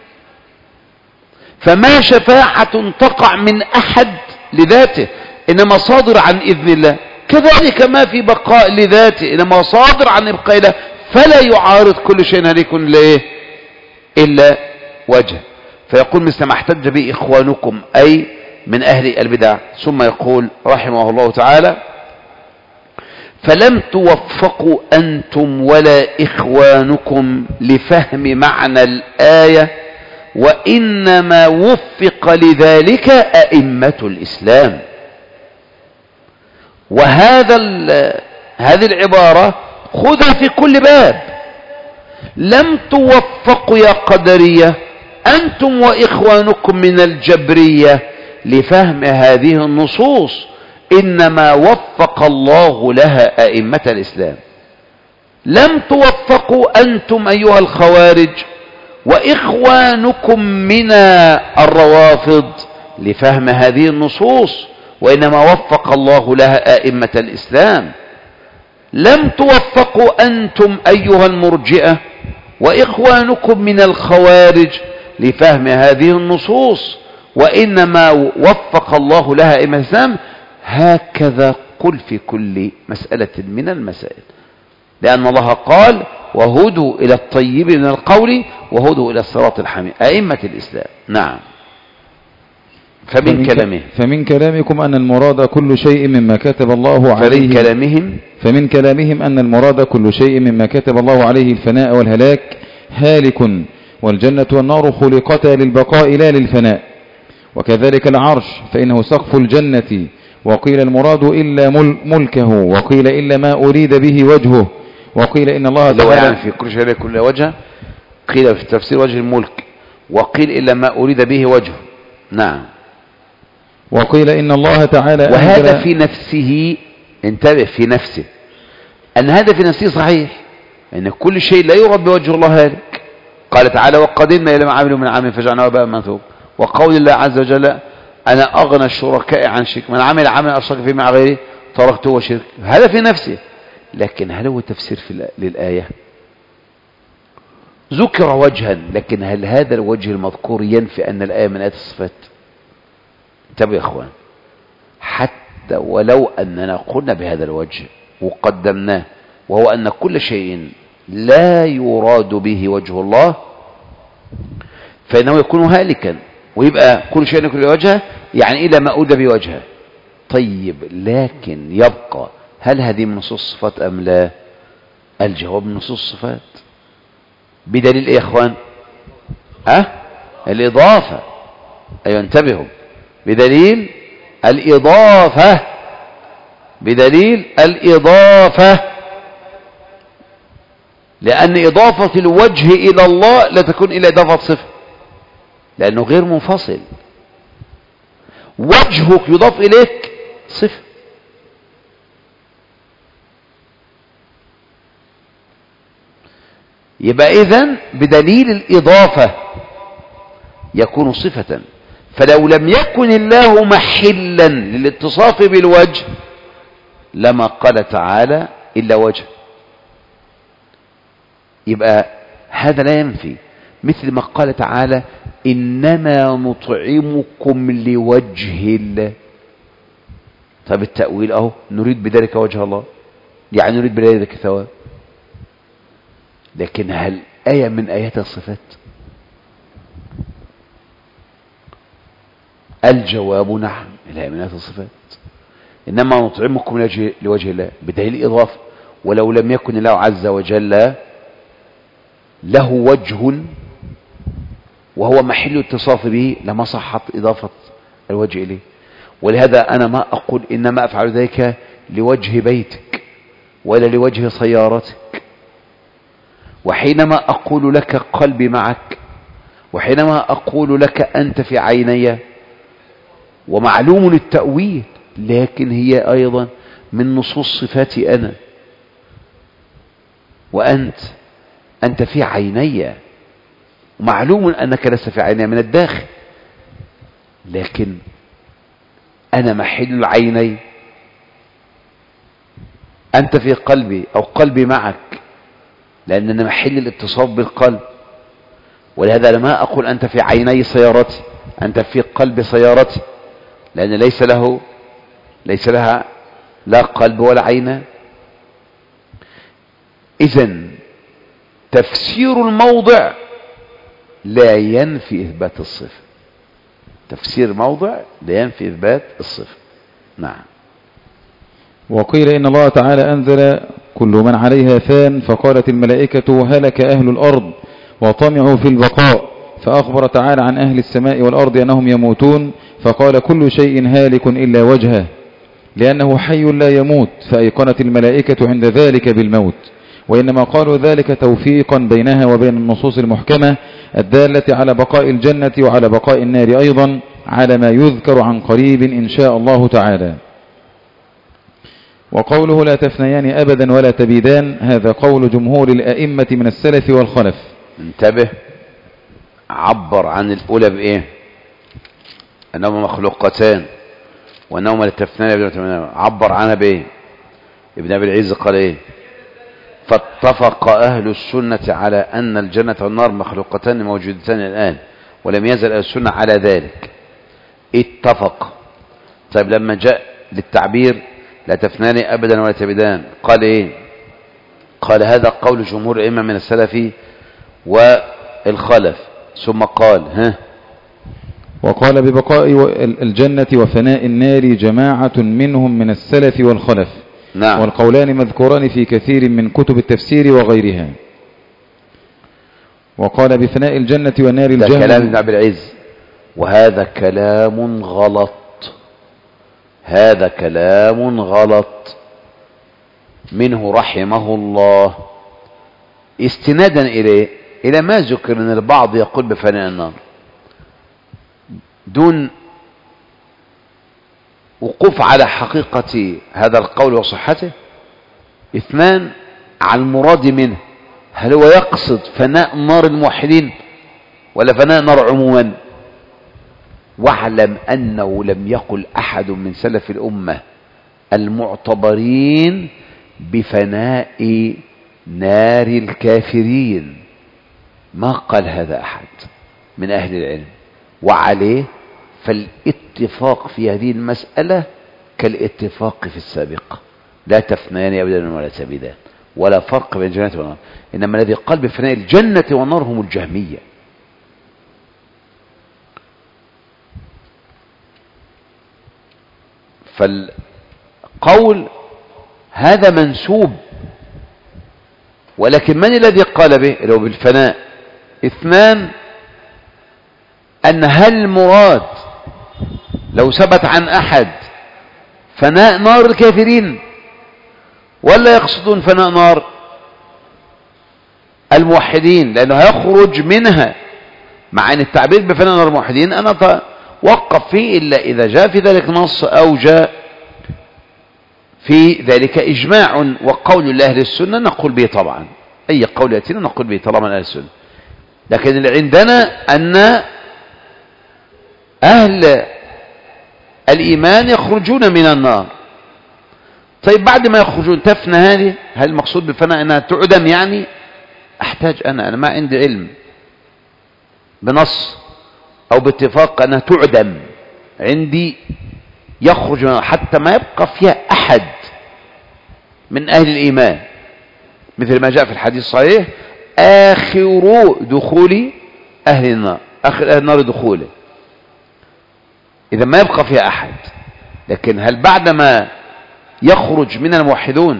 فما شفاعة تقع من أحد لذاته، إنما صادر عن إذن الله. كذلك ما في بقاء لذاته، إنما صادر عن إبقاء الله، فلا يعارض كل شيء هلك إلا إلا وجه. فيقول مثل ما احتج به إخوانكم أي من أهل البدع. ثم يقول رحمه الله تعالى: فلم توفقوا أنتم ولا إخوانكم لفهم معنى الآية، وإنما وفق لذلك أئمة الإسلام. وهذا هذه العبارة خذها في كل باب. لم توفقوا يا قدرية أنتم وإخوانكم من الجبرية لفهم هذه النصوص، إنما وفق الله لها أئمة الإسلام. لم توفقوا أنتم أيها الخوارج وإخوانكم من الروافض لفهم هذه النصوص، وإنما وفق الله لها أئمة الإسلام. لم توفقوا أنتم أيها المرجئة وإخوانكم من الخوارج لفهم هذه النصوص، وإنما وفق الله لها أئمة الإسلام. هكذا قل في كل مسألة من المسائل، لأن الله قال: وهدوا إلى الطيب من القول وهدوا إلى الصراط الحميد. أئمة الإسلام. نعم. فمن, فمن كلامهم فمن كلامكم أن المراد كل شيء مما كتب الله عليه فمن كلامهم فمن كلامهم أن المراد كل شيء مما كتب الله عليه الفناء والهلاك هالك، والجنة والنار خلقتا للبقاء لا للفناء. وكذلك العرش، فإنه سقف الجنة، وقيل المراد إلا ملكه، وقيل إلا ما أريد به وجهه، وقيل إن الله تعالى يعني في كل شيء كل وجه، قيل في تفسير وجه الملك، وقيل إلا ما أريد به وجهه. نعم. وقيل إن الله تعالى وهذا في نفسه، انتبه، في نفسه، أن هذا في نفسه صحيح، أن كل شيء لا يراد بوجه الله هالك. قال تعالى: وقدمنا إلى ما عملوا من عمل فجعلناه هباء منثورا. وقول الله عز وجل: أنا أغنى الشركاء عن شرك، من عمل عملا أشرك فيه مع غيره تركته وشرك. هذا في نفسه، لكن هل هو تفسير في للآية؟ ذكر وجها، لكن هل هذا الوجه المذكور ينفي أن الآية من آيات الصفات؟ انتبهوا يا أخوان، حتى ولو أننا قلنا بهذا الوجه وقدمناه، وهو أن كل شيء لا يراد به وجه الله، فإنه يكون هالكا. ويبقى كل شيء كل وجهه يعني إلى ما أود بوجهه. طيب لكن يبقى هل هذه من نصوص الصفات أم لا؟ الجواب من نصوص الصفات. بدليل إيه يا إخوان؟ أه؟ الإضافة. أيوة انتبهوا، بدليل الإضافة، بدليل الإضافة، لأن إضافة الوجه إلى الله لا تكون إلا إضافة صفة، لأنه غير منفصل. وجهك يضاف إليك صفة، يبقى إذن بدليل الإضافة يكون صفة. فلو لم يكن الله محلا للاتصاف بالوجه لما قال تعالى إلا وجه. يبقى هذا لا ينفي، مثل ما قال تعالى إنما نطعمكم لوجه الله. طب التأويل أهو نريد بذلك وجه الله، يعني نريد بذلك ثواب. لكن هل آية من آيات الصفات؟ الجواب نعم، الآية من آيات الصفات. إنما نطعمكم لوجه الله بدليل الإضافة. ولو لم يكن الله عز وجل له وجه وهو محل اتصاف به لما صحت إضافة الوجه إليه. ولهذا أنا ما أقول إنما أفعل ذلك لوجه بيتك ولا لوجه سيارتك. وحينما أقول لك قلبي معك، وحينما أقول لك أنت في عيني، ومعلوم التأويل، لكن هي أيضا من نصوص صفاتي أنا. وأنت أنت في عيني، ومعلوم أنك لست في عيني من الداخل، لكن أنا محل العيني، أنت في قلبي أو قلبي معك، لأننا محل الاتصاف بالقلب. ولهذا لما أقول أنت في عيني سيارتي، أنت في قلب سيارتي، لأن ليس له ليس لها لا قلب ولا عين. إذن تفسير الموضع لا ينفي إثبات الصفة. تفسير موضع لا ينفي إثبات الصفة. نعم. وقيل إن الله تعالى أنزل كل من عليها فان، فقالت الملائكة هلك أهل الأرض وطمعوا في البقاء، فأخبر تعالى عن أهل السماء والأرض أنهم يموتون، فقال كل شيء هالك إلا وجهه لأنه حي لا يموت، فأيقنت الملائكة عند ذلك بالموت. وإنما قالوا ذلك توفيقا بينها وبين النصوص المحكمة الدالة على بقاء الجنة وعلى بقاء النار أيضا، على ما يذكر عن قريب إن شاء الله تعالى. وقوله لا تفنيان أبدا ولا تبيدان، هذا قول جمهور الأئمة من السلف والخلف. انتبه، عبر عن الأولى بإيه؟ أنهما مخلوقتان وأنهما لا تفنيان أبدا ولا تبيدان. عبر عنها بإيه؟ ابن أبي العز قال إيه؟ فاتفق أهل السنة على أن الجنة والنار مخلوقتان موجودتان الآن، ولم يزل أهل السنة على ذلك. اتفق. طيب لما جاء للتعبير لا تفنان أبدا ولا تبدان قال إيه؟ قال هذا قول جمهور الأئمة من السلف والخلف. ثم قال ها وقال ببقاء الجنة وفناء النار جماعة منهم من السلف والخلف. نعم. والقولان مذكوران في كثير من كتب التفسير وغيرها. وقال بفناء الجنة والنار الجهل. ده كلام ابن عبد العز، وهذا كلام غلط. هذا كلام غلط منه رحمه الله، استنادا إليه إلى ما ذكر أن البعض يقول بفناء النار دون وقوف على حقيقة هذا القول وصحته. اثنان على المراد منه، هل هو يقصد فناء نار الموحدين ولا فناء نار عموما؟ واعلم أنه لم يقل أحد من سلف الأمة المعتبرين بفناء نار الكافرين، ما قال هذا أحد من أهل العلم. وعليه فالاتفاق في هذه المسألة كالاتفاق في السابقة، لا تفنيان أبدا ولا تبيدان، ولا فرق بين الجنة والنار. إنما الذي قال بفناء الجنة والنار هم الجهمية. فالقول هذا منسوب، ولكن من الذي قال به؟ لو بالفناء. اثنان، أن هل المراد لو ثبت عن أحد فناء نار الكافرين، ولا يقصدون فناء نار الموحدين؟ لأنه هيخرج منها، مع أن التعبير بفناء نار الموحدين أنا أتوقف فيه إلا إذا جاء في ذلك نص أو جاء في ذلك إجماع. وقول أهل السنة نقول به طبعا، أي قول يأتينا نقول به طالما أهل السنة. لكن اللي عندنا أن أهل الإيمان يخرجون من النار. طيب بعد ما يخرجون تفنى هذه، هل المقصود بالفناء أنها تعدم؟ يعني أحتاج أنا أنا ما عندي علم بنص أو باتفاق أنها تعدم، عندي يخرج حتى ما يبقى فيها أحد من أهل الإيمان، مثل ما جاء في الحديث الصحيح آخر دخول أهل النار، آخر أهل النار دخوله، إذا ما يبقى فيها أحد. لكن هل بعدما يخرج من الموحدون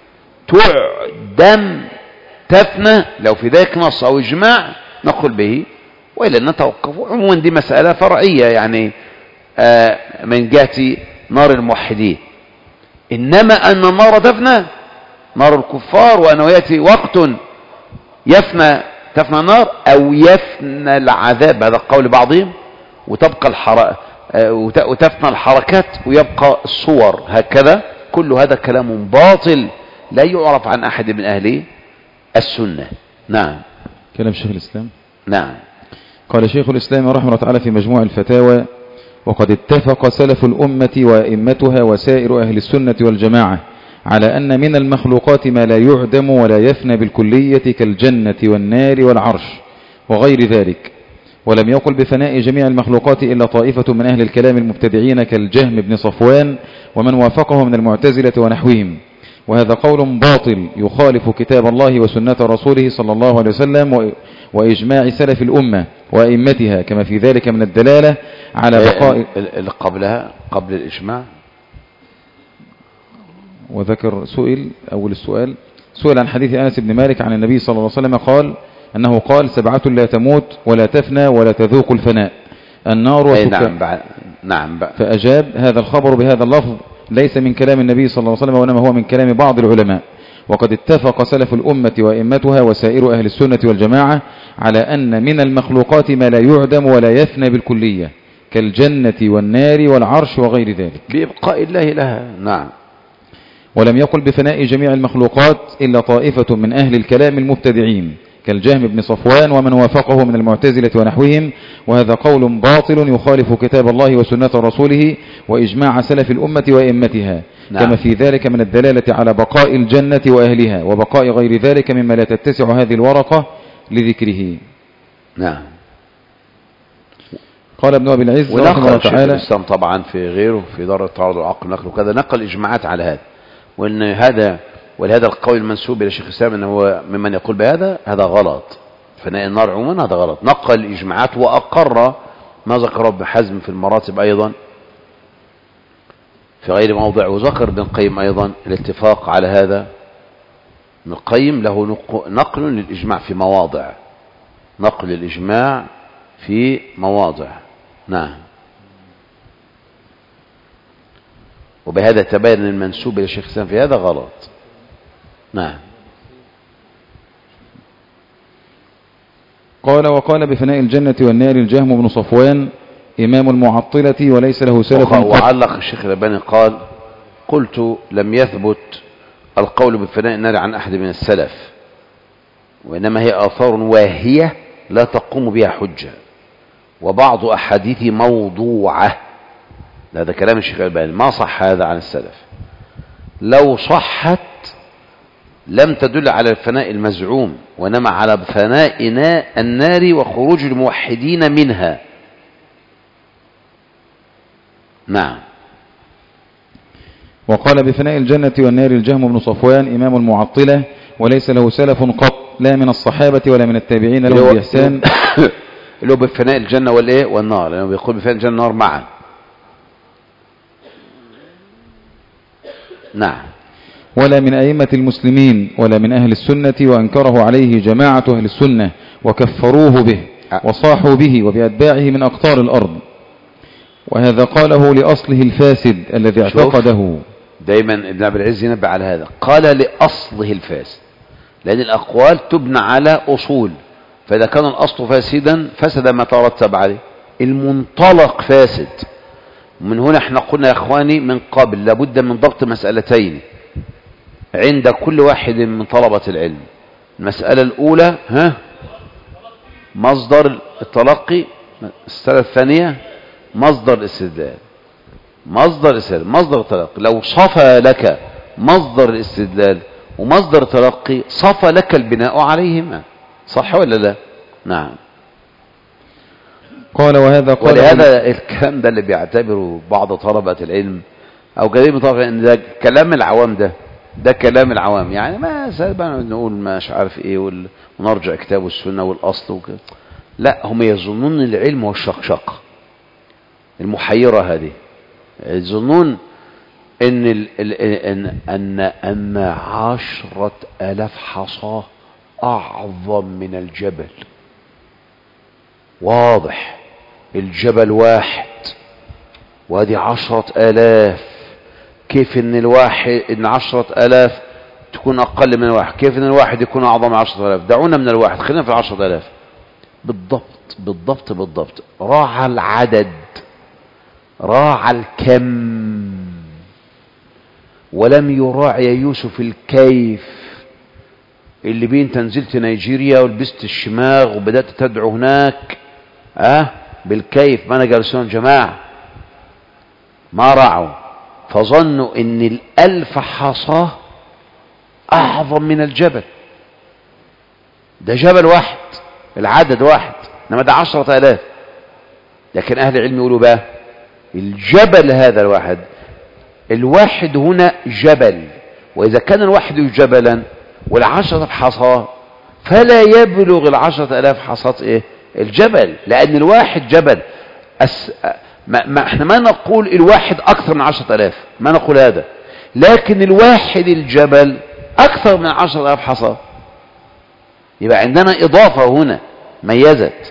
تعدم تفنى؟ لو في ذلك نص أو إجماع نقول به، وإلا نتوقف. عموما دي مسألة فرعية يعني آه من جهة نار الموحدين. إنما أن النار تفنى، نار الكفار، وأنه يأتي وقت يفنى تفنى النار أو يفنى العذاب، هذا قول بعضهم، وتبقى الحركة وتفنى الحركات ويبقى الصور، هكذا. كل هذا كلام باطل لا يعرف عن أحد من أهل السنة. نعم. كلام شيخ الإسلام. نعم. قال شيخ الإسلام رحمه الله تعالى في مجموع الفتاوى: وقد اتفق سلف الأمة وأئمتها وسائر أهل السنة والجماعة على أن من المخلوقات ما لا يعدم ولا يفنى بالكلية كالجنة والنار والعرش وغير ذلك، ولم يقل بفناء جميع المخلوقات إلا طائفة من أهل الكلام المبتدعين كالجهم بن صفوان ومن وافقه من المعتزلة ونحوهم، وهذا قول باطل يخالف كتاب الله وسنة رسوله صلى الله عليه وسلم وإجماع سلف الأمة وأئمتها، كما في ذلك من الدلالة على بقاء اللي قبلها قبل الإجماع. وذكر سئل أول السؤال سئل عن حديث أنس بن مالك عن النبي صلى الله عليه وسلم قال أنه قال: سبعة لا تموت ولا تفنى ولا تذوق الفناء، النار وسكر. نعم بعد. نعم بعد. فأجاب: هذا الخبر بهذا اللفظ ليس من كلام النبي صلى الله عليه وسلم، وإنما هو من كلام بعض العلماء. وقد اتفق سلف الأمة وأئمتها وسائر أهل السنة والجماعة على أن من المخلوقات ما لا يعدم ولا يفنى بالكلية كالجنة والنار والعرش وغير ذلك، بإبقاء الله لها. نعم. ولم يقل بفناء جميع المخلوقات إلا طائفة من أهل الكلام المبتدعين كالجهم بن صفوان ومن وافقه من المعتزلة ونحوهم، وهذا قول باطل يخالف كتاب الله وسنة رسوله وإجماع سلف الأمة وأئمتها. نعم. كما في ذلك من الدلالة على بقاء الجنة وأهلها وبقاء غير ذلك مما لا تتسع هذه الورقة لذكره. نعم. قال ابن أبي العز رحمه الله تعالى: الإسلام طبعا في غيره في دار التعارض والعقل نقل وكذا نقل إجماعات على هذا، وأن هذا ولهذا القول المنسوب إلى شيخ الإسلام أنه هو ممن يقول بهذا، هذا غلط. فناء النار عموما هذا غلط. نقل إجماعات وأقر ما ذكر ابن حزم في المراتب أيضا في غير موضع، وذكر ابن القيم أيضا الاتفاق على هذا. ابن القيم له نقل للإجماع في مواضع، نقل الإجماع في مواضع. نعم. وبهذا تبين المنسوب إلى شيخ الإسلام في هذا غلط. نعم. قال: وقال بفناء الجنة والنار الجهم بن صفوان إمام المعطلة وليس له سلف. وعلق الشيخ الألباني قال: قلت لم يثبت القول بفناء النار عن أحد من السلف، وإنما هي آثار واهية لا تقوم بها حجة، وبعض أحاديث موضوعة. هذا كلام الشيخ الألباني، ما صح هذا عن السلف. لو صحت لم تدل على الفناء المزعوم، وإنما على فناء النار وخروج الموحدين منها. نعم. وقال بفناء الجنة والنار الجهم بن صفوان إمام المعطلة وليس له سلف قط، لا من الصحابة ولا من التابعين له بإحسان. اللي هو بفناء الجنة والإيه والنار، لأنه بيقول بفناء الجنة والنار معا. نعم. ولا من أئمة المسلمين ولا من أهل السنة، وأنكره عليه جماعة أهل السنة وكفروه به وصاحوا به وبأتباعه من أقطار الأرض. وهذا قاله لأصله الفاسد الذي اعتقده. دايما ابن عبد العز ينبه على هذا، قال لأصله الفاسد، لأن الأقوال تبنى على أصول، فإذا كان الأصل فاسدا فسد ما ترتب عليه، المنطلق فاسد. من هنا احنا قلنا يا اخواني من قبل لابد من ضبط مسألتين عند كل واحد من طلبة العلم. المسألة الأولى ها مصدر التلقي، المسألة الثانية مصدر الاستدلال. مصدر الاستدلال مصدر التلقي، لو صفى لك مصدر الاستدلال ومصدر التلقي صفى لك البناء عليهما، صح ولا لا؟ نعم. قال وهذا قال ولهذا الكلام ده اللي بيعتبره بعض طلبة العلم او كثير من طلبة ان ده كلام العوام، ده ده كلام العوام، يعني ما سابقا نقول مش عارف ايه ونرجع كتاب والسنة والاصل وكده. لا، هم يظنون العلم والشقشق المحيرة هذه، يظنون ان ال ال ان ان ان عشرة الاف حصاة اعظم من الجبل. واضح، الجبل واحد وهذه عشرة الاف، كيف ان الواحد ان عشرة الاف تكون اقل من الواحد؟ كيف ان الواحد يكون اعظم من عشرة الاف؟ دعونا من الواحد، خلينا في العشرة الاف. بالضبط بالضبط بالضبط، راعى العدد راعى الكم ولم يراعي يوسف الكيف. اللي بين تنزلت نيجيريا ولبست الشماغ وبدأت تدعو هناك اه بالكيف، ما انا جالسون جماعة ما رعوا، فظنوا ان الالف حصاه اعظم من الجبل. ده جبل واحد، العدد واحد، انما ده عشرة الاف. لكن اهل العلم يقولوا بقى الجبل هذا الواحد، الواحد هنا جبل، واذا كان الواحد جبلا والعشرة حصاه فلا يبلغ العشرة الاف حصاه ايه الجبل، لان الواحد جبل. أس... ما... ما احنا ما نقول الواحد اكثر من عشرة الاف، ما نقول هذا، لكن الواحد الجبل اكثر من عشرة الاف حصاه. يبقى عندنا اضافة هنا ميزت.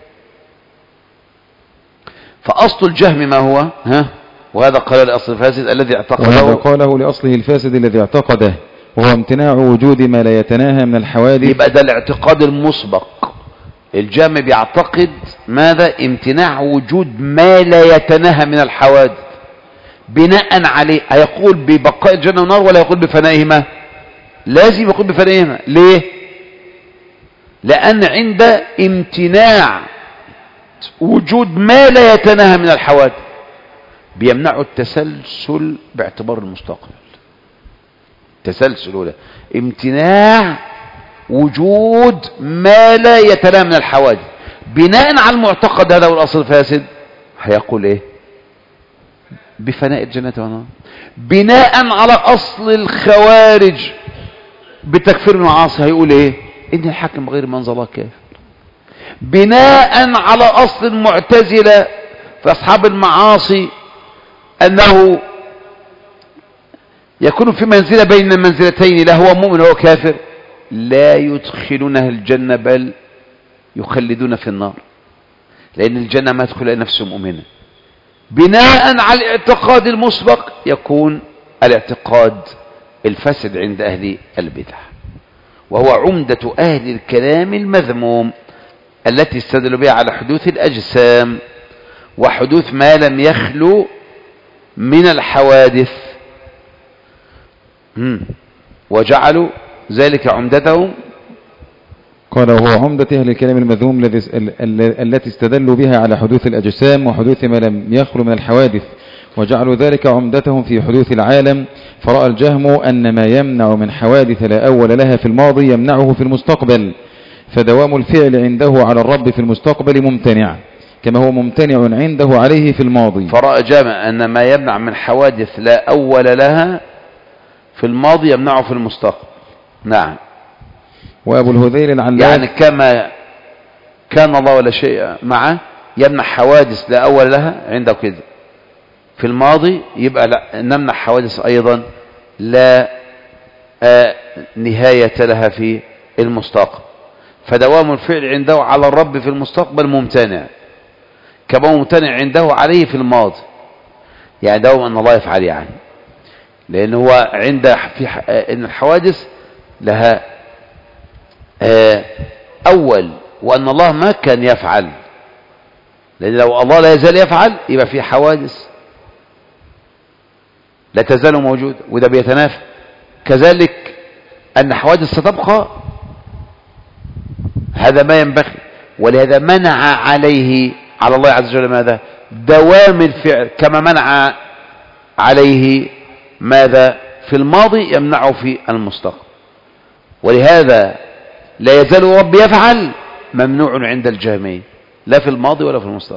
فاصل الجهم ما هو؟ ها وهذا قال الاصل الفاسد الذي اعتقده، وهذا قاله لاصله الفاسد الذي اعتقده، وهو امتناع وجود ما لا يتناهى من الحوادث. يبقى ده الاعتقاد المسبق. الجهم بيعتقد ماذا؟ امتناع وجود ما لا يتناهى من الحوادث. بناء عليه هيقول ببقاء الجنة والنار ولا يقول بفنائهما؟ لازم يقول بفنائهما. ليه؟ لأن عند امتناع وجود ما لا يتناهى من الحوادث بيمنع التسلسل باعتبار المستقبل. تسلسل ولا امتناع وجود ما لا يتناهى من الحوادث. بناء على المعتقد هذا والاصل الفاسد هيقول ايه؟ بفناء الجنة والنار. بناء على اصل الخوارج بتكفير المعاصي هيقول ايه؟ ان الحاكم غير من ظلاه كافر. بناء على اصل المعتزلة في اصحاب المعاصي انه يكون في منزلة بين المنزلتين، لا هو مؤمن وهو كافر، لا يدخلونه الجنة بل يخلدون في النار، لأن الجنة ما تدخل نفسه مؤمنة. بناء على الاعتقاد المسبق يكون الاعتقاد الفاسد عند أهل البدع، وهو عمدة أهل الكلام المذموم التي استدلوا بها على حدوث الأجسام وحدوث ما لم يخلو من الحوادث. مم. وجعلوا ذلك عمدتهم. قال وهو عمدة أهل الكلام المذموم التي استدلوا بها على حدوث الأجسام وحدوث ما لم يخلو من الحوادث، وجعلوا ذلك عمدتهم في حدوث العالم. فرأى الجهم أن ما يمنع من حوادث لا أول لها في الماضي يمنعه في المستقبل، فدوام الفعل عنده على الرب في المستقبل ممتنع كما هو ممتنع عنده عليه في الماضي. فرأى الجهم أن ما يمنع من حوادث لا أول لها في الماضي يمنعه في المستقبل. نعم. وأبو الهذيل العلاف يعني كما كان الله ولا شيء معه يمنع حوادث لا أول لها عنده كده. في الماضي يبقى لا نمنع حوادث أيضا لا آه نهاية لها في المستقبل. فدوام الفعل عنده على الرب في المستقبل ممتنع كما ممتنع عنده عليه في الماضي، يعني دوام أن الله يفعل، يعني لأن هو عند في إن الحوادث لها آه أول، وأن الله ما كان يفعل، لأن لو الله لا يزال يفعل يبقى في حوادث لا تزال موجودة، وده بيتنافى. كذلك أن حوادث ستبقى، هذا ما ينبغي، ولهذا منع عليه على الله عز وجل ماذا؟ دوام الفعل، كما منع عليه ماذا في الماضي يمنعه في المستقبل. ولهذا لا يزال رب يفعل ممنوع عند الجهمية، لا في الماضي ولا في المستقبل،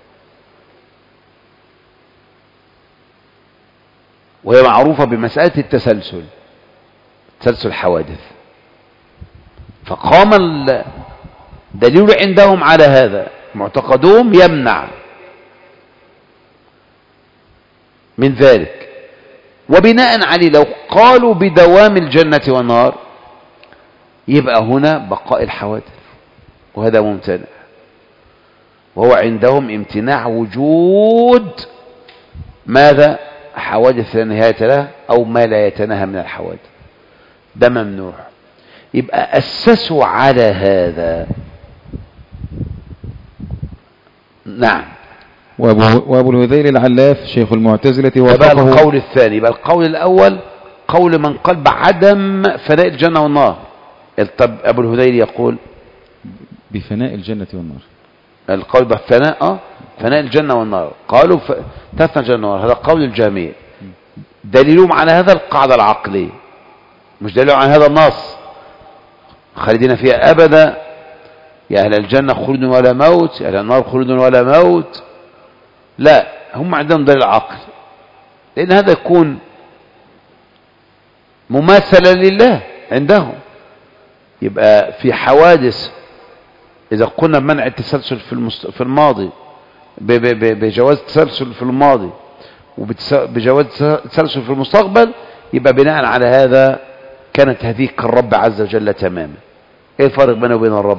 وهي معروفة بمسألة التسلسل، تسلسل الحوادث. فقام الدليل عندهم على هذا، معتقدهم يمنع من ذلك. وبناء عليه لو قالوا بدوام الجنة والنار يبقى هنا بقاء الحوادث، وهذا ممتنع، وهو عندهم امتناع وجود ماذا؟ حوادث لا نهاية لها أو ما لا يتناهى من الحوادث، ده ممنوع. يبقى أسسوا على هذا. نعم. وأبو الهذيل العلاف شيخ المعتزلة وافقه. يبقى القول الثاني، يبقى القول الأول قول من قال بعدم فناء الجنة والنار. طب أبو الهذيل يقول بفناء الجنة والنار، القول بالفناء اه فناء الجنة والنار، قالوا ف... تفنى الجنة والنار، هذا قول الجميع. دليلهم على هذا القاعدة العقلية، مش دليلهم على هذا النص خالدين فيها أبدا، يا أهل الجنة خلد ولا موت، يا أهل النار خلد ولا موت. لا، هم عندهم دليل عقل، لأن هذا يكون مماثلة لله عندهم. يبقى في حوادث إذا قلنا بمنع التسلسل في, المست... في الماضي ب... ب... ب... بجواز التسلسل في الماضي وبجواز التسلسل في المستقبل، يبقى بناء على هذا كانت هذه كالرب عز وجل تماما. ايه الفرق بينه وبين الرب؟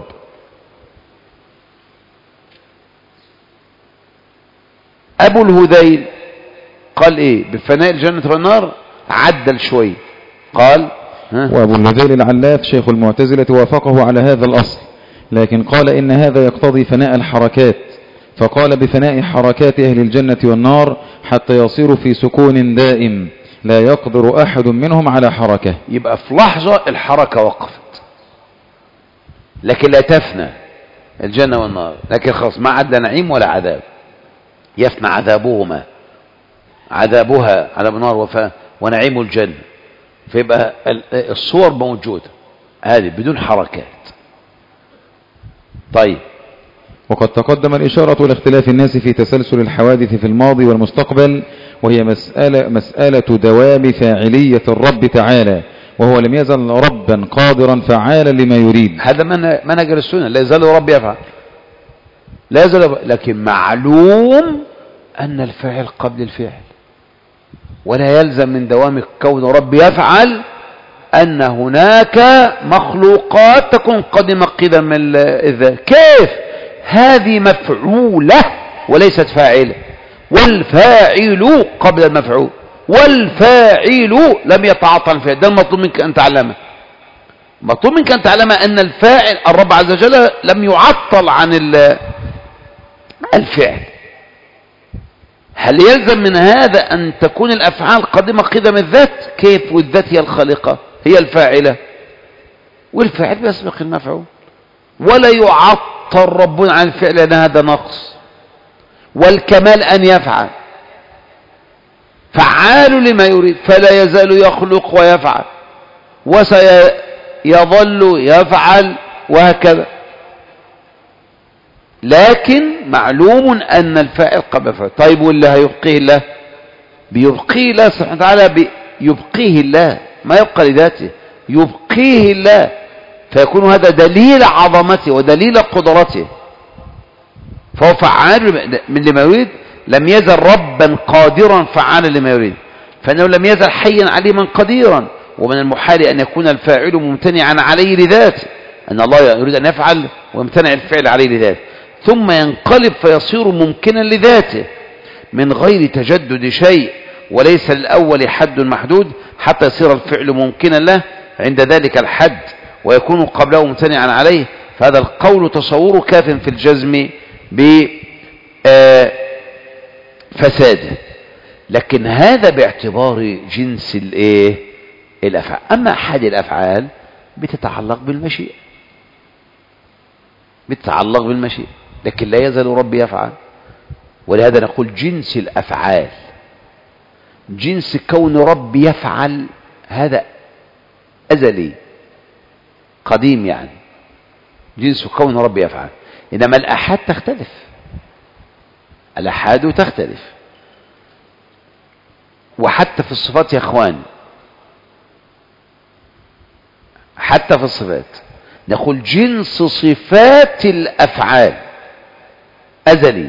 ابو الهذيل قال ايه بفناء الجنة والنار؟ عدل شوي، قال ها؟ وابو الهذيل العلاف شيخ المعتزلة وافقه على هذا الاصل، لكن قال ان هذا يقتضي فناء الحركات، فقال بفناء حركات اهل الجنة والنار حتى يصيروا في سكون دائم لا يقدر احد منهم على حركة. يبقى في لحظة الحركة وقفت، لكن لا تفنى الجنة والنار، لكن خلاص ما عاد نعيم ولا عذاب، يفنى عذابهما، عذابها عذاب النار وفاء ونعيم الجنة، فيبقى الصور موجودة هذه بدون حركات. طيب، وقد تقدم الإشارة لاختلاف الناس في تسلسل الحوادث في الماضي والمستقبل، وهي مسألة, مسألة دوام فاعلية الرب تعالى، وهو لم يزل ربا قادرا فعالا لما يريد. هذا منهج السنة، لا يزال رب يفعل، لا يزال، لكن معلوم أن الفعل قبل الفعل، ولا يلزم من دوام كون رب يفعل أن هناك مخلوقات تكون قدم قدم الذات. كيف؟ هذه مفعولة وليست فاعلة، والفاعل قبل المفعول، والفاعل لم يتعطل فيه. ده المطلوب منك أن تعلمه، مطلوب منك أن تعلم أن الفاعل الرب عز وجل لم يعطل عن الفعل. هل يلزم من هذا أن تكون الأفعال قدمة قدم الذات؟ كيف؟ والذات هي الخالقة هي الفاعلة، والفاعل بيسبق المفعول، ولا يعطل ربنا عن الفعل لأن هذا نقص، والكمال أن يفعل، فعال لما يريد، فلا يزال يخلق ويفعل وسيظل يفعل وهكذا. لكن معلوم أن الفاعل قبل الفعل. طيب، واللي هيبقيه الله؟ بيبقيه الله سبحانه وتعالى، يبقيه الله، ما يبقى لذاته، يبقيه الله، فيكون هذا دليل عظمته ودليل قدرته، فهو فعال من لما يريد، لم يزل ربا قادرا فعالا لما يريد، فإنه لم يزل حيا عليما قديرا، ومن المحال أن يكون الفاعل ممتنعا عليه لذاته، أن الله يريد أن يفعل ويمتنع الفعل عليه لذاته، ثم ينقلب فيصير ممكنا لذاته من غير تجدد شيء، وليس للأول حد محدود حتى يصير الفعل ممكنا له عند ذلك الحد ويكون قبله ممتنعا عليه. فهذا القول تصور كاف في الجزم بفساده، لكن هذا باعتبار جنس الايه الافعال. اما احد الافعال بتتعلق بالمشيئة، بتتعلق بالمشيئة، لكن لا يزال ربي يفعل. ولهذا نقول جنس الافعال، جنس كون ربي يفعل هذا ازلي قديم، يعني جنس كون ربي يفعل. انما الاحاد تختلف، الاحاد تختلف. وحتى في الصفات يا اخوان، حتى في الصفات نقول جنس صفات الافعال ازلي،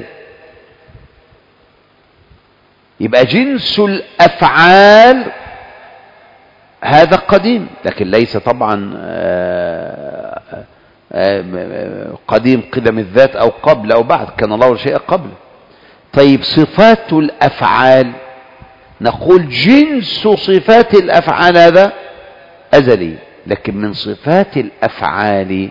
يبقى جنس الافعال هذا قديم، لكن ليس طبعا قديم قدم الذات او قبل او بعد، كان الله شيء قبل. طيب صفات الافعال نقول جنس صفات الافعال هذا ازلي، لكن من صفات الافعال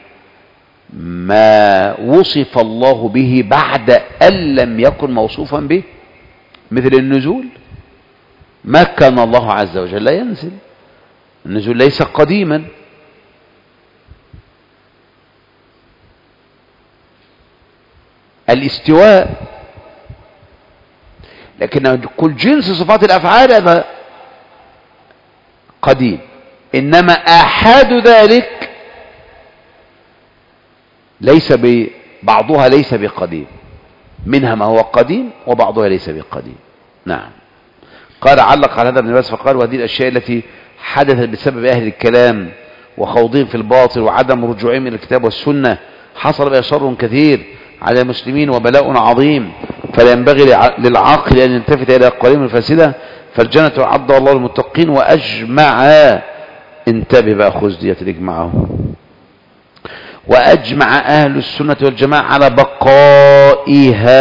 ما وصف الله به بعد ان لم يكن موصوفا به، مثل النزول. ما كان الله عز وجل لا ينزل، النزول ليس قديما. الاستواء، لكن كل جنس صفات الافعال هذا قديم، انما احاد ذلك ليس بعضها ليس بقديم، منها ما هو قديم وبعضها ليس بقديم. نعم. قال علق على هذا ابن باز فقال: وهذه الاشياء التي حدثت بسبب اهل الكلام وخوضهم في الباطل وعدم رجوعهم الى الكتاب والسنه حصل بها شر كثير على المسلمين وبلاء عظيم، فلا ينبغي للعاقل ان يلتفت الى اقوالهم الفاسده، فالجنه اعدها الله للمتقين. واجمع، انتبه بقى، خذ ديت الاجماع، واجمع اهل السنه والجماعه على بقائها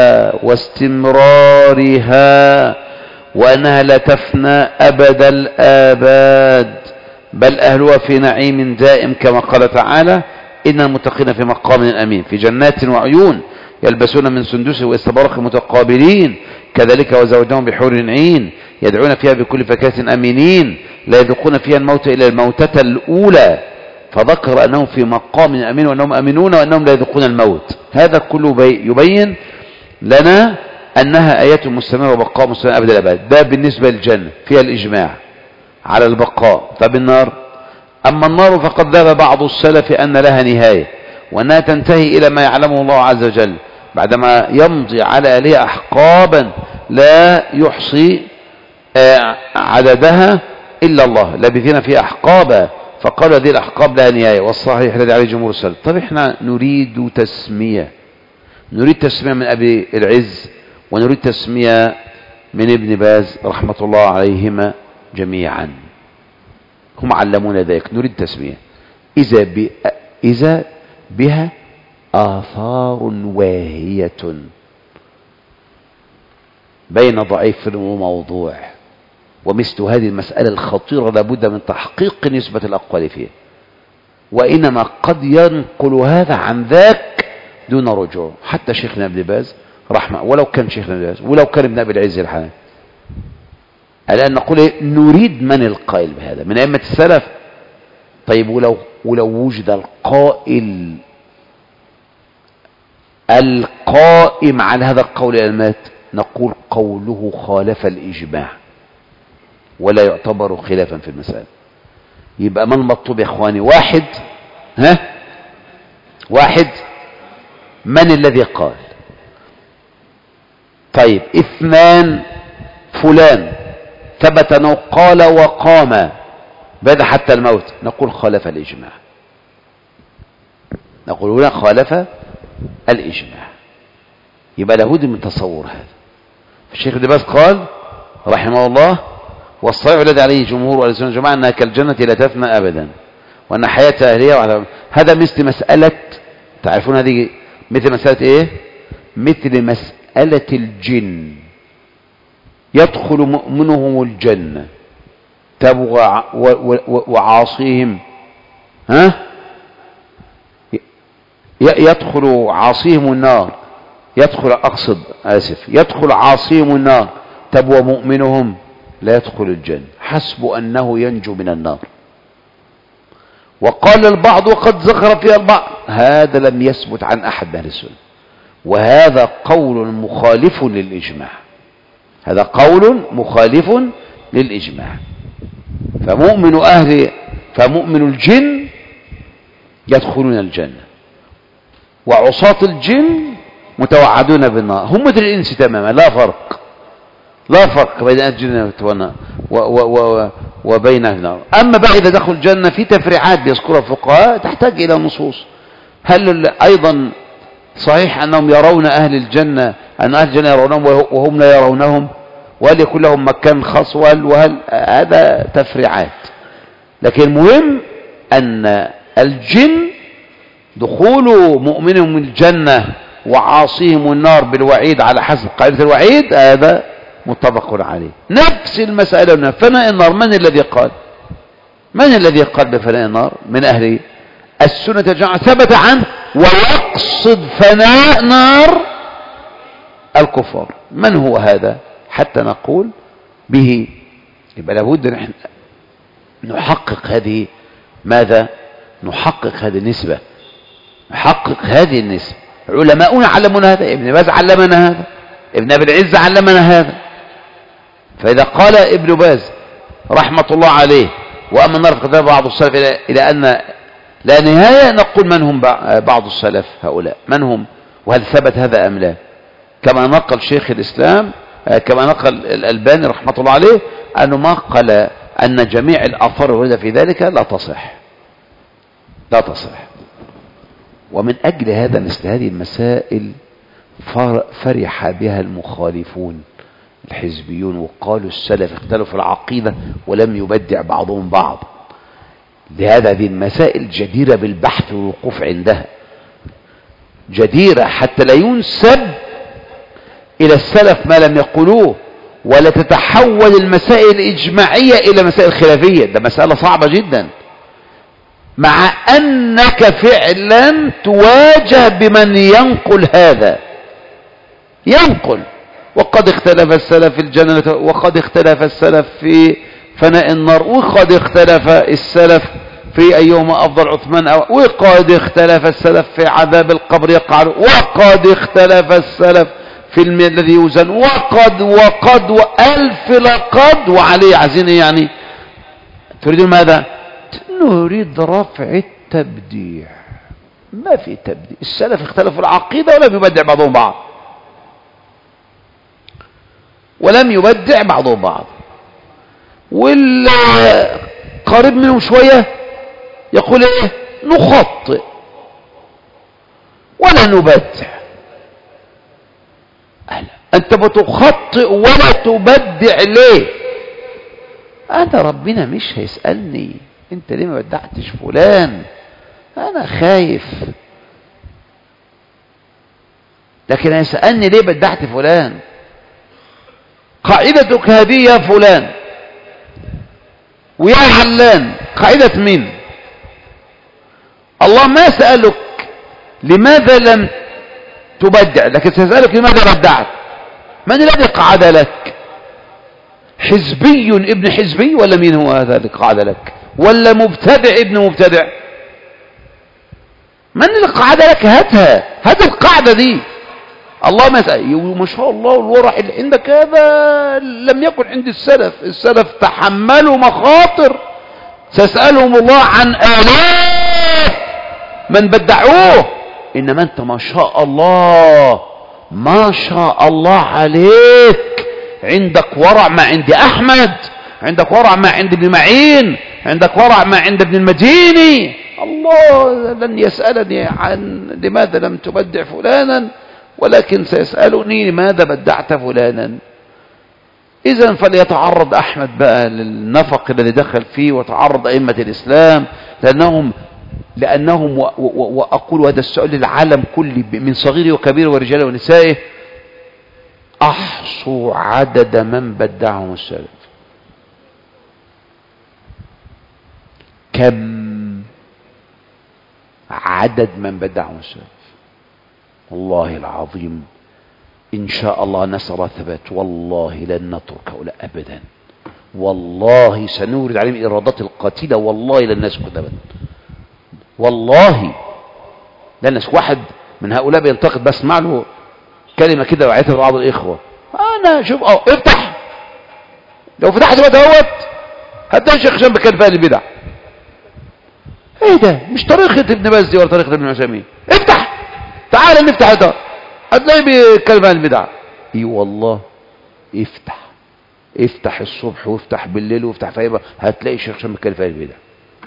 واستمرارها، وانها لا تفنى ابد الاباد، بل اهلها في نعيم دائم، كما قال تعالى: إن المتقين في مقام أمين في جنات وعيون يلبسون من سندس واستبرق متقابلين، كذلك وزوجناهم بحور عين يدعون فيها بكل فاكهة أمينين، لا يذوقون فيها الموت إلا الموتة الأولى، فذكر أنهم في مقام أمين وأنهم أمنون وأنهم لا يذوقون الموت. هذا كله يبين لنا أنها آيات مستمرة وبقاء مستمر أبدا الأبد. ده بالنسبة للجنة فيها الإجماع على البقاء. طب النار، أما النار فقد ذهب بعض السلف أن لها نهاية، وأنها تنتهي إلى ما يعلمه الله عز وجل بعدما يمضي على أهلها أحقابا لا يحصي عددها إلا الله، لابثين فيها أحقابا، فقال هذه الأحقاب لها نهاية، والصحيح الذي عليه جمهور السلف. طب احنا نريد تسمية، نريد تسمية من أبي العز ونريد تسمية من ابن باز رحمة الله عليهما جميعا، هم علمونا ذلك. نريد تسمية إذا, ب... إذا بها آثار واهية بين ضعيف وموضوع، ومثل هذه المسألة الخطيرة لابد من تحقيق نسبة الأقوال فيها، وإنما قد ينقل هذا عن ذاك دون رجوع. حتى شيخنا ابن باز رحمة، ولو كان شيخنا ابن باز ولو كان ابن أبي العز الحنفي، الآن نقول إيه؟ نريد من القائل بهذا من أئمة السلف. طيب ولو ولو وجد القائل القائم على هذا القول الأئمات، نقول قوله خالف الإجماع ولا يعتبر خلافا في المسألة. يبقى ما المطلوب يا إخواني؟ واحد، ها واحد من الذي قال؟ طيب اثنان، فلان ثبت أنه قال وقام بعد حتى الموت، نقول خالف الإجماع، نقول هنا خالف الإجماع. يبقى لابد من تصور هذا. الشيخ ابن باز قال رحمه الله والصحيح الذي عليه جمهور أهل السنة والجماعة أنها كالجنة لا تفنى أبدا وأن حياة أهلها هذا مثل مسألة تعرفون هذه مثل مسألة إيه مثل مسألة الجن يدخل مؤمنهم الجنة تبغى وعاصيهم ها يدخل عاصيهم النار يدخل أقصد آسف يدخل عاصيهم النار تبوى مؤمنهم لا يدخل الجنة حسب أنه ينجو من النار. وقال البعض وقد ذكر فيها البعض هذا لم يثبت عن أحد من أهل السنة وهذا قول مخالف للإجماع هذا قول مخالف للإجماع. فمؤمن أهل فمؤمن الجن يدخلون الجنة وعصاة الجن متوعدون بالنار هم مثل الإنس تماما لا فرق لا فرق بين الجنة وبين النار. أما بعد إذا دخل الجنة في تفريعات بيذكرها الفقهاء تحتاج إلى نصوص. هل أيضا صحيح أنهم يرون أهل الجنة أن أهل الجنة يرونهم وهم لا يرونهم وهل يكون لهم مكان خاص وهل, وهل هذا تفريعات. لكن المهم أن الجن دخول مؤمنهم الجنة وعاصيهم النار بالوعيد على حسب قاعدة الوعيد هذا متفق عليه. نفس المسألة فناء النار من الذي قال من الذي قال بفناء النار من أهل السنة الجماعة ثبت عنه ويقصد فناء نار الكفار. من هو هذا حتى نقول به؟ يبقى لابد نحن نحقق هذه ماذا نحقق هذه النسبة نحقق هذه النسبة. علماؤنا علمونا هذا ابن باز علمنا هذا ابن أبي العز علمنا هذا. فإذا قال ابن باز رحمة الله عليه وأما النار فقد ذهب بعض السلف إلى, إلى أن لا نهاية نقول من هم بعض السلف هؤلاء من هم وهل ثبت هذا أم لا كما نقل شيخ الإسلام كما نقل الألباني رحمة الله عليه أنه ما قال أن جميع الآثار الواردة في ذلك لا تصح لا تصح. ومن أجل هذا مثل هذه المسائل فرح بها المخالفون الحزبيون وقالوا السلف اختلفوا في العقيدة ولم يبدع بعضهم بعض. لهذا هذه المسائل جديرة بالبحث والوقوف عندها جديرة حتى لا ينسب إلى السلف ما لم يقولوه ولا تتحول المسائل الإجماعية إلى مسائل خلافية. ده مسألة صعبة جدا مع أنك فعلا تواجه بمن ينقل هذا ينقل وقد اختلف السلف في الجنة وقد اختلف السلف في فناء النار وقد اختلف السلف في أيهما أفضل عثمان أو وقد اختلف السلف في عذاب القبر يقع وقد اختلف السلف في الماء الذي يوزن وقد وقد وألف لقد وعليه عزين. يعني تريدون ماذا؟ نريد رفع التبديع. ما في تبديع. السلف اختلفوا العقيدة ولم يبدع بعضهم بعض ولم يبدع بعضهم بعض والقريب منهم شوية يقول ايه نخطئ ولا نبدع. انت بتخطئ ولا تبدع ليه؟ انا ربنا مش هيسألني انت ليه ما بدعتش فلان انا خايف لكن هيسألني ليه بدعت فلان. قاعدتك هذه يا فلان ويا علان قاعدة مين؟ الله ما سألك لماذا لم تبدع لكن سيسألك لماذا بدعت. من الذي قعد لك؟ حزبي ابن حزبي ولا مين هو هذا اللي قعد لك ولا مبتدع ابن مبتدع؟ من اللي قعد لك؟ هاتها هات القاعدة دي. الله ما سأل ما شاء الله الورع اللي عندك هذا لم يكن عند السلف. السلف تحملوا مخاطر سيسألهم الله عن آلاف من بدعوه إنما أنت ما شاء الله ما شاء الله عليك عندك ورع ما عند أحمد عندك ورع ما عند ابن معين عندك ورع ما عند ابن المديني. الله لن يسألني عن لماذا لم تبدع فلانا ولكن سيسألني لماذا بدعت فلانا. إذا فليتعرض أحمد بقى للنفق الذي دخل فيه، وتعرض أئمة الإسلام، لأنهم لأنهم وأقول هذا السؤال للعالم كله من صغيره وكبيره ورجاله ونسائه، أحصوا عدد من بدعهم السلف. كم عدد من بدعهم السلف؟ والله العظيم إن شاء الله نسأل الله الثبات، والله لن نترك هؤلاء أبدا، والله سنورد عليهم الإرادات القاتلة، والله لن نسكت أبدا، والله لن نسكت. واحد من هؤلاء بينتقد، بسمع له كلمة كده وعيتها بعض الإخوة، أنا شوف أه افتح، لو فتحت بقى دوت هتلاقي الشيخ هشام بيتكلم في البدع. ايه ده؟ مش طريقة ابن باز دي ولا طريقة ابن عثيمين. افتح، تعال نفتح ده، هتلاقي بيتكلم عن البدع. اي والله افتح، افتح الصبح وافتح بالليل وافتح في ايه، هتلاقي الشيخ هشام بيتكلم في البدع.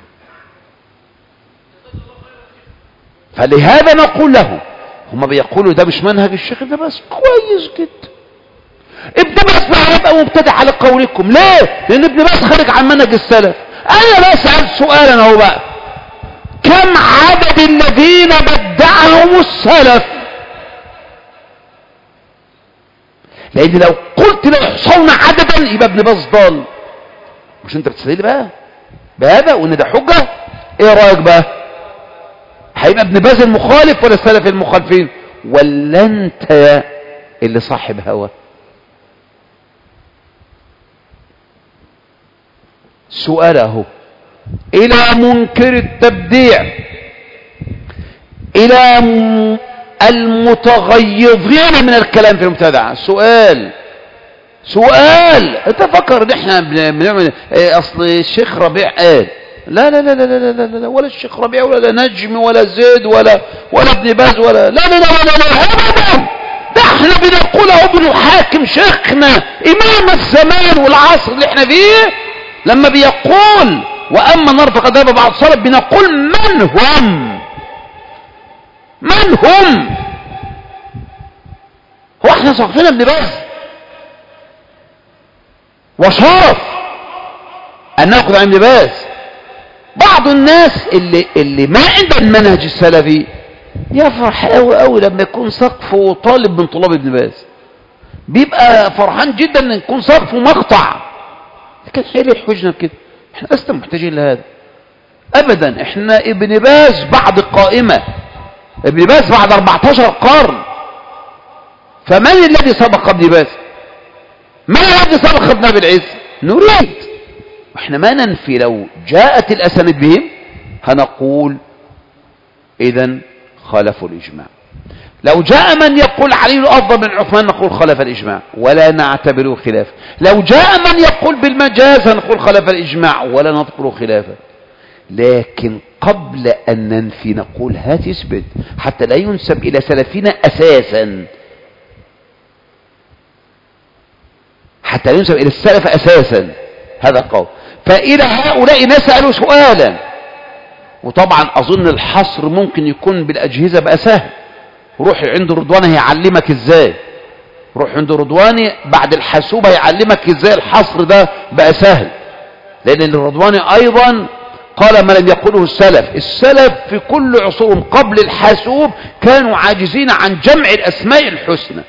فلهذا نقول له، هم بيقولوا ده مش منهج الشيخ ابن باز، كويس جدا. ابن باز بقى يبقى مبتدع على قولكم، ليه؟ لان ابن باز خارج عن منهج السلف. انا بسأل سؤالا اهو بقى، كم عدد الذين بدعهم السلف؟ لان لو قلت لو حصلنا عددا يبقى ابن باز ضال. مش انت بتستدل بقى بهذا وان ده حجة؟ ايه رأيك بقى؟ هيبقى ابن باز المخالف ولا السلف المخالفين؟ ولا انت اللي صاحب هوى؟ سؤال اهو، الى منكر التبديع، الى المتغيظين من الكلام في المبتدع، سؤال سؤال انت فكر ان احنا بنعمل ايه؟ اصل الشيخ ربيع قال لا لا لا لا لا لا لا ولا الشيخ ربيع ولا نجم ولا زيد ولا ولا ابن باز ولا لا لا لا لا لا ابدا، ده احنا بنقول اهو بنحاكم شيخنا امام الزمان والعصر اللي احنا فيه لما بيقول واما النار فقد ذهب بعض السلف، بنقول من هم؟ من هم؟ هو احنا صفينا ابن باز وشرف ان ناخذ عن ابن باز؟ بعض الناس اللي اللي ما عندهم المنهج السلفي يفرح قوي قوي لما يكون سقفه طالب من طلاب ابن باز، بيبقى فرحان جدا ان يكون سقفه مقطع. لكن ايه اللي يحوجنا بكده؟ احنا لسنا محتاجين لهذا ابدا. احنا ابن باز بعد قائمة، ابن باز بعد أربعتاشر قرن، فمن الذي سبق ابن باز؟ من الذي سبق ابن ابي العز؟ نريد، احنا ما ننفي لو جاءت الاسانيد بهم هنقول اذا خالفوا الاجماع. لو جاء من يقول علي افضل من عثمان نقول خالف الاجماع ولا نعتبره خلافا. لو جاء من يقول بالمجاز نقول خالف الاجماع ولا نذكره خلافا. لكن قبل ان ننفي نقول هات اثبت حتى لا ينسب الى سلفنا اساسا، حتى لا ينسب الى السلف اساسا. هذا قول. فإلى هؤلاء نسأل سؤالا، وطبعا أظن الحصر ممكن يكون بالأجهزة بقى سهل. روح عند رضوانه يعلمك ازاي، روح عند رضواني بعد الحاسوبة يعلمك ازاي الحصر ده بقى سهل. لأن الرضواني أيضا قال ما لم يقوله السلف. السلف في كل عصورهم قبل الحاسوب كانوا عاجزين عن جمع الأسماء الحسنى،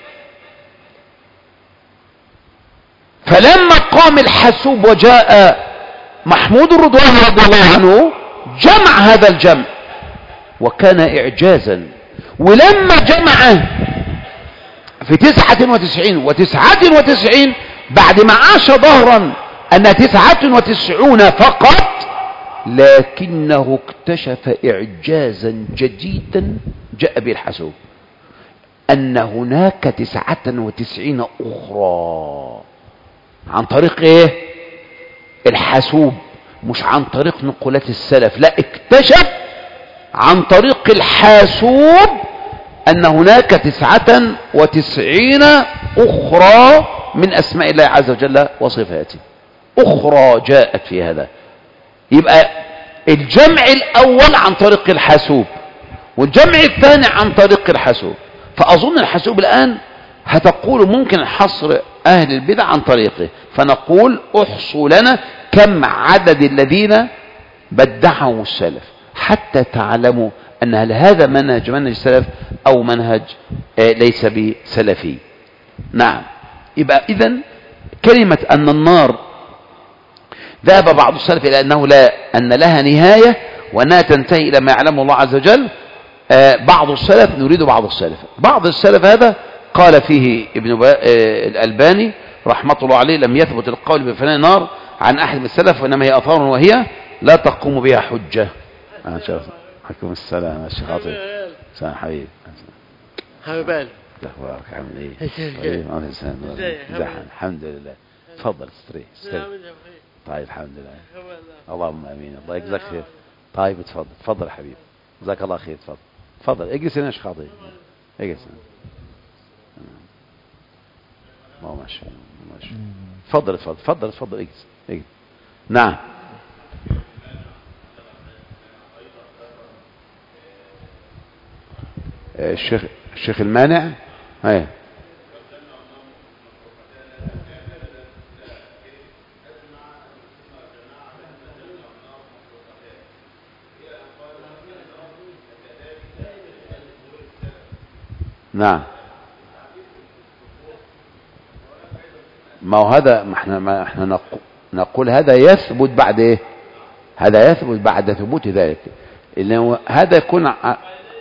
فلما قام الحاسوب وجاء محمود الرضواني رضي الله عنه جمع هذا الجمع وكان إعجازا. ولما جمعه في تسعة وتسعين وتسعة وتسعين بعد ما عاش ظهرا أن تسعة وتسعون فقط، لكنه اكتشف إعجازا جديدا جاء به الحاسوب أن هناك تسعة وتسعين أخرى عن طريق ايه؟ الحاسوب، مش عن طريق نقولات السلف. لا، اكتشف عن طريق الحاسوب ان هناك تسعة وتسعين اخرى من اسماء الله عز وجل وصفاته، اخرى جاءت في هذا. يبقى الجمع الاول عن طريق الحاسوب والجمع الثاني عن طريق الحاسوب. فاظن الحاسوب الان هتقول ممكن الحصر أهل البدع عن طريقه. فنقول احصوا لنا كم عدد الذين بدعهم السلف حتى تعلموا أن هل هذا منهج منهج السلف أو منهج ليس بسلفي. نعم. يبقى إذن كلمة أن النار ذهب بعض السلف إلى أنه لا أن لها نهاية وأنها تنتهي إلى ما يعلمه الله عز وجل. بعض السلف نريد بعض السلف بعض السلف هذا قال فيه ابن الألباني رحمة الله عليه لم يثبت القول بفناء النار عن أحد من السلف وإنما هي آثار وهي لا تقوم بها حجة. حكم السلام يا شيخ عطية. سلام حبيب حبيب قلبي. اخبارك عامل ايه؟ الحمد لله. تفضل استريح استريح. طيب الحمد لله. اللهم امين. الله يجزاك خير. طيب تفضل تفضل يا حبيبي. جزاك الله خير. تفضل تفضل اجلس هنا يا شيخ عطية. اجلس هنا. ما ماشي ماشي. تفضل تفضل تفضل تفضل اجلس اجلس. نعم. الشيخ الشيخ المانع هاي نعم. ما هو هذا ما احنا ما احنا نقول, نقول هذا يثبت بعد ايه؟ هذا يثبت بعد ثبوت ذلك. اللي هذا يكون ع...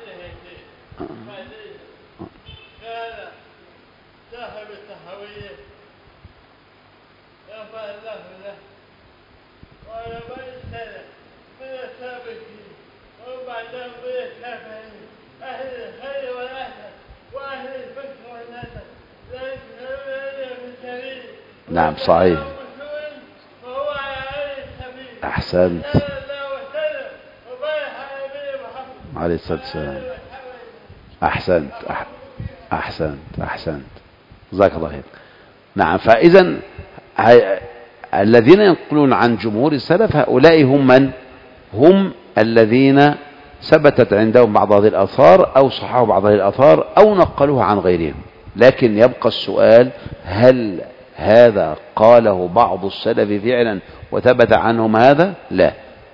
نعم صحيح. أحسنت عليه الصلاة والسلام. أحسنت أحسنت أحسنت جزاك الله خير. نعم. فإذا الذين ينقلون عن جمهور السلف هؤلاء هم من هم الذين ثبتت عندهم بعض هذه الآثار أو صححوا بعض هذه الآثار أو نقلوها عن غيرهم. لكن يبقى السؤال هل هذا قاله بعض السلف فعلا وثبت عنهم هذا؟ لا.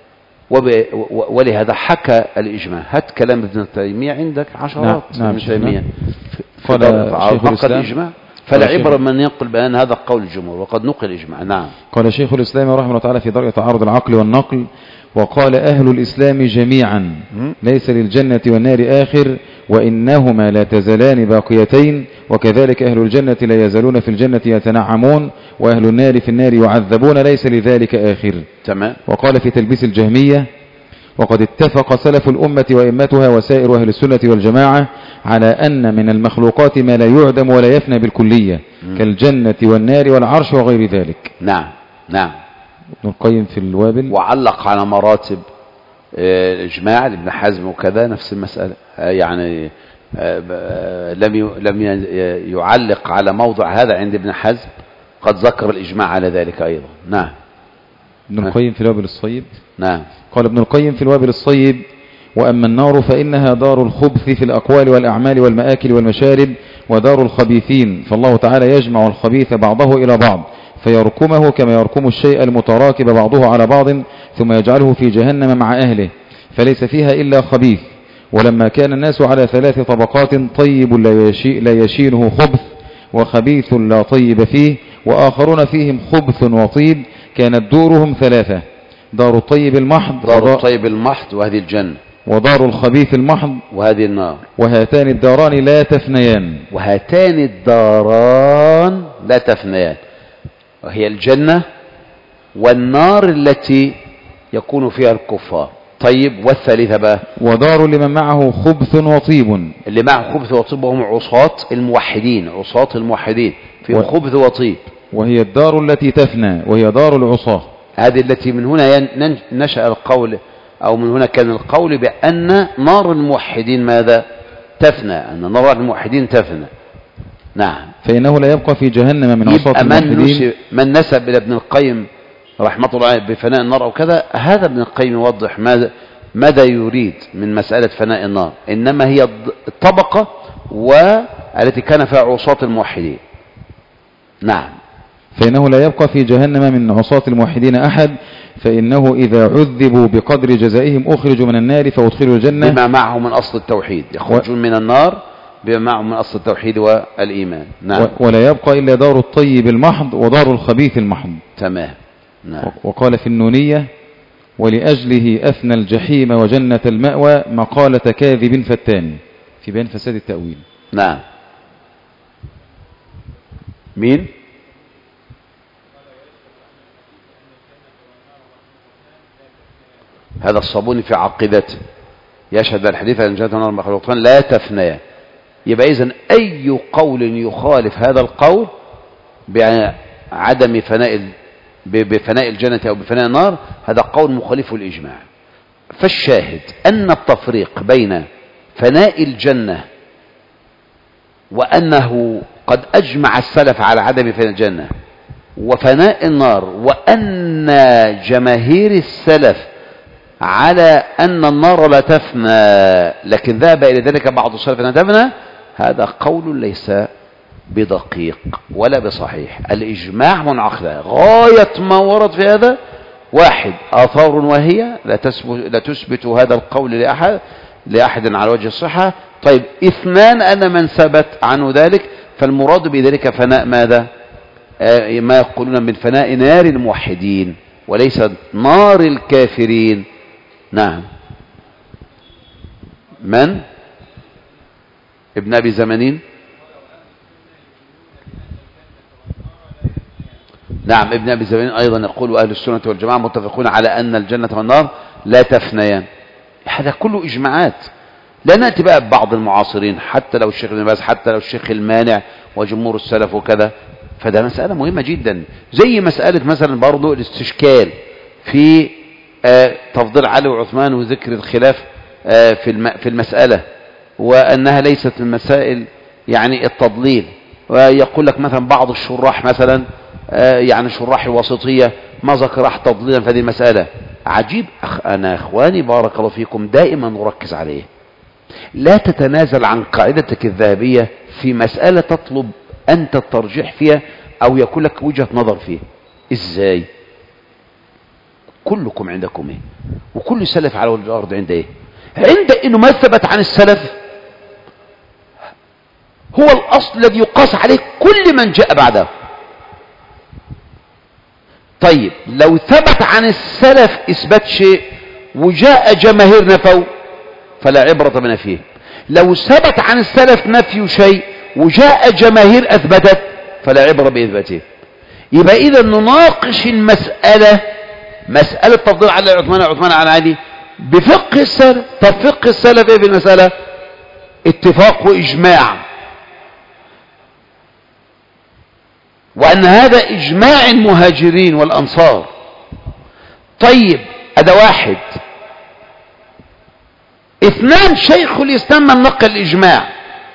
ولهذا حكى الإجماع. هات كلام ابن تيمية عندك عشرات. نعم. ابن تيمية قال شيخ الإسلام الإجماع فالعبرة من ينقل بأن هذا قول الجمهور وقد نقل الإجماع. نعم. قال شيخ الإسلام رحمه الله تعالى في درء تعارض العقل والنقل وقال أهل الإسلام جميعا ليس للجنة والنار آخر وإنهما لا تزالان باقيتين وكذلك أهل الجنة لا يزالون في الجنة يتنعمون وأهل النار في النار يعذبون ليس لذلك آخر. تمام. وقال في تلبيس الجهمية وقد اتفق سلف الأمة وإمتها وسائر أهل السنة والجماعة على أن من المخلوقات ما لا يعدم ولا يفنى بالكلية م. كالجنة والنار والعرش وغير ذلك. نعم نعم. ابن القيم في الوابل وعلق على مراتب الإجماع لابن حزم وكذا نفس المسألة. يعني لم لم يعلق على موضع هذا عند ابن حزم قد ذكر الإجماع على ذلك أيضا. نعم. ابن القيم في الوابل الصيب. نعم. قال ابن القيم في الوابل الصيب وأما النار فإنها دار الخبث في الأقوال والأعمال والمآكل والمشارب ودار الخبيثين فالله تعالى يجمع الخبيث بعضه إلى بعض فيركمه كما يركم الشيء المتراكب بعضه على بعض ثم يجعله في جهنم مع أهله فليس فيها إلا خبيث. ولما كان الناس على ثلاث طبقات طيب لا, يشي لا يشينه خبث وخبيث لا طيب فيه وآخرون فيهم خبث وطيب كانت دورهم ثلاثة دار الطيب المحض دار الطيب المحض وهذه الجنة ودار الخبيث المحض وهذه النار وهاتان الداران لا تفنيان وهاتان الداران لا تفنيان وهي الجنة والنار التي يكون فيها الكفار. طيب والثالثة بقى ودار لمن معه خبث وطيب اللي معه خبث وطيب وهم عصاة الموحدين عصاة الموحدين فيهم و... خبث وطيب وهي الدار التي تفنى وهي دار العصاة. هذه التي من هنا نشأ القول أو من هنا كان القول بأن نار الموحدين ماذا تفنى أن نار الموحدين تفنى. نعم. فإنه لا يبقى في جهنم من عصاة الموحدين. من نسب إلى ابن القيم رحمة الله عليه بفناء النار أو كذا هذا ابن القيم يوضح ماذا ماذا يريد من مسألة فناء النار إنما هي الطبقة والتي كان فيها عصاة الموحدين. نعم. فإنه لا يبقى في جهنم من عصاة الموحدين أحد، فإنه إذا عذبوا بقدر جزائهم أخرجوا من النار فأدخلوا الجنة بما معه من أصل التوحيد، يخرجون و... من النار بما معه من أصل التوحيد والإيمان. نعم. و... ولا يبقى إلا دار الطيب المحض ودار الخبيث المحض. تمام. نعم. و... وقال في النونية: ولأجله أفنى الجحيم وجنة المأوى مقالة كاذب فتان، في بيان فساد التأويل. نعم. مين؟ هذا الصابوني في عقيدته يشهد الحديث أن الجنة والنار مخلوقتان لا تفنيان. يبقى إذن أي قول يخالف هذا القول بعدم فناء بفناء الجنة أو بفناء النار هذا قول مخالف الإجماع. فالشاهد أن التفريق بين فناء الجنة وأنه قد أجمع السلف على عدم فناء الجنة وفناء النار، وأن جماهير السلف على أن النار لا تفنى لكن ذهب إلى ذلك بعض السلف أنها تفنى، هذا قول ليس بدقيق ولا بصحيح. الإجماع منعقد. غاية ما ورد في هذا واحد آثار وهي لا تثبت, لا تثبت هذا القول لأحد, لأحد على وجه الصحة. طيب اثنان أن من ثبت عنه ذلك فالمراد بذلك فناء ماذا؟ آه ما يقولون من فناء نار الموحدين وليس نار الكافرين. نعم. من؟ ابن أبي زمانين. نعم. ابن أبي زمانين أيضا يقول أهل السنة والجماعة متفقون على أن الجنة والنار لا تفنيان. هذا كله إجماعات. لا نأتي بقى ببعض المعاصرين حتى لو الشيخ ابن باز حتى لو الشيخ المانع وجمهور السلف وكذا، فده مسألة مهمة جدا. زي مسألة مثلا برضو الاستشكال في آه تفضيل علي وعثمان وذكر الخلاف آه في في المسألة وأنها ليست من مسائل يعني التضليل. ويقول لك مثلا بعض الشراح مثلا آه يعني شراح الوسطية ما ذكر تضليلا في هذه المسألة. عجيب. أخ أنا أخواني بارك الله فيكم دائما نركز عليه، لا تتنازل عن قاعدتك الذهبية في مسألة تطلب أنت الترجيح فيها أو يكون لك وجهة نظر فيها. إزاي؟ كلكم عندكم إيه؟ وكل سلف على وجه الأرض عنده إيه؟ عند إنه ما ثبت عن السلف هو الأصل الذي يقاس عليه كل من جاء بعده. طيب لو ثبت عن السلف إثبات شيء وجاء جماهير نفوا فلا عبرة بنفيه. لو ثبت عن السلف نفي شيء وجاء جماهير أثبتت فلا عبرة بإثباته. يبقى إذا نناقش المسألة مسألة تفضيل علي عثمان عثمان على علي بفقه السلف. طب فقه السلف إيه في المسألة؟ اتفاق وإجماع، وأن هذا إجماع المهاجرين والأنصار. طيب هذا واحد. اثنان شيخ الإسلام من نقل الإجماع.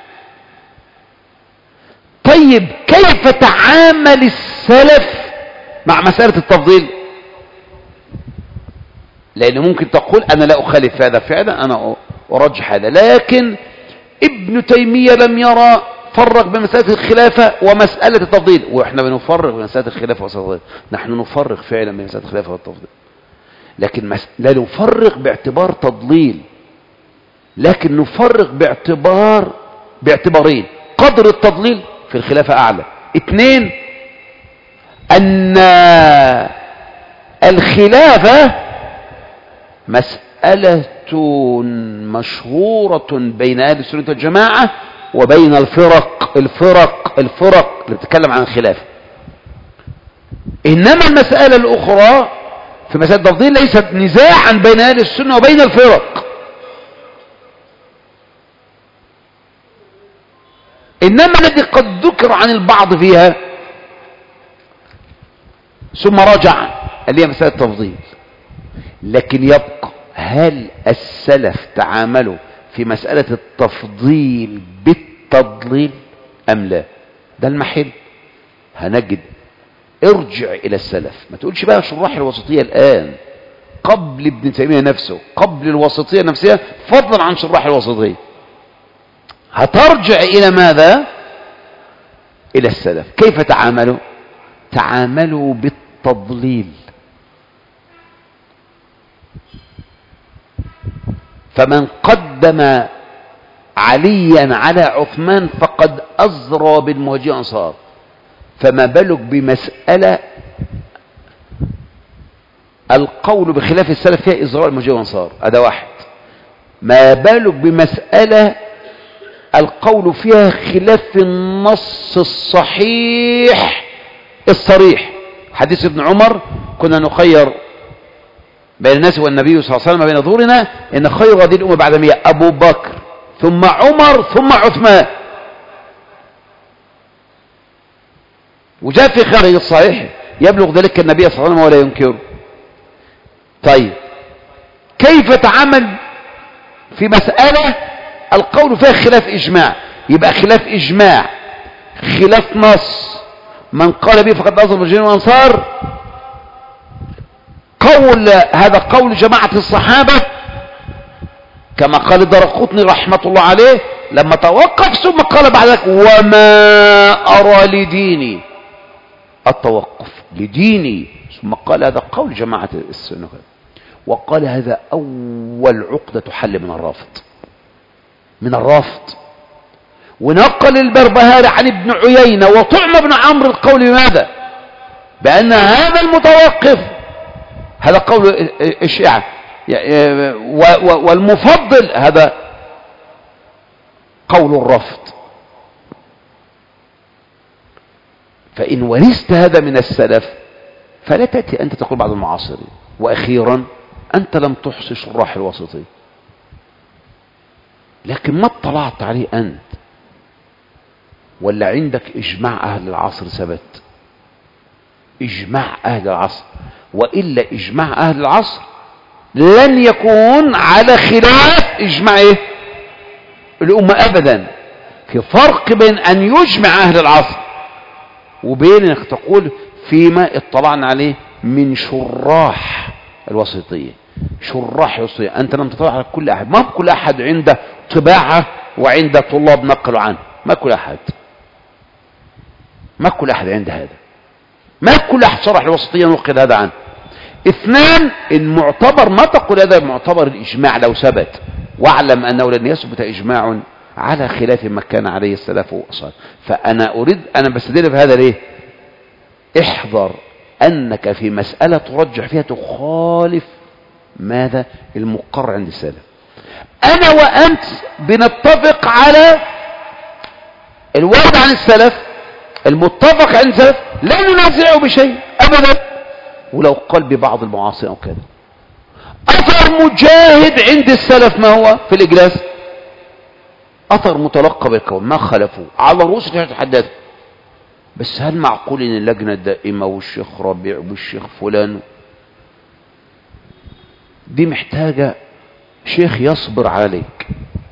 طيب كيف تعامل السلف مع مسألة التفضيل؟ لأن ممكن تقول أنا لا أخالف هذا فعلا أنا أرجح هذا، لكن ابن تيمية لم يرى فرق بين مسألة الخلافة ومسألة التفضيل، وإحنا بنفرق بين مسألة الخلافة والتفضيل. نحن نفرق فعلا بين مسألة الخلافة والتفضيل، لكن مس... لا نفرق باعتبار تضليل، لكن نفرق باعتبار باعتبارين: قدر التضليل في الخلافة أعلى، اثنين أن الخلافة مسألة مشهورة بين أهل السنة والجماعة وبين الفرق الفرق الفرق اللي بتتكلم عن الخلافة. إنما المسألة الأخرى في مسألة التفضيل ليست نزاعا بين أهل السنة وبين الفرق، إنما الذي قد ذكر عن البعض فيها ثم رجع اللي هي مسألة التفضيل. لكن يبقى هل السلف تعاملوا في مسألة التفضيل بالتضليل أم لا؟ ده المحل هنجد. ارجع إلى السلف، ما تقولش بقى شراح الوسطية الآن، قبل ابن تيمية نفسه، قبل الوسطية نفسها، فضلا عن شراح الوسطية. هترجع إلى ماذا؟ إلى السلف. كيف تعاملوا؟ تعاملوا بالتضليل. فمن قدم عليا على عثمان فقد أزرى بالمهاجرين والأنصار. فما بالك بمسألة القول بخلاف السلف فيها إزراء المهاجرين والأنصار، هذا واحد. ما بالك بمسألة القول فيها خلاف النص الصحيح الصريح. حديث ابن عمر: كنا نخير بين الناس والنبي صلى الله عليه وسلم بين ظهورنا إن خير هذه الأمة بعد مئة أبو بكر ثم عمر ثم عثمان. وجاء في خارج الصحيح يبلغ ذلك النبي صلى الله عليه وسلم ولا ينكره. طيب كيف تعامل في مسألة القول فيها خلاف إجماع؟ يبقى خلاف إجماع، خلاف نص، من قال به فقد أظلم المهاجرين والأنصار، قول هذا قول جماعة الصحابة كما قال الدرقطني رحمة الله عليه لما توقف ثم قال بعد ذلك: وما أرى لديني التوقف لديني، ثم قال هذا قول جماعة السنة، وقال هذا أول عقدة تحل من الرافض من الرافض ونقل البربهاري عن ابن عيينة وطعم بن عمرو القول بماذا؟ بأن هذا المتوقف هذا قول الشيعة، والمفضل هذا قول الرفض. فإن ورثت هذا من السلف فلا تأتي أنت تقول بعض المعاصرين. وأخيرا أنت لم تحصي شراح الوسطي، لكن ما اطلعت عليه أنت، ولا عندك إجماع أهل العصر ثبت؟ إجماع أهل العصر، وإلا إجماع أهل العصر لن يكون على خلاف إجماع إيه؟ الأمة أبدا. في فرق بين أن يجمع أهل العصر وبين أنك تقول فيما اطلعنا عليه من شراح الوسطية. شراح الوسطية أنت لم تطلع على كل أحد، ما كل أحد عنده طباعة وعنده طلاب نقلوا عنه، ما كل أحد ما كل أحد عنده هذا، ما كل أحد شرح الوسطية نقل هذا عنه. اثنان، المعتبر ما تقول هذا معتبر الإجماع لو ثبت، واعلم أنه لن يثبت إجماع على خلاف ما كان عليه السلف والأصحاب. فأنا أريد أنا بستدل بهذا ليه؟ احذر أنك في مسألة ترجح فيها تخالف ماذا؟ المقر عند السلف. أنا وأنت بنتفق على الوارد عن السلف، المتفق عند السلف لا ننازعه بشيء أبدا، ولو قال ببعض المعاصي أو كذا. أثر مجاهد عند السلف ما هو في الإجلاس؟ أثر متلقى بالكون، ما خلفوا على رؤوس الحداث. بس هل معقول ان اللجنة الدائمة والشيخ ربيع والشيخ فلان دي محتاجة شيخ يصبر عليك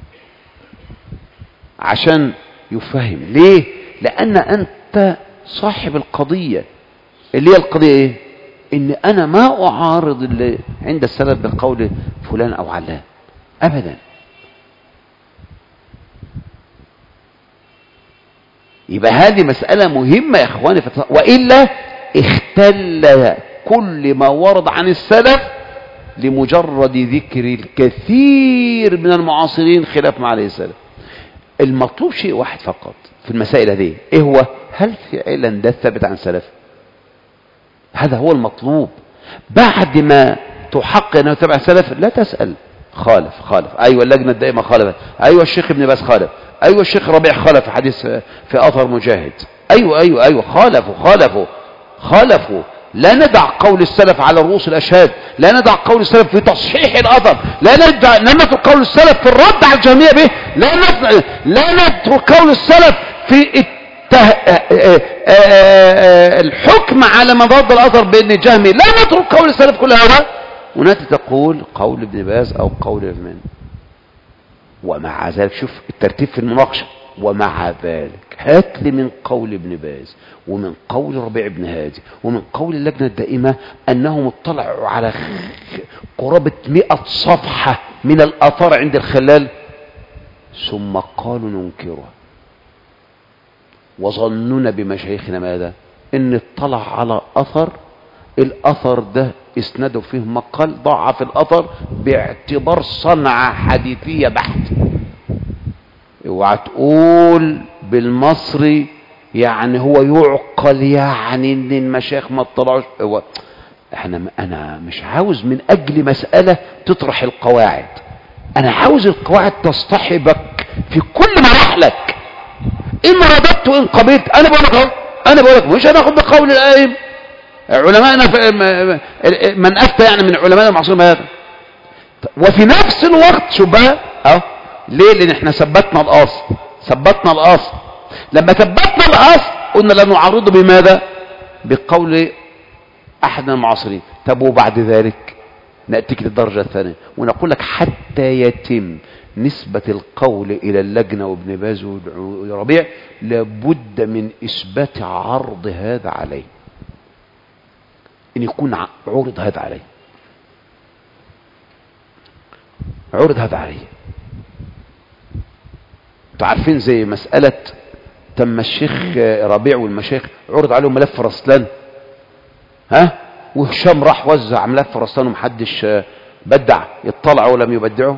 عشان يفهم؟ ليه؟ لأن أنت صاحب القضية، اللي هي القضية ايه؟ ان انا ما اعارض اللي عند السلف بقول فلان او علان ابدا. يبقى هذه مسألة مهمة يا اخواني، وإلا اختل كل ما ورد عن السلف لمجرد ذكر الكثير من المعاصرين خلاف ما عليه السلف. المطلوب شيء واحد فقط في المسائل هذه، ايه هو؟ هل فعلا ده ثابت عن السلف؟ هذا هو المطلوب. بعد ما تحقق انه تبع السلف لا تسأل خالف خالف ايوه اللجنة الدائمة خالفت، ايوه الشيخ ابن باز خالف، ايوه الشيخ ربيع خالف في حديث في اثر مجاهد، ايوه ايوه ايوه خالفوا خالفوا خالفوا. لا ندع قول السلف على رؤوس الاشهاد، لا ندع قول السلف في تصحيح الاثر، لا ندع نترك قول السلف في الرد على الجهمية به، لا ندع لا نترك قول السلف في الحكم على مضاد الاثر بين الجهمي، لا نترك قول السلف كل هذا وناتي تقول قول ابن باز او قول ابن. ومع ذلك شوف الترتيب في المناقشه، ومع ذلك هات لي من قول ابن باز ومن قول ربيع بن هادي ومن قول اللجنه الدائمه انهم اطلعوا على قرابه مئة صفحه من الاثار عند الخلال ثم قالوا ننكرها. وظننا بمشايخنا ماذا؟ ان اطلع على اثر، الاثر ده اسنده فيه مقال، ضعف الاثر باعتبار صنعة حديثية بحت. اوعى تقول بالمصري يعني هو يعقل يعني ان المشايخ ما اطلعوش. هو احنا انا مش عاوز من اجل مسألة تطرح القواعد، انا عاوز القواعد تصطحبك في كل مراحلك، ان رددت وان قبلت. انا بقول لك اهو، انا بقول لك مش هناخد بقول الائمه علماءنا من افتى يعني من علماء المعصوم هذا. وفي نفس الوقت شو بقى اهو، ليه؟ لان احنا ثبتنا الاصل، ثبتنا الاصل. لما ثبتنا الاصل قلنا لا نعارضه بماذا؟ بقول احد المعاصرين. طب وبعد ذلك نأتيك للدرجة الثانية ونقول لك حتى يتم نسبة القول إلى اللجنة وابن باز وربيع لابد من إثبات عرض هذا عليه، إن يكون عرض هذا عليه، عرض هذا عليه. تعرفين زي مسألة تم الشيخ ربيع والمشايخ عرض عليهم ملف رسلان، ها، وهشام راح وزع ملف رسلان ومحدش بدع، يطلعوا ولم يبدعوا.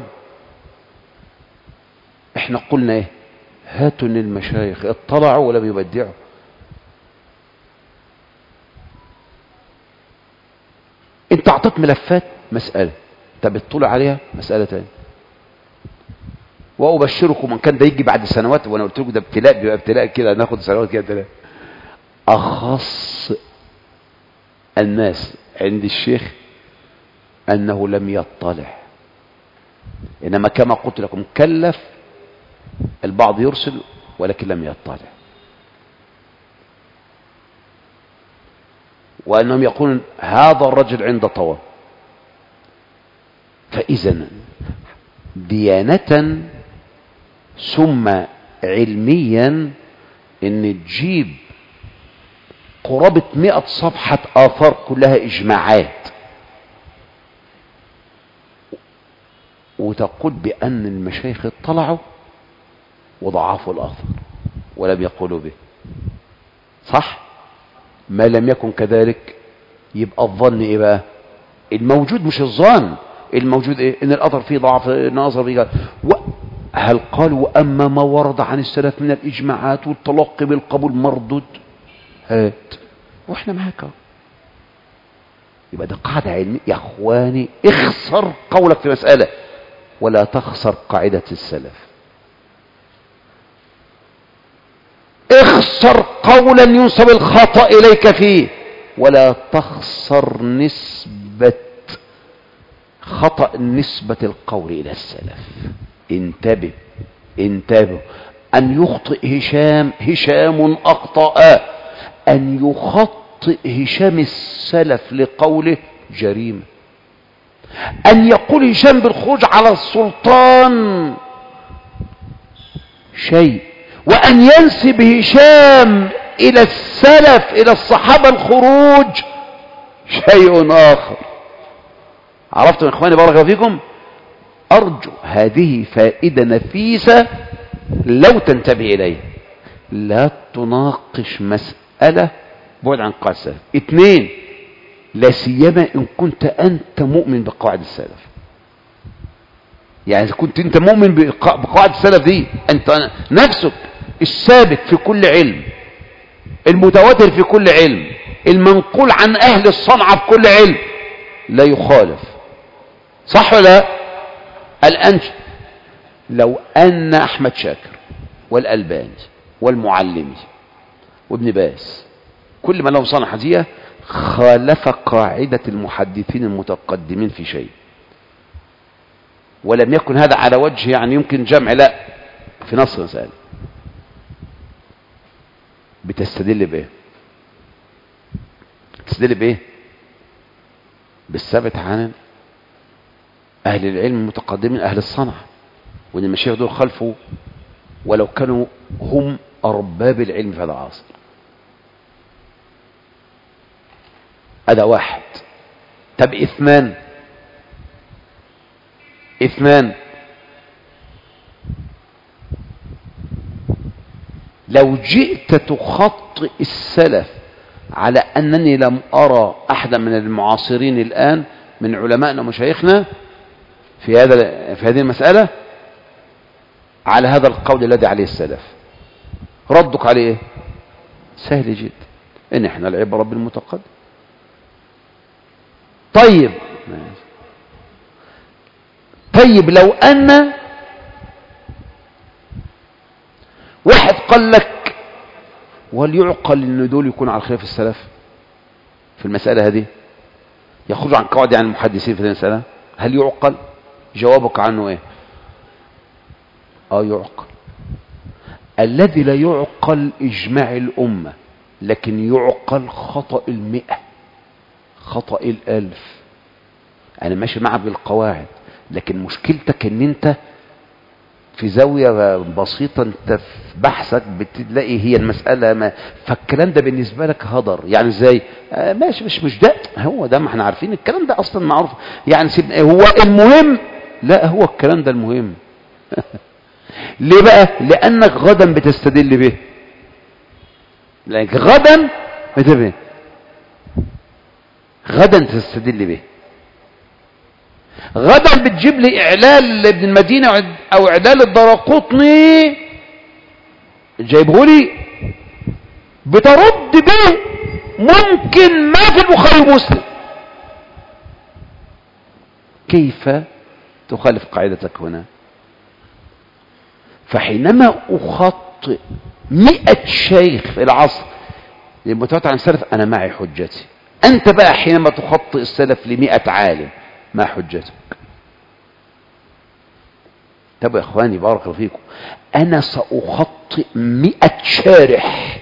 احنا قلنا ايه؟ هاتوا للمشايخ اطلعوا ولم يبدعوا. انت اعطيت ملفات مسألة، طب اطلع عليها مسألة تانية. وابشركم من كان ده يجي بعد سنوات، وانا قلت لكم ده ابتلاء، بيبقى ابتلاء كده، ناخد سنوات كده ابتلاء. اخص الناس عند الشيخ انه لم يطلع، انما كما قلت لكم كلف البعض يرسل ولكن لم يطلع. وانهم يقولون هذا الرجل عند طوى. فاذا ديانة ثم علميا ان تجيب قرابة مئة صفحة آثار كلها إجماعات وتقول بأن المشايخ اطلعوا وضعفوا الآثار ولم يقولوا به، صح؟ ما لم يكن كذلك يبقى الظن إيه بقى؟ الموجود مش الظن، الموجود إيه؟ إن الأثر فيه ضعف ناظر فيه. هل قالوا أما ما ورد عن السلف من الإجماعات والتلقي بالقبول مردود؟ هات واحنا معاك. يبقى ده قاعدة علمية يا اخواني. اخسر قولك في مسألة ولا تخسر قاعدة السلف. اخسر قولا ينسب الخطأ اليك فيه ولا تخسر نسبة خطأ نسبة القول الى السلف. انتبه انتبه. ان يخطئ هشام هشام اخطأ، أن يخطئ هشام السلف لقوله جريمة. أن يقول هشام بالخروج على السلطان شيء، وأن ينسب هشام إلى السلف إلى الصحابة الخروج شيء آخر. عرفتم يا إخواني بارك فيكم؟ أرجو هذه فائدة نفيسة لو تنتبه إليها. لا تناقش مسألة بعد عن قواعد السلف. اثنين، لا سيما ان كنت انت مؤمن بقواعد السلف. يعني اذا كنت انت مؤمن بقواعد السلف دي، انت نفسك الثابت في كل علم، المتواتر في كل علم، المنقول عن اهل الصنعة في كل علم، لا يخالف، صح ولا لا؟ الان لو ان احمد شاكر والالباني والمعلمي وابن باز كل ما لهم صنع حديث خالف قاعدة المحدثين المتقدمين في شيء، ولم يكن هذا على وجه يعني يمكن جمع، لا، في نص مسألة، بتستدل بايه؟ بتستدل بايه؟ بالثابت عن اهل العلم المتقدمين اهل الصنعة، وان المشايخ دول خلفوا ولو كانوا هم ارباب العلم في هذا العصر. هذا واحد. طب اثنان اثنان لو جئت تخطئ السلف على أنني لم أرى أحدا من المعاصرين الآن من علمائنا ومشايخنا في هذا في هذه المسألة على هذا القول الذي عليه السلف، ردك عليه إيه؟ سهل جدا، إن إحنا العبرة بالمتقدم. طيب طيب لو أن واحد قال لك وهل يعقل ان دول يكون على خلاف السلف في المسألة هذه، يخرج عن قواعد عن المحدثين في هذه المسألة، هل يعقل؟ جوابك عنه ايه؟ اه يعقل. الذي لا يعقل اجماع الامة، لكن يعقل خطأ المئة، خطأ الالف. انا ماشي معك بالقواعد، لكن مشكلتك ان انت في زاوية بسيطة، انت في بحثك بتلاقي هي المسألة ما، فالكلام ده بالنسبة لك هدر. يعني ازاي؟ آه ماشي، مش مش ده هو ده، ما احنا عارفين الكلام ده اصلا معروف. يعني سيب هو المهم، لا هو الكلام ده المهم. ليه بقى؟ لانك غدا بتستدل به، لانك غدا بتبه غدا تستدل به، غدا بتجيب لي اعلال ابن المدينة او اعلال الدراقطني جايبه لي بترد به ممكن ما في البخاري ومسلم. كيف تخالف قاعدتك هنا؟ فحينما اخطئ مئة شيخ في العصر للمتواتر عن السلف انا معي حجتي. انت بقى حينما تخطئ السلف لمئة عالم ما حجتك؟ طب يا اخواني بارك الله فيكم، انا ساخطئ مئة شارح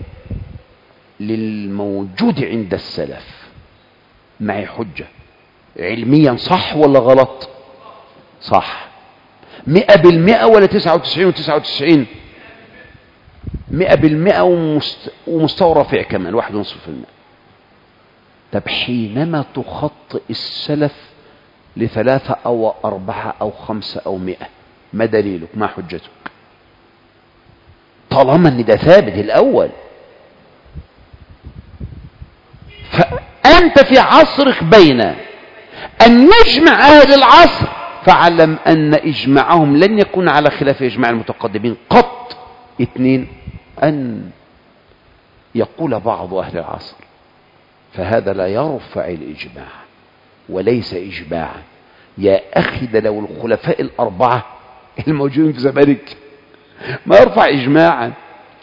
للموجود عند السلف، معي حجة علميا صح ولا غلط؟ صح. مئة بالمئة ولا تسعة وتسعين وتسعة وتسعين؟ مئة بالمئة ومست... ومستوى رفيع كمان واحد ونصف في المئة. طب حينما تخطئ السلف لثلاثة أو أربعة أو خمسة أو مئة، ما دليلك؟ ما حجتك؟ طالما أن ده ثابت الأول. فأنت في عصرك بين أن يجمع أهل العصر، فاعلم أن إجماعهم لن يكون على خلاف إجماع المتقدمين قط. اثنين، أن يقول بعض أهل العصر، فهذا لا يرفع الإجماع وليس إجماعا. يا أخي ده لو الخلفاء الأربعة الموجودين في زمانك ما يرفع إجماعا،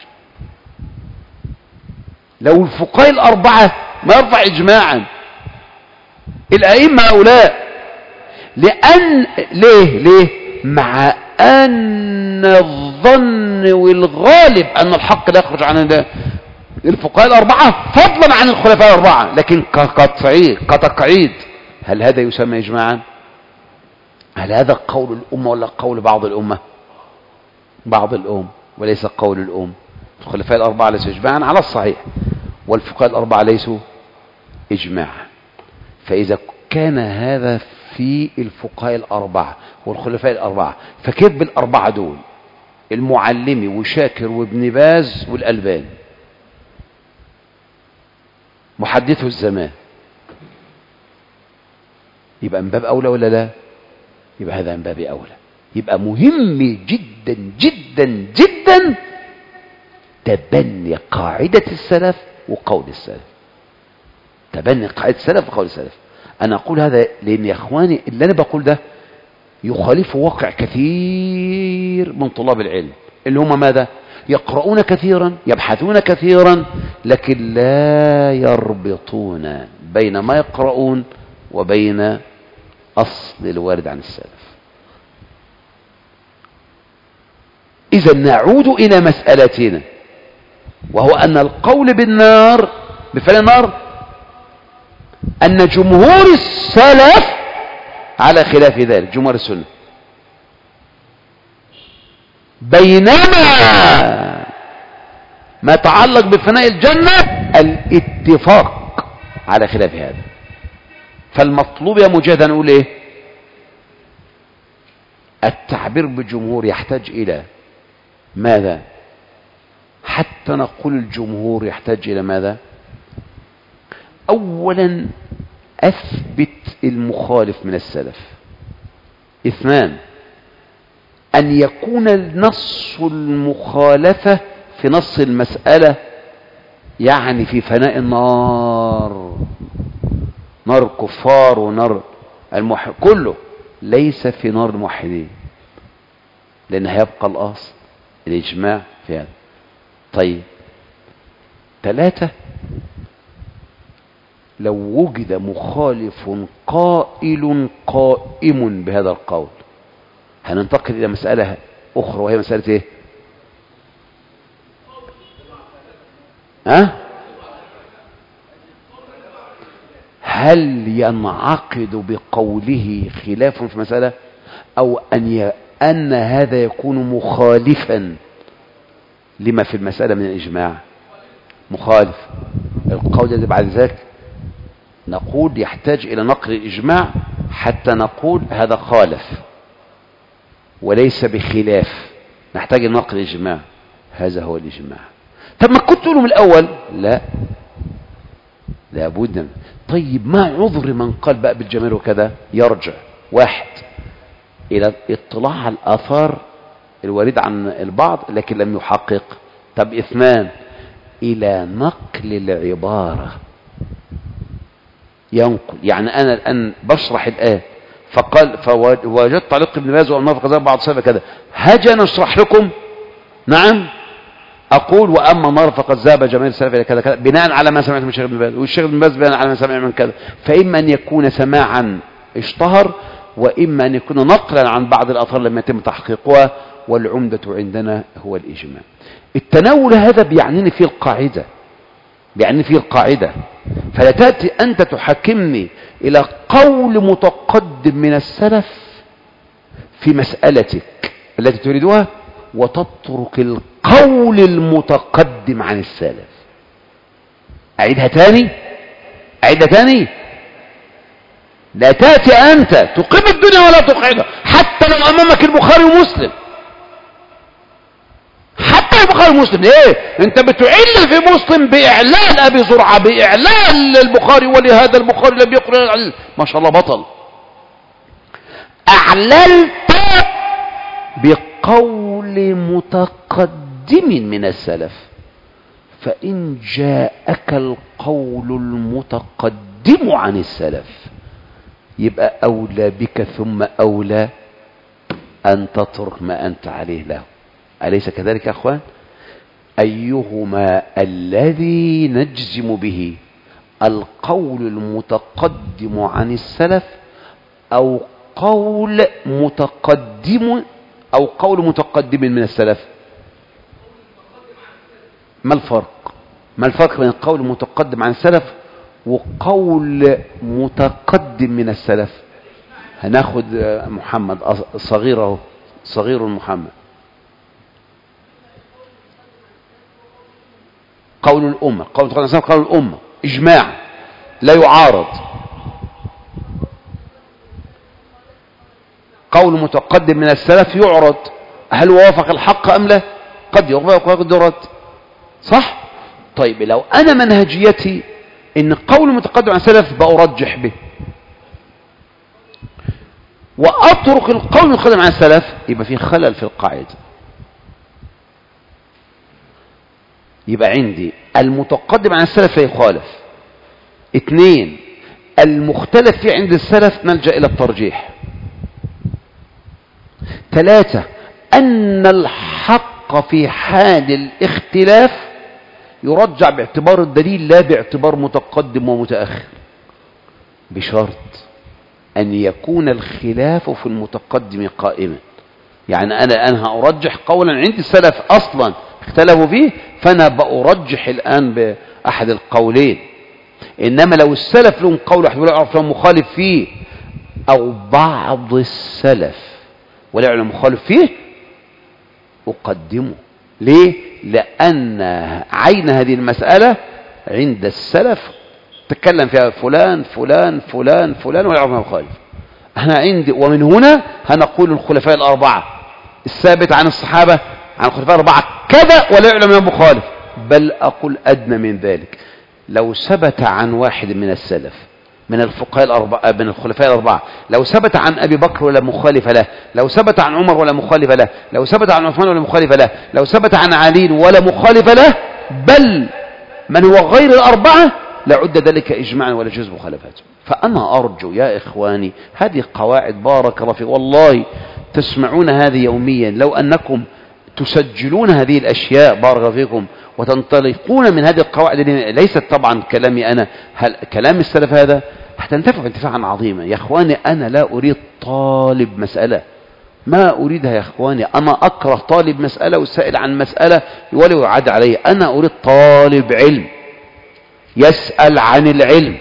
لو الفقهاء الأربعة ما يرفع إجماعا، الأئمة هؤلاء. لأن ليه ليه مع أن الظن والغالب أن الحق لا يخرج عن الفقهاء الأربعة فضلا عن الخلفاء الأربعة، لكن كتقعيد كتقعيد هل هذا يسمى إجماعا؟ هل هذا قول الأمة ولا قول بعض الأمة؟ بعض الأم وليس قول الأم. الخلفاء الأربعة ليسوا إجماعا على الصحيح، والفقهاء الأربعة ليسوا إجماعا. فإذا كان هذا في الفقهاء الأربعة والخلفاء الأربعة، فكيف بالأربعة دول؟ المعلمي وشاكر وابن باز والألباني محدثه الزمان، يبقى من باب أولى ولا لا؟ يبقى هذا من باب أولى. يبقى مهم جدا جدا جدا تبني قاعدة السلف وقول السلف، تبني قاعدة السلف وقول السلف. أنا أقول هذا لأن يا إخواني اللي أنا بقول ده يخالف واقع كثير من طلاب العلم، اللي هم ماذا؟ يقرؤون كثيرا، يبحثون كثيرا، لكن لا يربطون بين ما يقرؤون وبين أصل الوارد عن السلف. إذا نعود إلى مسألتنا، وهو أن القول بالنار بفعل النار أن جمهور السلف على خلاف ذلك، جمهور السنة. بينما ما يتعلق بفناء الجنة الاتفاق على خلاف هذا. فالمطلوب يا مجاهد نقول ايه؟ التعبير بالجمهور يحتاج الى ماذا؟ حتى نقول الجمهور يحتاج إلى ماذا؟ أولا أثبت المخالف من السلف. اثنان أن يكون نص المخالفة في نص المسألة، يعني في فناء النار، نار الكفار ونار الموحد كله، ليس في نار الموحدين، لأن هيبقى الأصل الإجماع في هذا. طيب ثلاثة، لو وجد مخالف قائل قائم بهذا القول، هننتقل إلى مسألة أخرى وهي مسألة إيه؟ ها؟ هل ينعقد بقوله خلاف في مسألة، أو أن ي... أن هذا يكون مخالفا لما في المسألة من الإجماع؟ مخالف. القول الذي بعد ذلك نقول يحتاج إلى نقل الإجماع حتى نقول هذا خالف وليس بخلاف، نحتاج إلى نقل الإجماع. هذا هو الإجماع. طب ما كنت تقوله من الأول؟ لا، لابد. طيب ما عذر من قال بقى بالجمال وكذا؟ يرجع واحد إلى اطلاع على الآثار الوارد عن البعض لكن لم يحقق. طب اثنان، إلى نقل العبارة، ينقل. يعني أنا الآن بشرح الآن فقال فوجدت تعليق ابن باز وأمر فقد بعض السلف كذا، هاجي أنا أشرح لكم نعم أقول وأما النار فقد ذهب جماهير السلف إلى كذا كذا بناء على ما سمعت من الشيخ ابن باز، والشيخ ابن باز بناء على ما سمع من كذا. فإما أن يكون سماعا اشتهر، وإما أن يكون نقلا عن بعض الآثار لم يتم تحقيقها، والعمدة عندنا هو الإجماع. التناول هذا بيعنيني فيه القاعدة، بيعنيني فيه القاعدة. فلا تأتي أنت تحكمني إلى قول متقدم من السلف في مسألتك التي تريدها وتترك القول المتقدم عن السلف. أعيدها تاني أعيدها تاني لا تأتي أنت تقيم الدنيا ولا تقعدها، حتى لو أمامك البخاري ومسلم، حتى البخاري ومسلم. ايه انت بتعل في مسلم بإعلان أبي زرعة، بإعلان البخاري، ولهذا البخاري لم يقرأ، ما شاء الله بطل. أعللت بقول متقدم من السلف، فإن جاءك القول المتقدم عن السلف يبقى أولى بك ثم أولى أن تترك ما أنت عليه له. أليس كذلك يا أخوان؟ أيهما الذي نجزم به، القول المتقدم عن السلف أو قول متقدم أو قول متقدم من السلف؟ ما الفرق؟ ما الفرق بين القول المتقدم عن السلف وقول متقدم من السلف؟ هناخد محمد صغيره صغير محمد. قول الأمة، قول متقدم قول الأمة إجماع لا يعارض. قول متقدم من السلف يعرض، هل وافق الحق أم لا؟ قد يوافق وقد يرد، صح؟ طيب لو أنا منهجيتي إن قول متقدم عن السلف بأرجح به وأترك القول المتقدم عن السلف، يبقى في خلل في القاعدة. يبقى عندي المتقدم عن السلف يخالف. اثنين، المختلف فيه عند السلف نلجأ إلى الترجيح. ثلاثة، أن الحق في حال الاختلاف يرجع باعتبار الدليل لا باعتبار متقدم ومتأخر، بشرط أن يكون الخلاف في المتقدم قائما. يعني أنا أنا أرجح قولا عند السلف أصلا اختلفوا فيه، فأنا بأرجح الآن بأحد القولين. إنما لو السلف لهم قول واحد ولا يعرف لهم مخالف فيه، أو بعض السلف ولا يعلم مخالف فيه، أقدمه. ليه؟ لأن عين هذه المسألة عند السلف تكلم فيها فلان فلان فلان فلان ولا يعرف مخالف. أنا عندي، ومن هنا هنقول الخلفاء الأربعة الثابت عن الصحابة عن الخلفاء الأربعة كذا ولا يعلم أنه مخالف، بل أقول أدنى من ذلك، لو ثبت عن واحد من السلف من الفقهاء الأربعة من الخلفاء الأربعة، لو ثبت عن أبي بكر ولا مخالف له، لو ثبت عن عمر ولا مخالف له، لو ثبت عن عثمان ولا مخالف له، لو ثبت عن علي ولا مخالف له، بل من هو غير الأربعة لعد ذلك إجماعا ولا جزء مخالفاته. فأنا أرجو يا إخواني هذه قواعد بارك الله فيكم، والله تسمعون هذه يوميا، لو أنكم تسجلون هذه الأشياء بارك الله فيكم وتنطلقون من هذه القواعد اللي ليست طبعا كلامي أنا، هل كلام السلف هذا، هتنتفع انتفاعا عظيما. يا إخواني أنا لا أريد طالب مسألة، ما أريدها يا إخواني، أنا أكره طالب مسألة والسائل عن مسألة ولو يعد عليه، أنا أريد طالب علم يسأل عن العلم،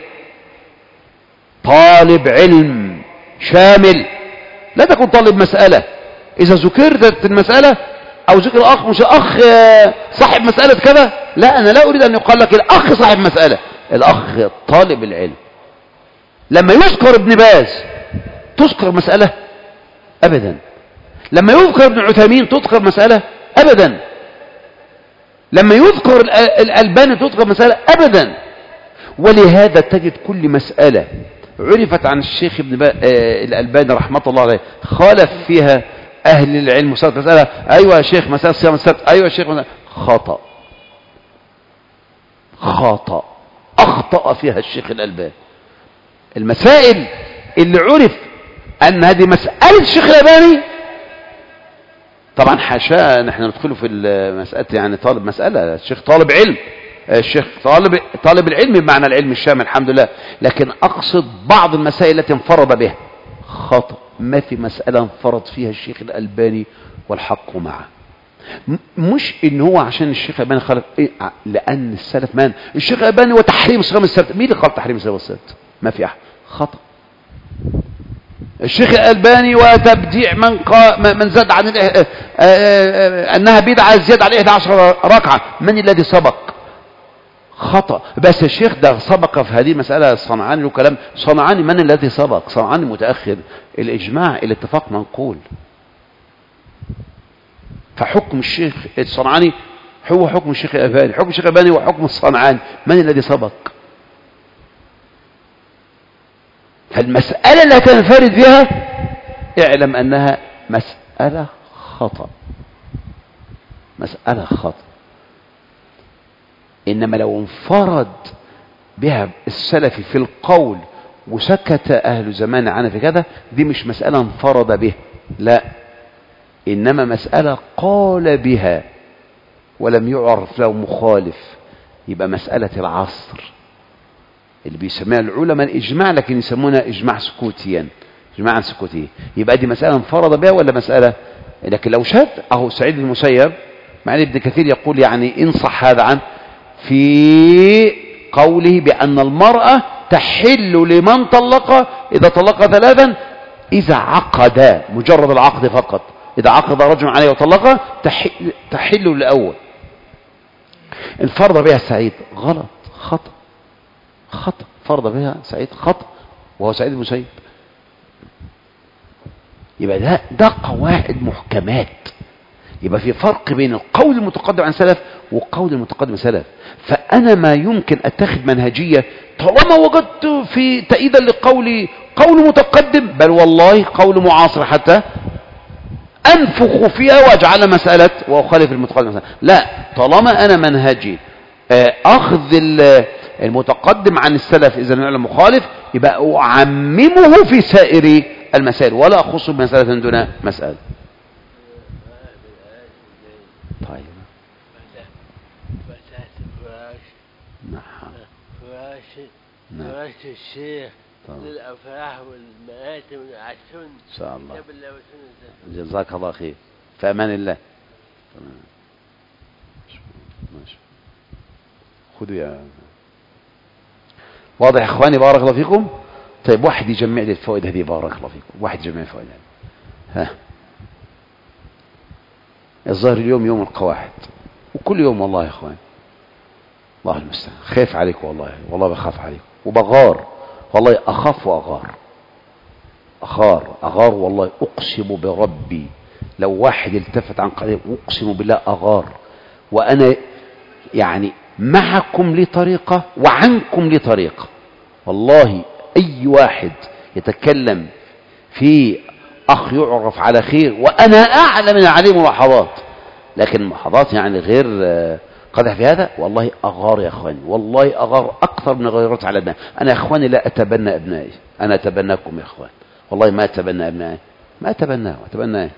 طالب علم شامل، لا تكون طالب مسألة إذا ذكرت المسألة أو ذكر أخ مش أخ صاحب مسألة كذا، لا أنا لا أريد أن يقال لك الأخ صاحب مسألة، الأخ طالب العلم. لما يذكر ابن باز تذكر مسألة أبدا، لما يذكر ابن عثيمين تذكر مسألة أبدا، لما يذكر الألباني تذكر مسألة أبدا. ولهذا تجد كل مسألة عرفت عن الشيخ ابن الألباني رحمة الله عليه خالف فيها أهل العلم وصارت مسألة، أيوة يا شيخ مسألة صيام السبت، أيوة يا شيخ مسألة، خطأ خطأ أخطأ فيها الشيخ الألباني. المسائل اللي عرف أن هذه مسألة الشيخ الألباني، طبعا حاشا نحن ندخله في المسألة، يعني طالب مسألة الشيخ طالب علم، الشيخ طالب طالب العلم بمعنى العلم الشامل الحمد لله، لكن أقصد بعض المسائل التي انفرد بها خطأ، ما في مسألة انفرد فيها الشيخ الألباني والحق معه. مش إن هو عشان الشيخ الألباني خالف إيه، لأن السلف مان الشيخ الألباني وتحريم صيام السبت، مين اللي قال تحريم صيام السبت؟ ما في أحد، خطأ. الشيخ الألباني وتبديع من قا من زاد عن أنها بدعة زيادة على إحدى عشرة ركعة، من الذي سبق؟ خطأ. بس الشيخ ده سبق في هذه المسألة صنعاني له كلام، صنعاني من الذي سبق؟ صنعاني متأخر، الإجماع الاتفاق منقول. فحكم الشيخ الصنعاني هو حكم الشيخ الألباني، حكم الشيخ الألباني هو حكم الصنعاني، من الذي سبق؟ فالمسألة التي تنفرد بها اعلم أنها مسألة خطأ، مسألة خطأ. إنما لو انفرد بها السلفي في القول وسكت أهل زمان عنها في كذا، دي مش مسألة انفرد بها، لا، إنما مسألة قال بها ولم يعرف له مخالف، يبقى مسألة العصر اللي بيسميها العلماء الإجماع، لكن يسمونها إجماع سكوتيا، إجماعا سكوتيا، يبقى دي مسألة انفرد بها ولا مسألة. لكن لو شد أهو سعيد المسيب مع ان ابن كثير يقول يعني انصح هذا عنه في قوله بأن المرأة تحل لمن طلق إذا طلق ثلاثا إذا عقد، مجرد العقد فقط، إذا عقد رجل عليه وطلقه تحل, تحل الأول. الفرض بها سعيد غلط، خطأ خطأ، فرض بها سعيد خطأ، وهو سعيد المسيب. يبقى ده ده قواعد محكمات. يبقى في فرق بين القول المتقدم عن سلف والقول المتقدم عن سلف. فأنا ما يمكن أتخذ منهجية طالما وجدت في تأييدا لقولي قول متقدم، بل والله قول معاصر حتى أنفخ فيها وأجعل مسألة وأخالف المتقدم مسألة. لا، طالما أنا منهجي أخذ المتقدم عن السلف إذا نعلم مخالف، يبقى أعممه في سائر المسائل ولا أخص بمسألة دون مسألة. طيب نعم فراش فراش الشيخ للأفراح والمآتم والعشون إن شاء الله. جزاك الله خير، في أمان الله. ماشي، خذوا يا واضح يا إخواني بارك الله فيكم. طيب واحد يجمع لي الفوائد هذه بارك الله فيكم، واحد يجمع الفوائد هذه. ها الظاهر اليوم يوم القواعد، وكل يوم والله يا إخواني الله المستعان خايف عليك، والله والله بخاف عليك وبغار، والله أخاف وأغار، أغار أغار والله أقسم بربي لو واحد التفت عن قضية أقسم بالله أغار. وأنا يعني معكم لي طريقة وعنكم لي طريقة. والله أي واحد يتكلم في أخ يعرف على خير وأنا أعلم من عليه ملاحظات، لكن ملاحظات يعني غير قدح في هذا، والله أغار يا أخواني، والله أغار أكثر من غيرات على أبنائي. أنا يا أخواني لا أتبنى أبنائي، أنا أتبناكم يا أخوان، والله ما أتبنى أبنائي، ما أتبناه أتبناه.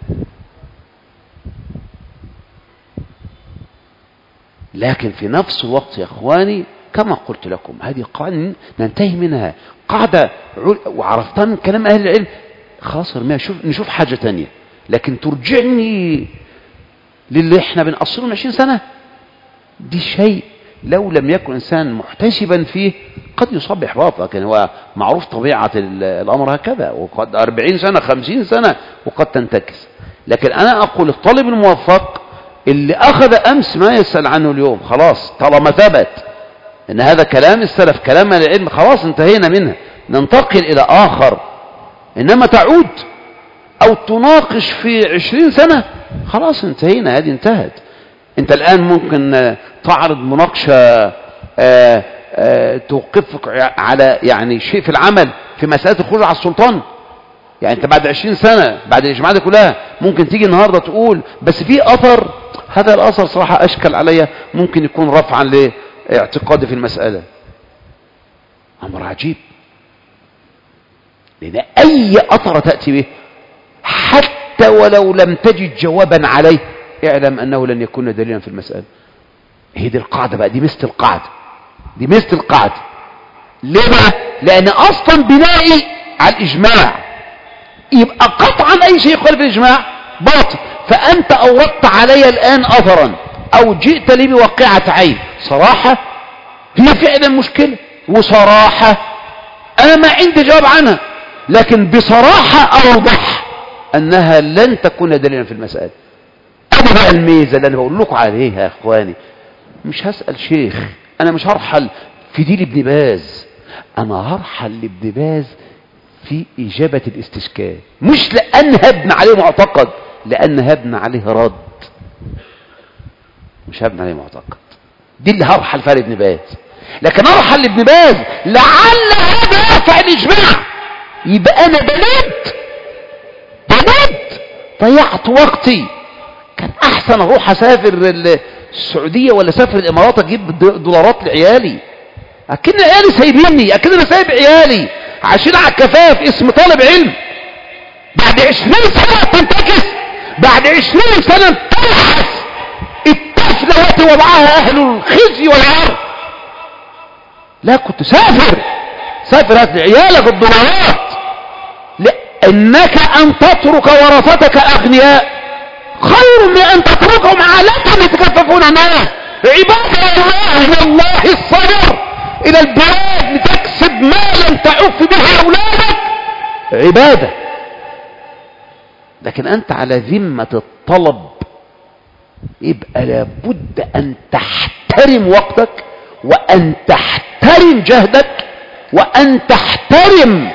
لكن في نفس الوقت يا أخواني كما قلت لكم هذه قاعدة ننتهي منها، قاعدة وعرفتها من كلام أهل العلم، خلاص ارميها، نشوف نشوف حاجة تانية. لكن ترجعني للي احنا بنقصره من عشرين سنة، دي شيء لو لم يكن إنسان محتسبا فيه قد يصاب بإحباط، لكن هو معروف طبيعة الأمر هكذا، وقد أربعين سنة خمسين سنة وقد تنتكس. لكن أنا أقول الطالب الموفق اللي أخذ أمس ما يسأل عنه اليوم، خلاص طالما ثبت إن هذا كلام السلف كلام العلم خلاص انتهينا منها، ننتقل إلى آخر. إنما تعود أو تناقش في عشرين سنة خلاص انتهينا، هذه انتهت. أنت الآن ممكن تعرض مناقشة آآ آآ توقفك على يعني شيء في العمل في مسألة الخروج على السلطان، يعني أنت بعد عشرين سنة بعد الإجماع دي كلها ممكن تيجي النهاردة تقول بس في أثر، هذا الأثر صراحة أشكل عليا، ممكن يكون رفعا لاعتقادي في المسألة. أمر عجيب، لأن أي أثر تأتي به حتى ولو لم تجد جوابا عليه اعلم أنه لن يكون دليلا في المسألة. هي دي القاعدة بقى، دي مثل القاعدة، دي مثل القاعدة. ليه بقى؟ لأن أصلا بنائي على الإجماع، يبقى قطعا أي شيء يخالف الإجماع باطل. فأنت أوردت علي الآن أثرا أو جئت لي بواقعة عين، صراحة هي فعلا مشكلة، وصراحة أنا ما عندي جواب عنها، لكن بصراحة أوضح أنها لن تكون دليلا في المسألة. أنا بقى الميزة اللي أنا بقول لكم عليها يا إخواني، مش هسأل شيخ، أنا مش هرحل في دين ابن باز، أنا هرحل لابن باز في إجابة الاستشكال، مش لأن هبنى عليه معتقد، لأن هبنى عليه رد، مش هبنى عليه معتقد. دي اللي هرحل فيها لابن باز. لكن ارحل لابن باز لعل هذا يرفع الإجماع، يبقى أنا بلد بلد ضيعت وقتي. كان أحسن أروح أسافر السعودية ولا أسافر الإمارات أجيب دولارات لعيالي، أكن عيالي سايبيني، أكن أنا سايب عيالي عايشين على الكفاف اسم طالب علم. بعد عشرين سنة تنتكس، بعد عشرين سنة تلحس الطفلة التي وضعها أهل الخزي والعار. لا كنت سافر سافر هات لعيالك الدولارات، لأنك أن تترك ورثتك أغنياء خير من أن تتركهم عالة يتكففون الناس. عبادة الله والله الصبر إلى البلاد لتكسب مالا تعف به أولادك عبادة، لكن أنت على ذمة الطلب، يبقى لابد أن تحترم وقتك وأن تحترم جهدك وأن تحترم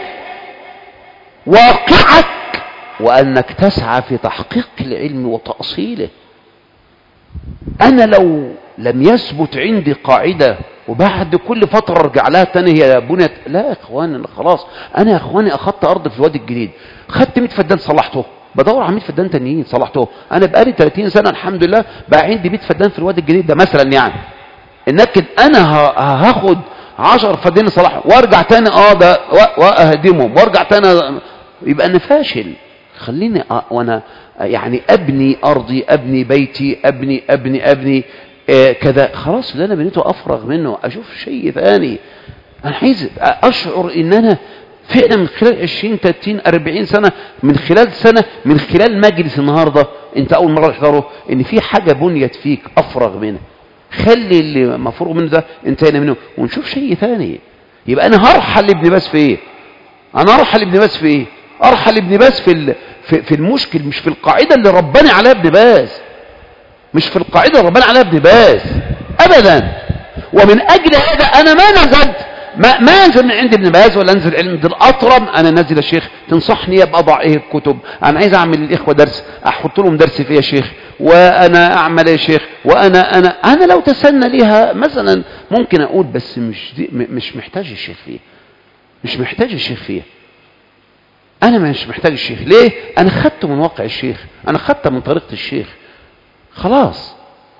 واقعك، وأنك تسعى في تحقيق العلم وتأصيله. أنا لو لم يثبت عندي قاعدة وبعد كل فترة ارجع لها تاني هي بنيت، لا يا اخواني خلاص. انا يا اخواني اخدت ارض في الوادي الجديد، خدت مية فدان صلحته، بدور على مية فدان تانيين صلحته. انا بقالي ثلاثين سنة الحمد لله بقى عندي مية فدان في الوادي الجديد ده مثلا يعني. لكن انا هاخد عشر فدان صلحهم وارجع تاني اه ده واهدمهم وارجع تاني، يبقى انا فاشل. خليني وانا يعني ابني ارضي، ابني بيتي، ابني ابني ابني آه كذا، خلاص اللي انا بنيته افرغ منه، اشوف شيء ثاني. انا عايز اشعر ان انا فعلا من خلال عشرين ثلاثين أربعين سنة، من خلال سنة، من خلال مجلس النهاردة انت اول مرة تحضره، ان في حاجة بنيت فيك افرغ منها. خلي اللي مفروغ منه ده انتهينا منه ونشوف شيء ثاني. يبقى انا هرحل لابن باز في ايه؟ انا هرحل لابن باز في ايه؟ ارحل لابن باز في في, في المشكل، مش في القاعدة اللي رباني عليها ابن باز، مش في القاعدة اللي رباني عليها ابن باز ابدا. ومن اجل هذا انا ما نزلت ما ما انزل من عند ابن باز ولا انزل عند الاطرم انا نازل يا شيخ تنصحني ابقى اضع ايه الكتب، انا عايز اعمل للاخوه درس احط لهم درس فيه يا شيخ، وانا اعمل يا شيخ، وانا انا انا لو تسنى ليها مثلا ممكن اقول، بس مش دي مش محتاج الشيخ فيها، مش محتاج الشيخ فيها. انا مش محتاج الشيخ. ليه؟ انا خدته من واقع الشيخ، انا خدته من طريقه الشيخ، خلاص.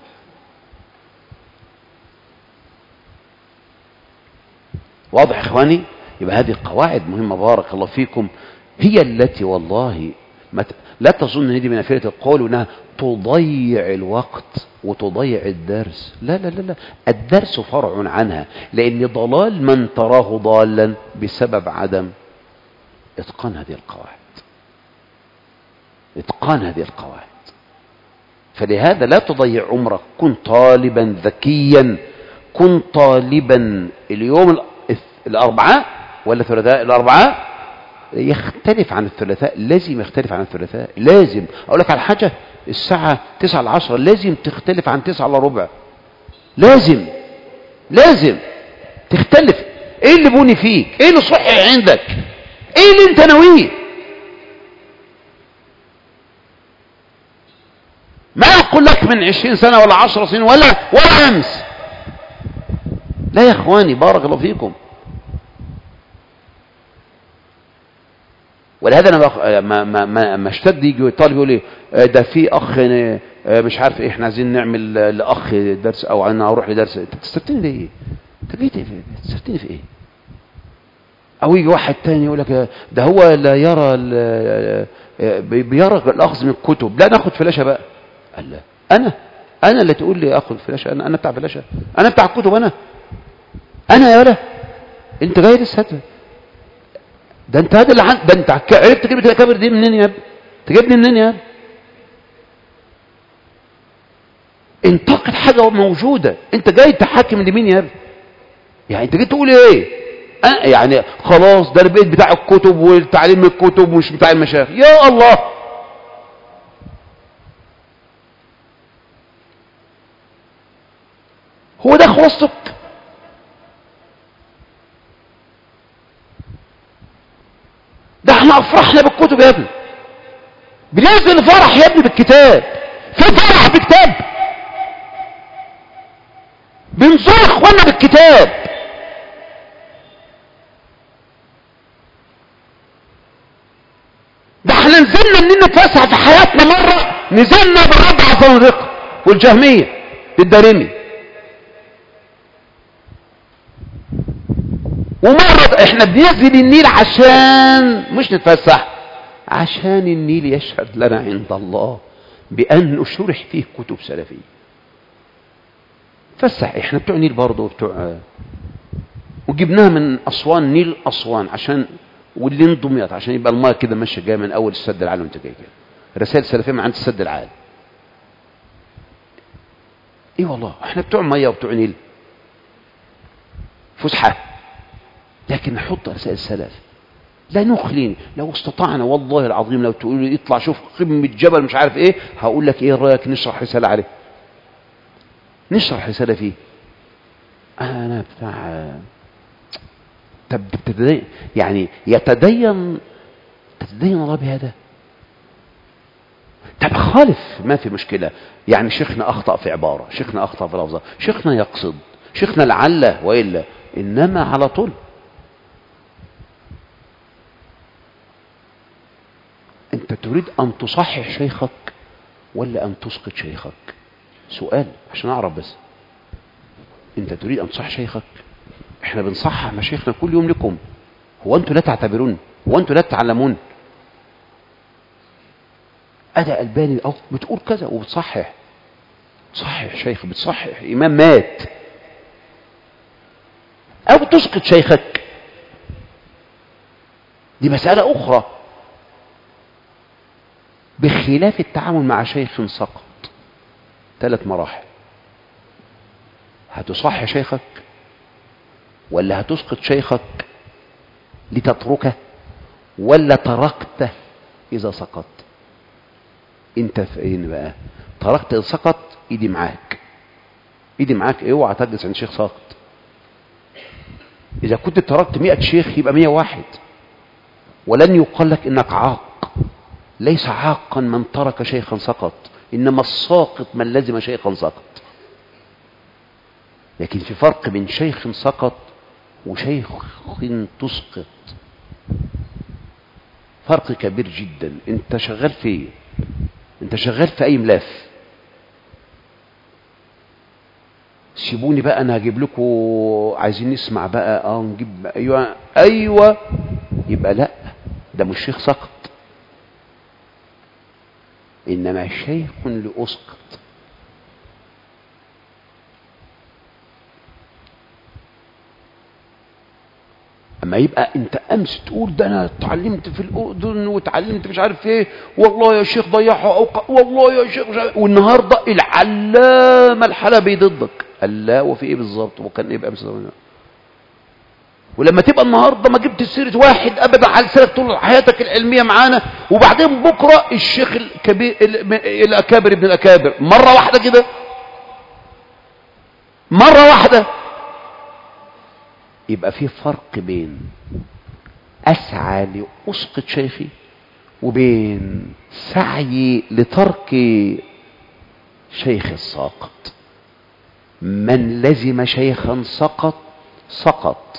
واضح اخواني؟ يبقى هذه القواعد مهمه بارك الله فيكم، هي التي والله ما ت... لا تظن ان دي من نافله القول وانها تضيع الوقت وتضيع الدرس. لا لا لا لا، الدرس فرع عنها، لان ضلال من تراه ضالا بسبب عدم اتقان هذه القواعد، اتقان هذه القواعد. فلهذا لا تضيع عمرك، كن طالبا ذكيا، كن طالبا. اليوم الاربعاء ولا الثلاثاء؟ الاربعاء يختلف عن الثلاثاء، لازم يختلف عن الثلاثاء، لازم. اقول لك على حاجه، الساعه تسعة العصر لازم تختلف عن تسعة الا ربع، لازم لازم تختلف. ايه اللي بوني فيك؟ ايه اللي صحي عندك؟ ايه اللي انت ناويه؟ ما اقول لك من عشرين سنه ولا عشر سنين ولا ولا امس، لا يا اخواني بارك الله فيكم. ولهذا انا بخ... ما ما ما, ما اشتد يجي طالب يقول لي ده في اخ مش عارف ايه، احنا عايزين نعمل لاخ درس او انا اروح لدرس. انت تستفتني ليه؟ انت جيت تستفتني في ايه؟ او يجي واحد تاني يقول لك ده هو لا يرى بيرى الاخذ من الكتب، لا ناخد فلاشه بقى. قال لا، انا انا اللي تقول لي اخذ فلاشه؟ انا انا بتاع فلاشه؟ انا بتاع الكتب؟ انا انا يا ولا انت جاي لسه؟ ده انت هذا اللي عن... ده انت عرفت كلمه الاكابر دي منين يا ابني؟ تجيبني منين يا ابني؟ انتقد حاجه موجوده، انت جاي تحاكم لمين يا ابني؟ يعني انت جاي تقول ايه؟ أه يعني خلاص ده البيت بتاع الكتب والتعليم من الكتب ومش بتاع المشايخ. يا الله، هو ده خلاصتك؟ ده احنا افرحنا بالكتب يا ابني، بننزل فرح يا ابني بالكتاب، في فرح بكتاب، بنزور اخوانا بالكتاب. ده احنا نزلنا مننا نتفسح في حياتنا مرة، نزلنا بالربع زنرقة والجهمية للدارمي، ومرة احنا بننزل النيل عشان مش نتفسح، عشان النيل يشهد لنا عند الله بأنه شرح فيه كتب سلفية. فسح احنا بتوع نيل برضه وبتوع، وجبناها من أسوان، نيل أسوان، عشان واللي انضميت عشان يبقى الماء كده ماشي جاي من أول السد العالي وانت جاي كده. رسائل سلفية من عند السد العالي. ايه والله احنا بتوع مية وبتوع نيل فسحة، لكن نحط رسائل السلف. لا نخلين، لو استطعنا والله العظيم لو تقول لي اطلع شوف قمة جبل مش عارف ايه، هقول لك ايه رأيك نشرح رسالة عليه، نشرح رسالة فيه. انا بتاع تدين، يعني يتدين تتدين الله بهذا. طب خالف ما في مشكلة، يعني شيخنا اخطأ في عبارة، شيخنا اخطأ في لفظة، شيخنا يقصد، شيخنا لعله وإلا، انما على طول انت تريد ان تصحح شيخك ولا ان تسقط شيخك؟ سؤال عشان اعرف بس. انت تريد ان تصحح شيخك؟ احنا بنصحح مشايخنا كل يوم لكم، هو انتوا لا تعتبرون؟ هو انتوا لا تتعلمون؟ ادى الباني او بتقول كذا وبتصحح، تصحح شيخ، بتصحح امام مات، او تسقط شيخك، دي مسألة اخرى. بخلاف التعامل مع شيخ سقط، ثلاث مراحل: هتصحح شيخك ولا هتسقط شيخك لتتركه ولا تركته اذا سقط. انت فين بقى؟ تركت اذا سقط، ايدي معاك، ايدي معاك، اوعى تجلس عند شيخ ساقط. إذا كنت تركت مئة شيخ يبقى مئة واحد، ولن يقال لك إنك عاق. ليس عاقا من ترك شيخا سقط، إنما الساقط من لزم شيخا سقط. لكن في فرق بين شيخ سقط وشيخ تسقط، فرق كبير جدا. انت شغال في ايه؟ انت شغال في اي ملف؟ سيبوني بقى انا هجيب لكم، عايزين نسمع بقى، اه نجيب، ايوه ايوه، يبقى لا، ده مش شيخ سقط، انما شيخ لأسقط. اما يبقى انت امس تقول ده انا اتعلمت في الاردن واتعلمت مش عارف ايه، والله يا شيخ ضيعها، او والله يا شيخ مش عارف، والنهارده العلامه الحلبي ضدك. الله، وفي ايه بالظبط؟ وكان ايه بامس؟ ولما تبقى النهارده ما جبت سيره واحد ابدا على لسانك طول حياتك العلميه معانا، وبعدين بكره الشيخ الكبير الاكابر ابن الاكابر مره واحده كده، مره واحده، يبقى في فرق بين أسعى لأسقط شيخي وبين سعي لترك شيخ الساقط. من لزم شيخا سقط سقط،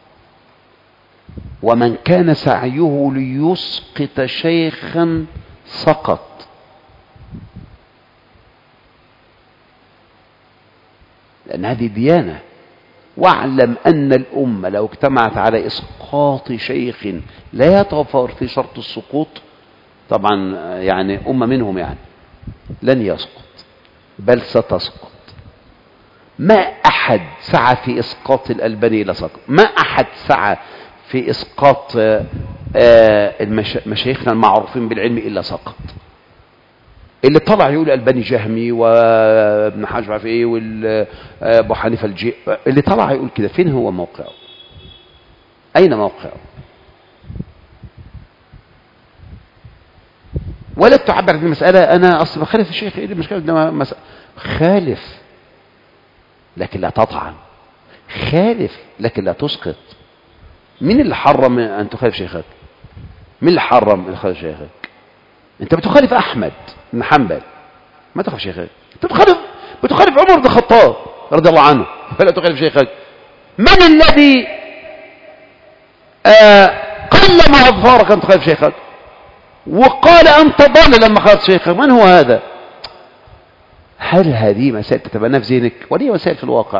ومن كان سعيه ليسقط شيخا سقط. لأن هذه ديانة. واعلم أن الأمة لو اجتمعت على إسقاط شيخ لا يتوفر في شرط السقوط، طبعا يعني أمة منهم يعني، لن يسقط بل ستسقط. ما أحد سعى في إسقاط الألباني إلا سقط، ما أحد سعى في إسقاط مشايخنا المعروفين بالعلم إلا سقط. اللي طلع يقول الألباني جهمي وابن حجر عارف ايه وابو حنيفه الجي، اللي طلع يقول كده، فين هو موقعه؟ اين موقعه؟ ولا تعبر عن المساله انا اصلا بخالف الشيخ، ايه المشكله؟ ده مس... خالف لكن لا تطعن، خالف لكن لا تسقط. مين اللي حرم ان تخالف شيخك؟ مين اللي حرم ان تخالف شيخك؟ انت بتخالف احمد بن حنبل، ما تخالف شيخك. انت بتخالف بتخالف عمر بن الخطاب رضي الله عنه، فلا تخالف شيخك. من الذي آه قل ما اظفارك ان تخالف شيخك وقال انت ضال لما خالف شيخك؟ من هو هذا؟ هل هذه مسائل تتبنى في ذهنك ولا هي مسائل في الواقع؟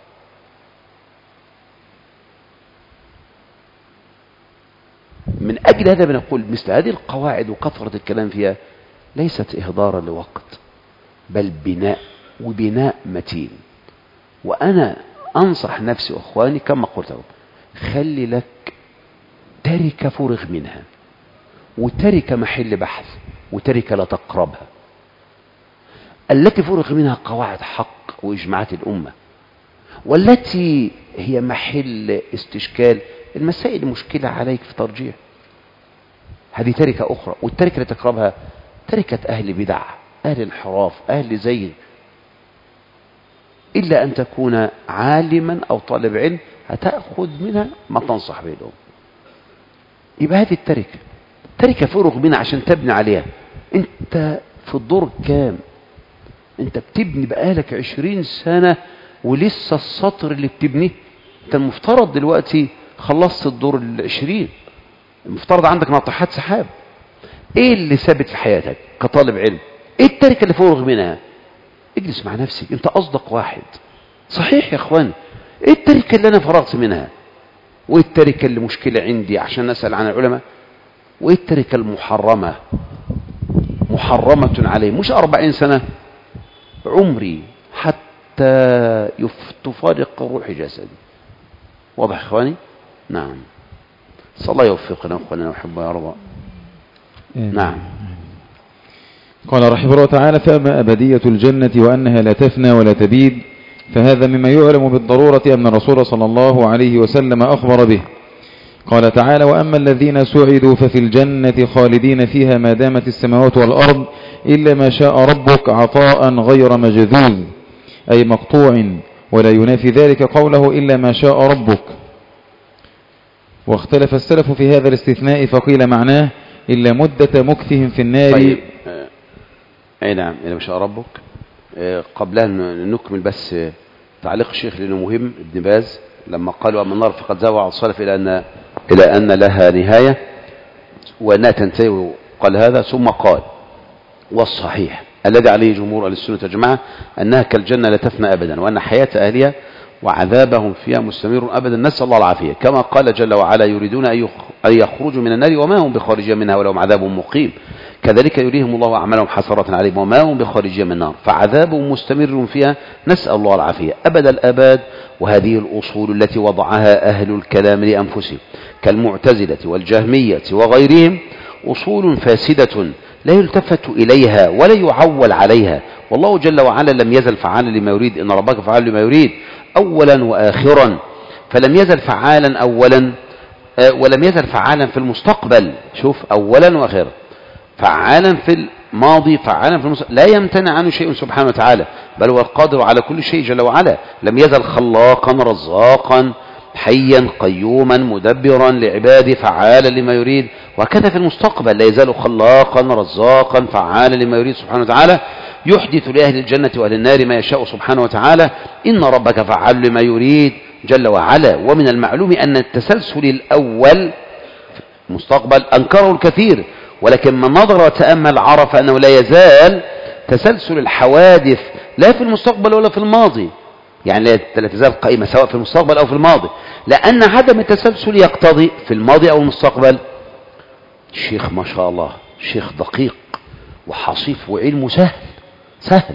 من أجل هذا بنقول مثل هذه القواعد وكثرة الكلام فيها ليست إهدارا لوقت، بل بناء، وبناء متين. وأنا أنصح نفسي وأخواني كما قلت لهم، خلي لك تركة فرغ منها، وتركة محل بحث، وتركة لا تقربها. التي فرغ منها قواعد حق وإجماعات الأمة، والتي هي محل استشكال المسائل مشكلة عليك في ترجيح، هذه تركة أخرى. والتركة اللي تقربها تركة أهل بدع، أهل انحراف، أهل زيغ، إلا أن تكون عالما أو طالب علم هتأخذ منها ما تنصح به لهم. يبقى هذه التركة تركة فرغ منها عشان تبني عليها. أنت في الدور كام؟ أنت بتبني بقالك عشرين سنة ولسه السطر اللي بتبنيه. أنت المفترض دلوقتي خلصت الدور العشرين، المفترض عندك ناطحات سحاب. ايه اللي ثابت في حياتك كطالب علم؟ ايه التركة اللي فرغ منها؟ اجلس مع نفسك، انت اصدق واحد. صحيح يا اخوان، ايه التركة اللي انا فرغت منها؟ وايه التركة اللي مشكلة عندي عشان اسأل عن العلماء؟ وايه التركة المحرمة محرمة علي؟ مش أربعين سنة، عمري حتى تفارق روح جسدي. واضح يا اخواني؟ نعم. صلى الله يوفقنا واخواننا ونحبه يا رب. نعم. قال رحمه الله تعالى: فأما أبدية الجنة وأنها لا تفنى ولا تبيد، فهذا مما يعلم بالضرورة أن الرسول صلى الله عليه وسلم أخبر به. قال تعالى: وأما الذين سعدوا ففي الجنة خالدين فيها ما دامت السماوات والأرض إلا ما شاء ربك عطاء غير مجذوذ، أي مقطوع، ولا ينافي ذلك قوله إلا ما شاء ربك. واختلف السلف في هذا الاستثناء فقيل معناه إلا مدة مكثهم في النار. طيب آه، اي نعم إلى ما شاء ربك. آه، قبل أن نكمل بس آه، تعليق الشيخ لأنه مهم ابن باز لما قالوا أما النار فقد زاوى الصلف إلى أن إلى أن لها نهاية وأنها تنتهي، قال هذا ثم قال والصحيح الذي عليه جمهور أهل السنة والجماعة أنها كالجنة لا تفنى أبدا، وأن حياة أهلها وعذابهم فيها مستمر أبدا، نسأل الله العافية. كما قال جل وعلا يريدون أن يخرجوا من النار وما هم بخارجين منها ولهم عذاب مقيم، كذلك يريهم الله أعمالهم حسرات عليهم وما هم بخارجين من النار، فعذابهم مستمر فيها نسأل الله العافية أبد الآباد. وهذه الأصول التي وضعها أهل الكلام لأنفسهم كالمعتزلة والجهمية وغيرهم أصول فاسدة لا يلتفت إليها ولا يعول عليها، والله جل وعلا لم يزل فعالا لما يريد، إن ربك فعال لما يريد أولا وآخرا، فلم يزل فعالا أولا ولم يزل فعالا في المستقبل. شوف أولا وآخرا، فعالا في الماضي فعالا في المستقبل، لا يمتنع عنه شيء سبحانه وتعالى، بل هو القادر على كل شيء جل وعلا، لم يزل خلاقا رزاقا حيا قيوما مدبرا لعباده فعالا لما يريد، وكذا في المستقبل لا يزال خلاقا رزاقا فعالا لما يريد سبحانه وتعالى، يحدث لأهل الجنة وأهل النار ما يشاء سبحانه وتعالى، إن ربك فعال لما يريد جل وعلا. ومن المعلوم أن التسلسل الأول مستقبل أنكره الكثير، ولكن من نظر وتأمل عرف أنه لا يزال تسلسل الحوادث لا في المستقبل ولا في الماضي، يعني لا تزال قائمة سواء في المستقبل أو في الماضي، لأن عدم التسلسل يقتضي في الماضي أو المستقبل. الشيخ ما شاء الله شيخ دقيق وحصيف وعلمه سهل سهل،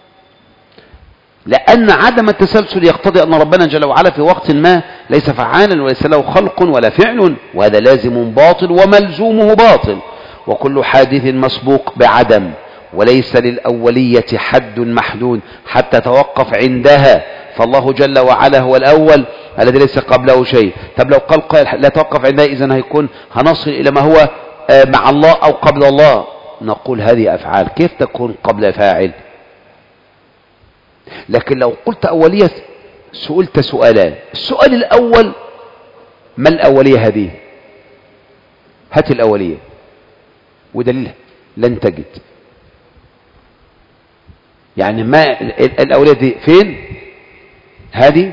لأن عدم التسلسل يقتضي أن ربنا جل وعلا في وقت ما ليس فعالا وليس له خلق ولا فعل، وهذا لازم باطل وملزومه باطل، وكل حادث مسبوق بعدم، وليس للأولية حد محدود حتى توقف عندها، فالله جل وعلا هو الأول الذي ليس قبله شيء. طب لو قال قائل لا توقف عندها إذن هيكون هنصل إلى ما هو مع الله أو قبل الله، نقول هذه أفعال كيف تكون قبل فاعل؟ لكن لو قلت أولية سئلت سؤالان، السؤال الأول ما الأولية هذه؟ هات الأولية ودليلها لن تجد، يعني ما الأولية دي فين؟ هذه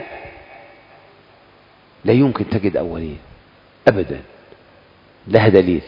لا يمكن تجد أولية أبدا لها دليل.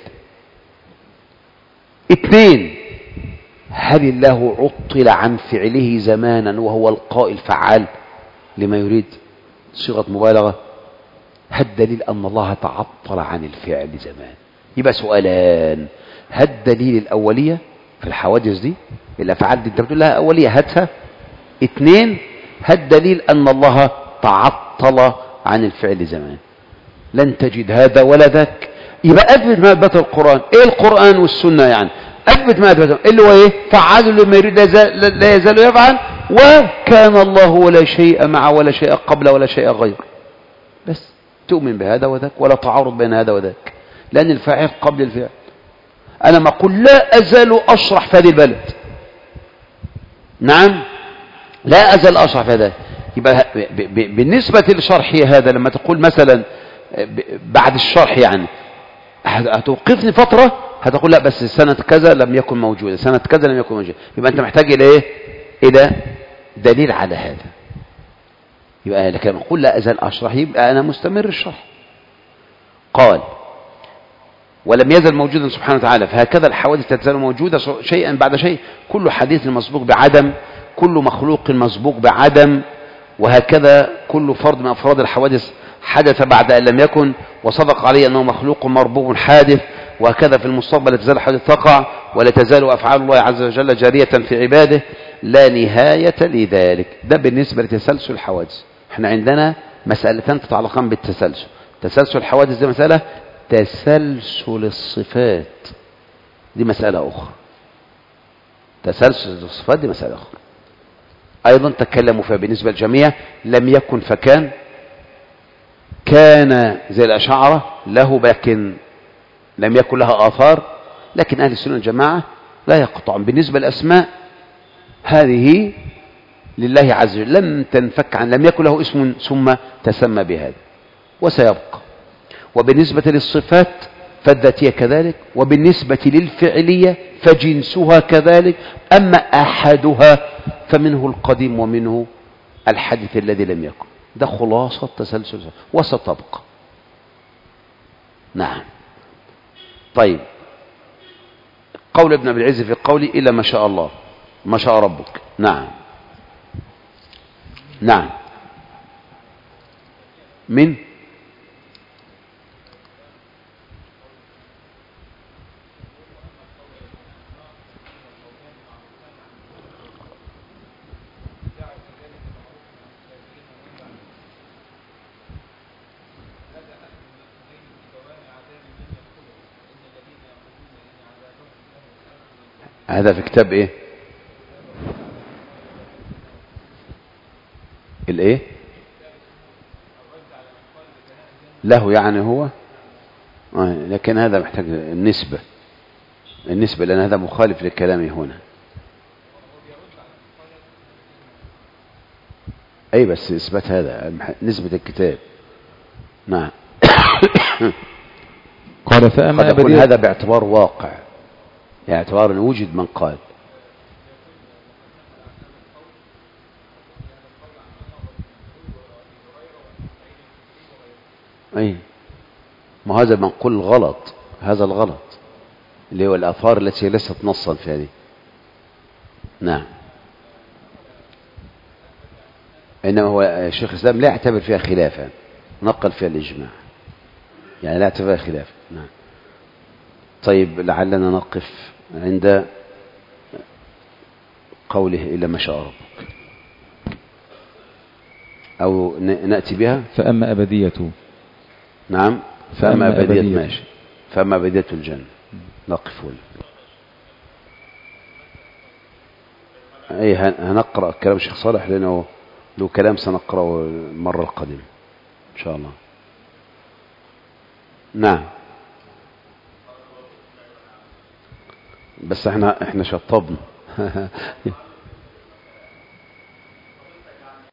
اثنين، هل الله عطل عن فعله زمانا وهو القائل فعال لما يريد؟ صيغة مبالغة. هل دليل أن الله تعطل عن الفعل زمان؟ يبقى سؤالان، هل دليل الأولية في الحوادث دي الأفعال دي انت بتقول لها أولية هاتها؟ اثنين، هل دليل أن الله تعطل عن الفعل زمان؟ لن تجد هذا ولا ذاك. يبقى أثبت ما أثبته القرآن. إيه القرآن والسنة يعني؟ أثبت ما أثبته اللي هو إيه؟ فعال لما يريد لا يزال يفعل، وكان الله ولا شيء مع ولا شيء قبل ولا شيء غير، بس تؤمن بهذا وذاك ولا تعارض بين هذا وذاك، لأن الفاعل قبل الفعل. أنا ما أقول لا أزال أشرح في هذه البلد، نعم لا أزال أشرح في هذا، يبقى بالنسبة لشرحي هذا لما تقول مثلا بعد الشرح يعني هتوقفني فترة، هتقول لا بس سنة كذا لم يكن موجودة، سنة كذا لم يكن موجودة، يبقى أنت محتاج إلى إيه؟ إلى دليل على هذا. يبقى لكن لما أقول لا أزال أشرح يبقى أنا مستمر الشرح. قال ولم يزل موجودا سبحانه وتعالى، فهكذا الحوادث تزال موجودة شيئا بعد شيء، كل حديث مسبوق بعدم، كل مخلوق مسبوق بعدم، وهكذا كل فرد من أفراد الحوادث حدث بعد أن لم يكن، وصدق عليه أنه مخلوق مربوب حادث، وهكذا في المستقبل لا تزال حدث تقع، ولا تزال أفعال الله عز وجل جارية في عباده لا نهاية لذلك. ده بالنسبة لتسلسل الحوادث. احنا عندنا مسألتان تتعلقان بالتسلسل. تسلسل الحوادث دي مسألة، تسلسل الصفات دي مسألة أخرى. تسلسل الصفات دي مسألة أخرى أيضا تكلموا فيها بالنسبة للجميع. لم يكن فكان، كان زي الأشاعرة له لكن لم يكن لها آثار، لكن أهل السنة والجماعة لا يقطعون بالنسبة للأسماء هذه لله عز وجل لم تنفك عن، لم يكن له اسم ثم تسمى بهذا وسيبقى. وبالنسبة للصفات فالذاتية كذلك، وبالنسبة للفعلية فجنسها كذلك. أما أحدها فمنه القديم ومنه الحديث الذي لم يكن. ده خلاصة تسلسل وستبقى. نعم. طيب، قول ابن أبي العز في القول إلا ما شاء الله ما شاء ربك. نعم نعم. من هذا في كتاب ايه؟ الايه؟ له يعني هو آه. لكن هذا محتاج النسبة النسبة لأن هذا مخالف لكلامي هنا. أي بس إثبات هذا نسبة الكتاب. نعم. قال فأما قد يكون هذا باعتبار واقع، باعتبار أن وجد من قال. أي ما هذا منقول غلط، هذا الغلط اللي هو الآثار التي ليست نصا في هذه. نعم. إنما هو شيخ الإسلام لا يعتبر فيها خلافا، نقل فيها الإجماع، يعني لا يعتبر خلافا. نعم. طيب، لعلنا نقف عند قوله إلا ما شاء ربك، أو نأتي بها. فأما أبديته. نعم. فأما أبدية ماشي. فأما أبدية الجنة نقف ولا. أي هنقرأ كلام الشيخ صالح لأنه له كلام سنقرأه المرة القادمة إن شاء الله. نعم. بس احنا احنا شطبنا